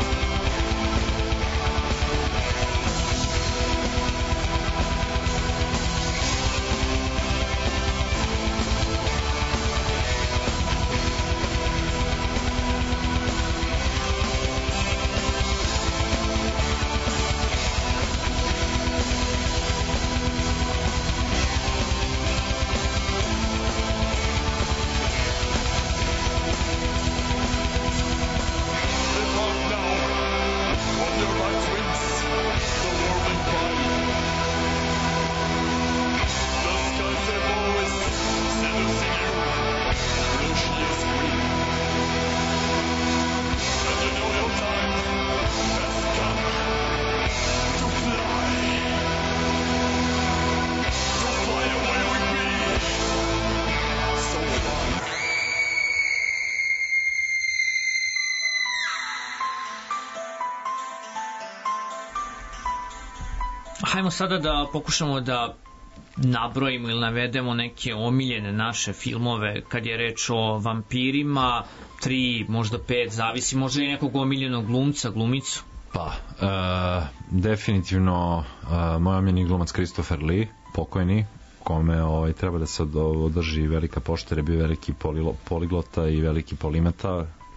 Hajmo sada da pokušamo da nabrojimo ili navedemo neke omiljene naše filmove kad je reč o vampirima, tri, možda pet, zavisi, možda i nekog omiljenog glumca, glumicu. Pa, e, definitivno e, moj omiljeni glumac Christopher Lee, pokojni, kome ovaj, treba da se održi velika pošta, jer je bio veliki polilo, poliglota i veliki polimeta,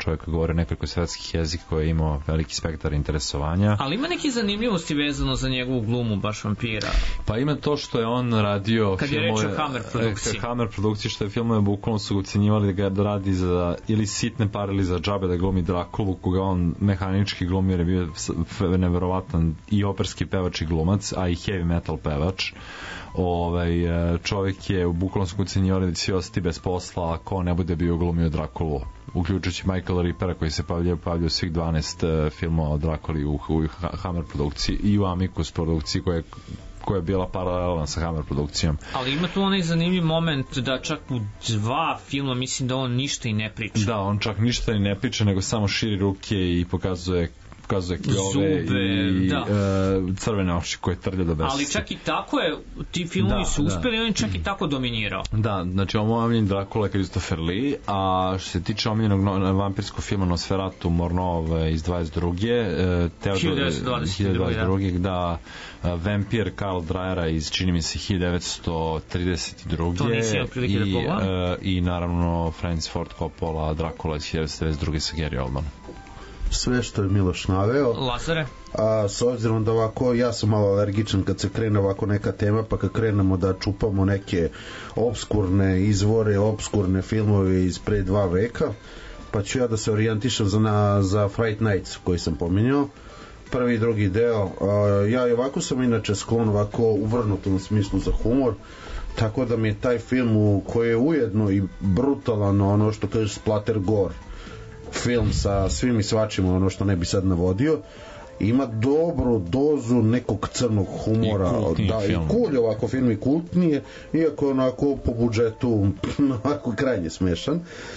čovjek koji govori nekoliko svetskih jezika, koji je imao veliki spektar interesovanja. Ali ima neki zanimljivosti vezano za njegovu glumu baš vampira? Pa ima to što je on radio kad filmove, je reč o Hammer produkciji. Hammer produkciji, što je filmove bukvalno su ucenjivali da ga radi za ili sitne pare ili za džabe da glumi Drakulu, koga on mehanički glumi jer je bio neverovatan i operski pevač i glumac, a i heavy metal pevač. Ovaj, čovjek je u bukvalno su ucenjivali da će svi ostati bez posla ako ne bude bio glumio Drakulu, uključujući Michaela Rippera koji se pavljaju pavljaju svih dvanaest filmova o Drakuli u, u Hammer produkciji i u Amicus produkciji koja je koja je bila paralelna sa Hammer produkcijom. Ali ima tu onaj zanimljiv moment da čak u dva filma mislim da on ništa i ne priča. Da, on čak ništa i ne priča, nego samo širi ruke i pokazuje pokazuje kljove i da. e, crvene oči koje trlja do besvesti. Ali čak i tako je, ti filmovi da, su uspeli da. I on čak i tako dominirao. Da, znači ovo je omiljen Dracula Christopher Lee, a što se tiče omiljenog vampirskog filma Nosferatu Mornov iz dvadeset druge hiljadu devetsto dvadeset druge da, Vampir Karl Dreyera iz čini mi se hiljadu devetsto trideset druge to nisi imao prilike da pogledam. I naravno Francis Ford Coppola Dracula iz hiljadu devetsto devedeset druge sa Gary Oldmanom. Sve što je Miloš naveo. Lazare? A s obzirom da ovako, ja sam malo alergičan kad se krene ovako neka tema, pa kad krenemo da čupamo neke obskurne izvore, obskurne filmove iz pre dva veka, pa ću ja da se orijentišem za, na, za Fright Nights koji sam pominjao. Prvi i drugi deo. A, ja i ovako sam inače sklon ovako uvrnutom smislu za humor, tako da mi je taj film u koji je ujedno i brutalan, ono što kaže splatter gore film sa svim i svačim, ono što ne bi sad navodio, ima dobru dozu nekog crnog humora i da, film. I cool ovako film i kultnije, iako onako po budžetu onako krajnje smešan.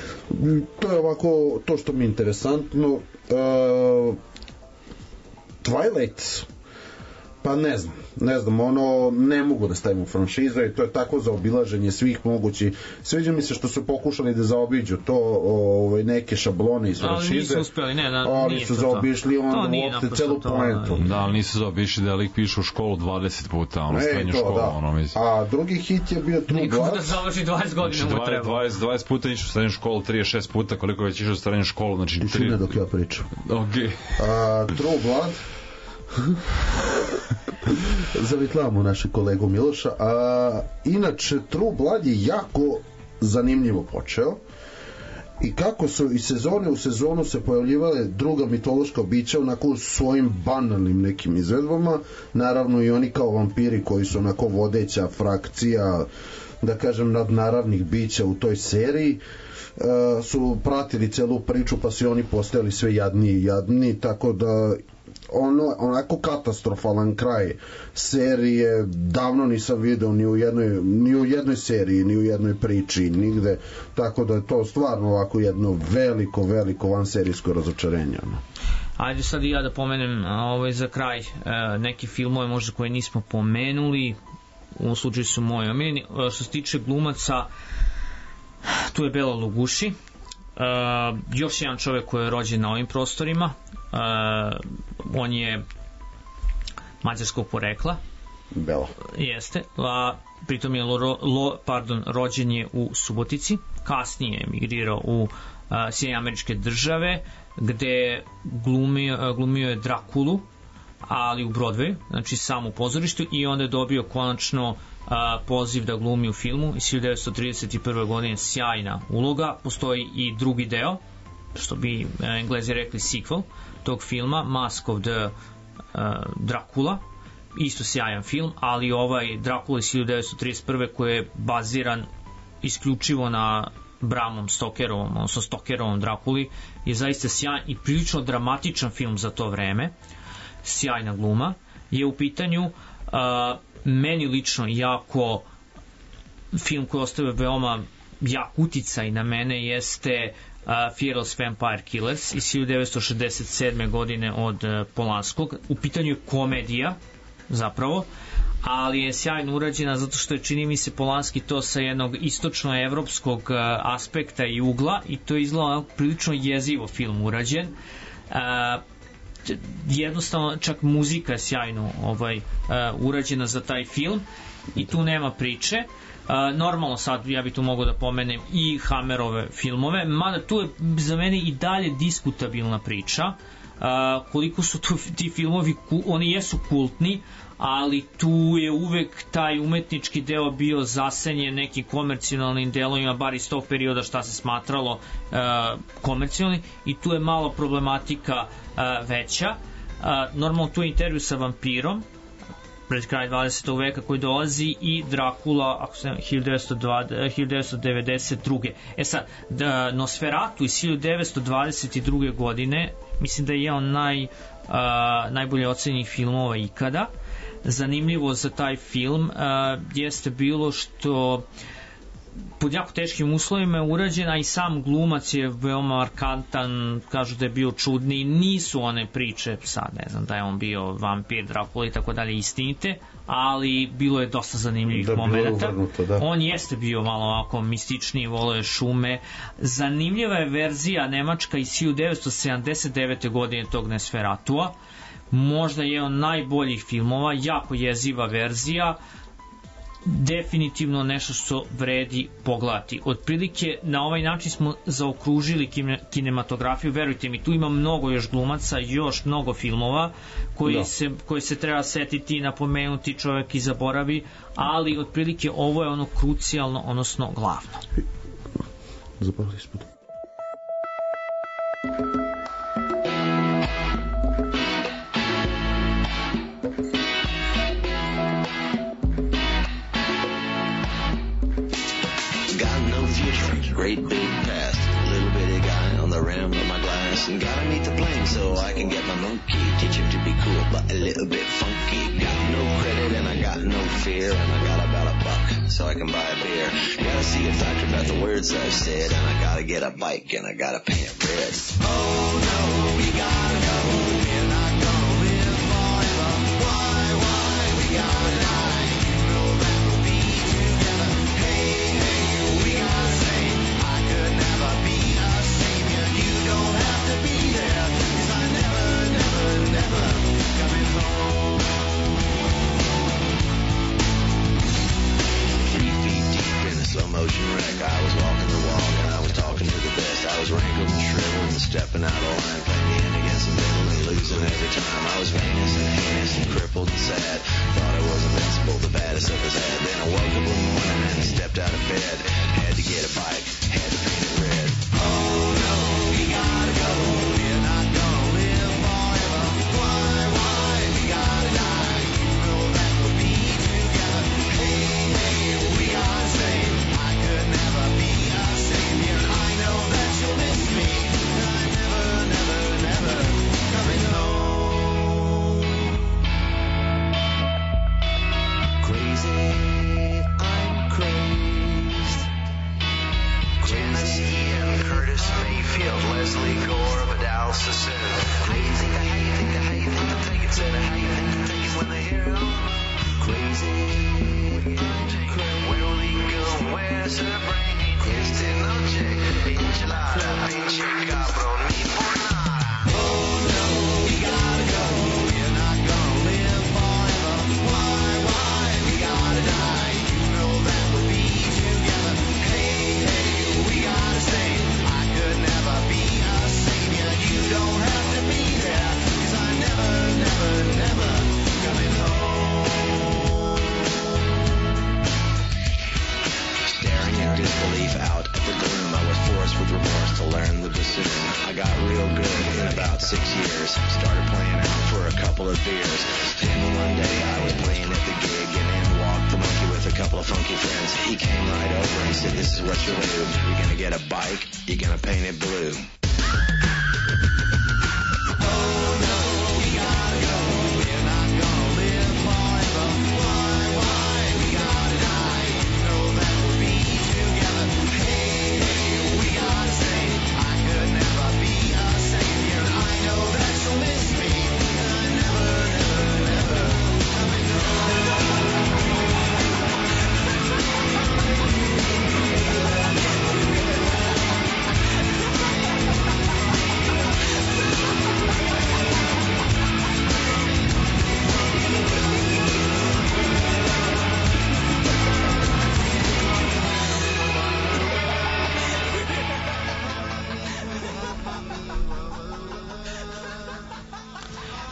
To je ovako to što mi je interesantno. uh, Twilight, pa ne znam, ne znam, ono, ne mogu da stavim u franšizu i to je tako zaobilaženje svih mogućih. Sviđa mi se što su pokušali da zaobiđu to, ovaj, neke šablone iz franšize. Ali nisu uspeli, ne, na, ali su zaobišli onda uopšte celu poentu. Da, ali nisu zaobišli da lik piše u školu dvadeset puta, ono, srednju školu, da. Ono, mislim. A drugi hit je bio True Blood. Niko da završi dvadeset godina znači, mu treba. dvadeset, dvadeset puta išao u srednju školu, trideset šest puta, koliko već išao u srednju školu, znači... Tišina tri... dok ja pričam. Okay. A, True Blood zavitlamo naše kolegu Miloša. A, inače True Blood je jako zanimljivo počeo i kako su iz sezone u sezonu se pojavljivale druga mitološka bića onako svojim banalnim nekim izvedbama, naravno i oni kao vampiri koji su onako vodeća frakcija, da kažem, nadnaravnih bića u toj seriji. Uh, su pratili celu priču pa su oni postajali sve jadniji i jadniji, tako da ono, onako katastrofalan kraj serije davno nisam video ni u jednoj, ni u jednoj seriji, ni u jednoj priči, nigde, tako da je to stvarno ovako jedno veliko, veliko vanserijsko razočarenje. Ajde sad i ja da pomenem ovaj, za kraj neki filmove možda koje nismo pomenuli, u slučaju su moji omiljeni. Što se tiče glumaca, tu je Bela Lugosi, uh, još jedan čovjek koji je rođen na ovim prostorima. Uh, on je mađarskog porekla. Bela. Jeste. A, pritom je lo, lo, pardon, rođen je u Subotici, kasnije je emigrirao u uh, Sjedinjene Američke Države, gde glumio, glumio je Drakulu, ali u Broadwayu, znači samo u pozorištu, i onda je dobio konačno a, poziv da glumi u filmu iz hiljadu devetsto trideset prve godine, sjajna uloga. Postoji i drugi deo, što bi a, Englezi rekli sequel tog filma, Mask of the a, Dracula, isto sjajan film, ali ovaj Dracula iz hiljadu devetsto trideset prve koji je baziran isključivo na Bramom Stokerovom, odnosno Stokerovom Drakuli, je zaista sjajan i prilično dramatičan film za to vreme, sjajna gluma. Je u pitanju uh, meni lično jako film koji ostavio veoma jak uticaj na mene jeste uh, Fearless Vampire Killers iz hiljadu devetsto šezdeset sedme godine od uh, Polanskog. U pitanju je komedija zapravo, ali je sjajno urađena zato što je, čini mi se, Polanski to sa jednog istočnoevropskog uh, aspekta i ugla, i to je izgleda prilično jezivo film urađen. Uh, jednostavno čak muzika je sjajno ovaj, uh, urađena za taj film i tu nema priče. Uh, normalno sad ja bi tu mogao da pomenem i Hammerove filmove, mada tu je za mene i dalje diskutabilna priča. Uh, koliko su tu ti filmovi, oni jesu kultni, ali tu je uvek taj umetnički deo bio zasenjen nekim komercionalnim delovima, bar iz tog perioda šta se smatralo uh, komercionalni, i tu je malo problematika uh, veća. Uh, normalno tu je intervju sa vampirom pred kraj dvadesetog veka koji dolazi, i Drakula, ako se hiljadu devetsto devedeset druge. E sad, da, Nosferatu iz hiljadu devetsto dvadeset druge godine, mislim da je on naj, uh, najbolje ocenjenih filmova ikada. Zanimljivo za taj film uh, jeste bilo što pod jako teškim uslovima je urađen, a i sam glumac je veoma markantan, kažu da je bio čudni, nisu one priče, sad ne znam da je on bio vampir, Drakula i tako dalje istinite, ali bilo je dosta zanimljivih da, momenta. Da. On jeste bio malo ovako mističniji, volio je šume. Zanimljiva je verzija nemačka iz hiljadu devetsto sedamdeset devete godine tog Nosferatua, možda je on najboljih filmova, jako jeziva verzija, definitivno nešto što vredi pogledati. Otprilike na ovaj način smo zaokružili kinematografiju, verujte mi, tu ima mnogo još glumaca, još mnogo filmova koji, se, koji se treba setiti i napomenuti, čovjek i zaboravi, ali otprilike ovo je ono krucijalno, odnosno glavno. Zapali smo. Great big past, little bitty guy on the rim of my glass, and gotta meet the plane so I can get my monkey, teach him to be cool but a little bit funky. Got no credit and I got no fear, and I got about a buck so I can buy a beer. Gotta see a doctor about the words I've said, and I gotta get a bike and I gotta paint it red. Oh no, we gotta go, we're not gonna live forever. Why, why, we gotta die, you know that we'll be together. Hey, hey, we gotta say never be a savior, you don't have to be there, 'cause I never, never, never coming home. Three feet deep in a slow motion wreck, I was walking the walk and I was talking to the best. I was wrinkled and shriveled and stepping out of line, playing the end against the middle and losing every time. I was famous and heinous and crippled and sad, thought I was invincible, the baddest of us had. Then I woke up one morning and stepped out of bed, had to get a bike, had to paint it red. Oh no, we gotta go, we're not gonna live forever. Why, why, we gotta die, you know that we'll be together. Hey, hey, we gotta say, I could never be a savior. I know that you'll miss me, I'm never, never, never coming home. Crazy, I'm crazed. Crazy. Curtis Mayfield, Leslie Gore, Vidal Sassoon. How you think, how you think, how you think they'll take it, Santa? How you think they'll take it when they hear it all? Crazy, where we go, where's her brain? Esta noche, enchilada, pinche cabrón, ni por nada. Oh no, we gotta go, we're not gonna live forever. Why, why, we gotta die, you know that we'll be together. Hey, hey, we gotta say, I could never be a savior, you don't have to be there, 'cause I never, never, never coming home. Staring in disbelief out at the gloom, I was forced with remorse to learn the bassoon. I got real good in about six years, started playing out for a couple of beers. Then one day I was playing at the gig, and in walked the monkey with a couple of funky friends. He came right over and said, this is what you're gonna do, you're gonna get a bike, you're gonna paint it blue. Oh no, we gotta go, we're not gonna live forever. Why, why, we gotta die, you know that we'll be together. Hey, hey, we gotta say, I could never be a savior. I know that you'll miss me, and I'm never, never, never coming home.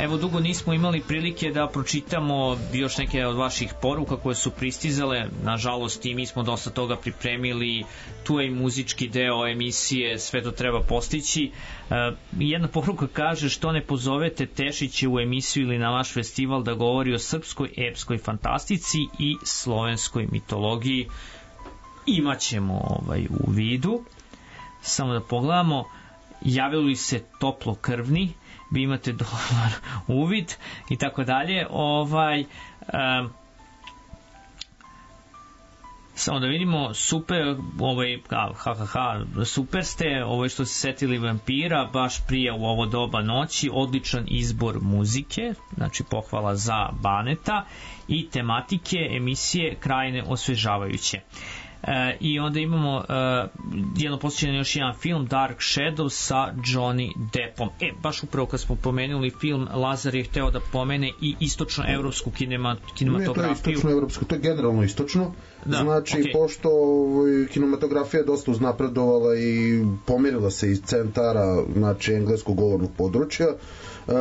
Evo, dugo nismo imali prilike da pročitamo još neke od vaših poruka koje su pristizale. Nažalost, i mi smo dosta toga pripremili, tu je i muzički deo emisije, sve to treba postići. Jedna poruka kaže: što ne pozovete Tešića u emisiju ili na vaš festival da govori o srpskoj epskoj fantastici i slovenskoj mitologiji. Imaćemo ovaj u vidu. Samo da pogledamo, javili se toplokrvni, vi imate dobar uvid i tako dalje. Ovaj um, samo da vidimo, super, ovaj, ha, ha, ha, super ste, ovaj što se setili vampira baš prije u ovo doba noći, odličan izbor muzike, znači pohvala za Baneta, i tematike emisije krajne osvežavajuće. E, i onda imamo e, jedno posjećanje, još jedan film, Dark Shadow sa Johnny Deppom. E, baš upravo kad smo pomenuli film, Lazar je hteo da pomene i istočnoevropsku kinema, kinematografiju. Ne, to je istočnoevropsko, to je generalno istočno. Da, znači, okay. Pošto ovaj, kinematografija je dosta uznapredovala i pomerila se iz centara, znači, engleskog govornog područja, uh,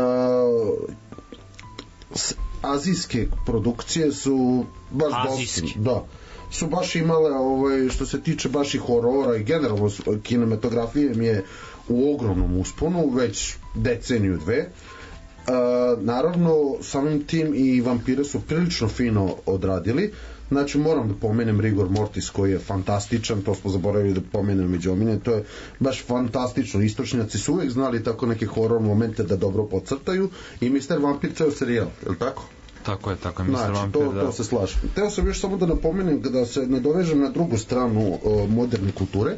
azijske produkcije su baš dosta, da, su baš imale, ovaj, što se tiče baš i horora i generalno kinematografije mi je u ogromnom usponu već deceniju dve. Uh, naravno, samim tim i vampire su prilično fino odradili. Znači, moram da pomenem Rigor Mortis koji je fantastičan, to smo zaboravili da pomenem među omenje, to je baš fantastično. Istočnjaci su uvek znali tako neke horor momente da dobro podcrtaju, i mister Vampir ceo serijal, je li tako? Tako je, tako je, mister Znači, Vampir, to, da. to se slažem. Teo sam još samo da napomenem, da se nadovežem na drugu stranu uh, moderne kulture.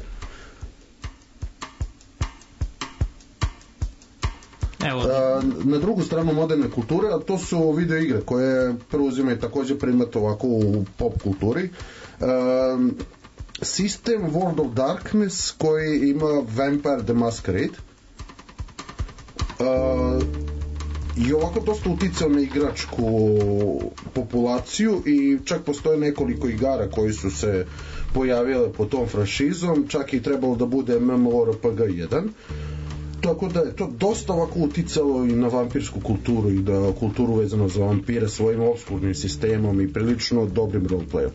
Evo. Uh, na drugu stranu moderne kulture, a to su video igre koje preuzimaju takođe primat ovako u pop kulturi. Uh, sistem World of Darkness koji ima Vampire the Masquerade. Uh, i ovako dosta uticao na igračku populaciju i čak postoje nekoliko igara koji su se pojavile po tom franšizom, čak i trebalo da bude MMORPG jedan, tako da je to dosta ovako uticalo i na vampirsku kulturu i da kulturu vezano za vampire svojim obskurnim sistemom i prilično dobrim roleplayom.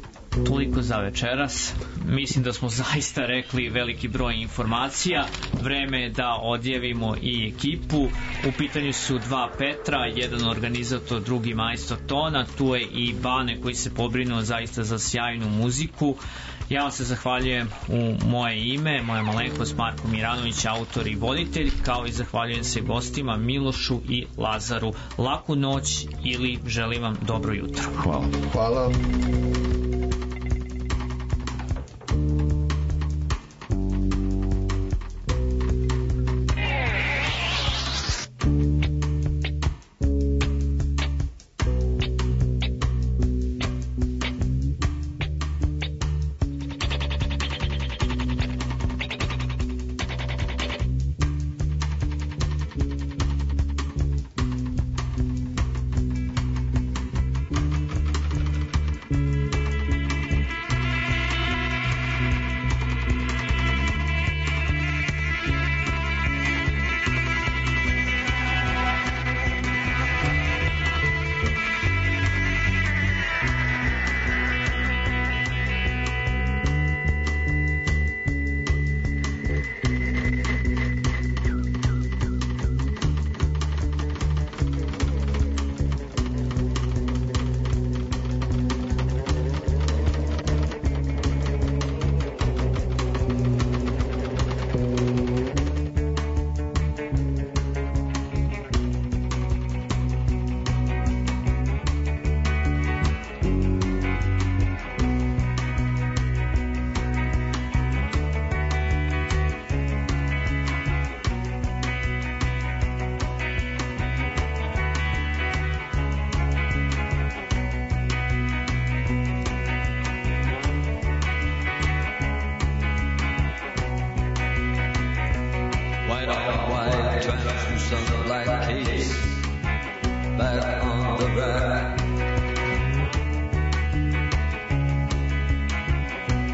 Toliko za večeras. Mislim da smo zaista rekli veliki broj informacija. Vreme je da odjavimo i ekipu. U pitanju su dva Petra, jedan organizator, drugi majstor tona. Tu je i Bane koji se pobrinuo zaista za sjajnu muziku. Ja vam se zahvaljujem u moje ime, moja malenkost Marko Miranović, autor i voditelj, kao i zahvaljujem se gostima Milošu i Lazaru. Laku noć ili želim vam dobro jutro. Hvala. Hvala.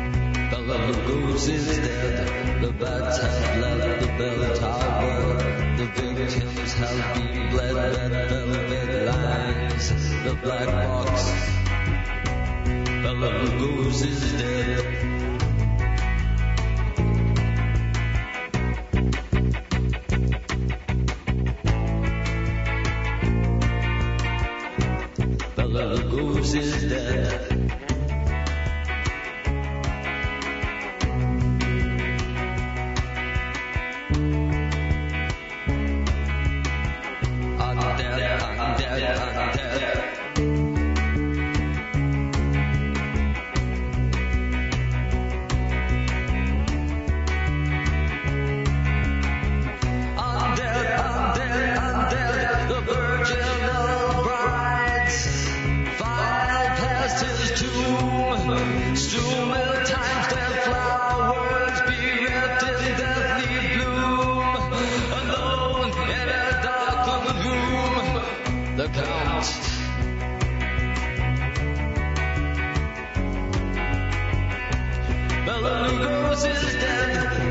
The goose is dead, the bats have left the bell tower. The victims have been bled, red velvet lines. The black box, Bela Lugosi is dead. Bela Lugosi is dead. Bela Lugosi is dead.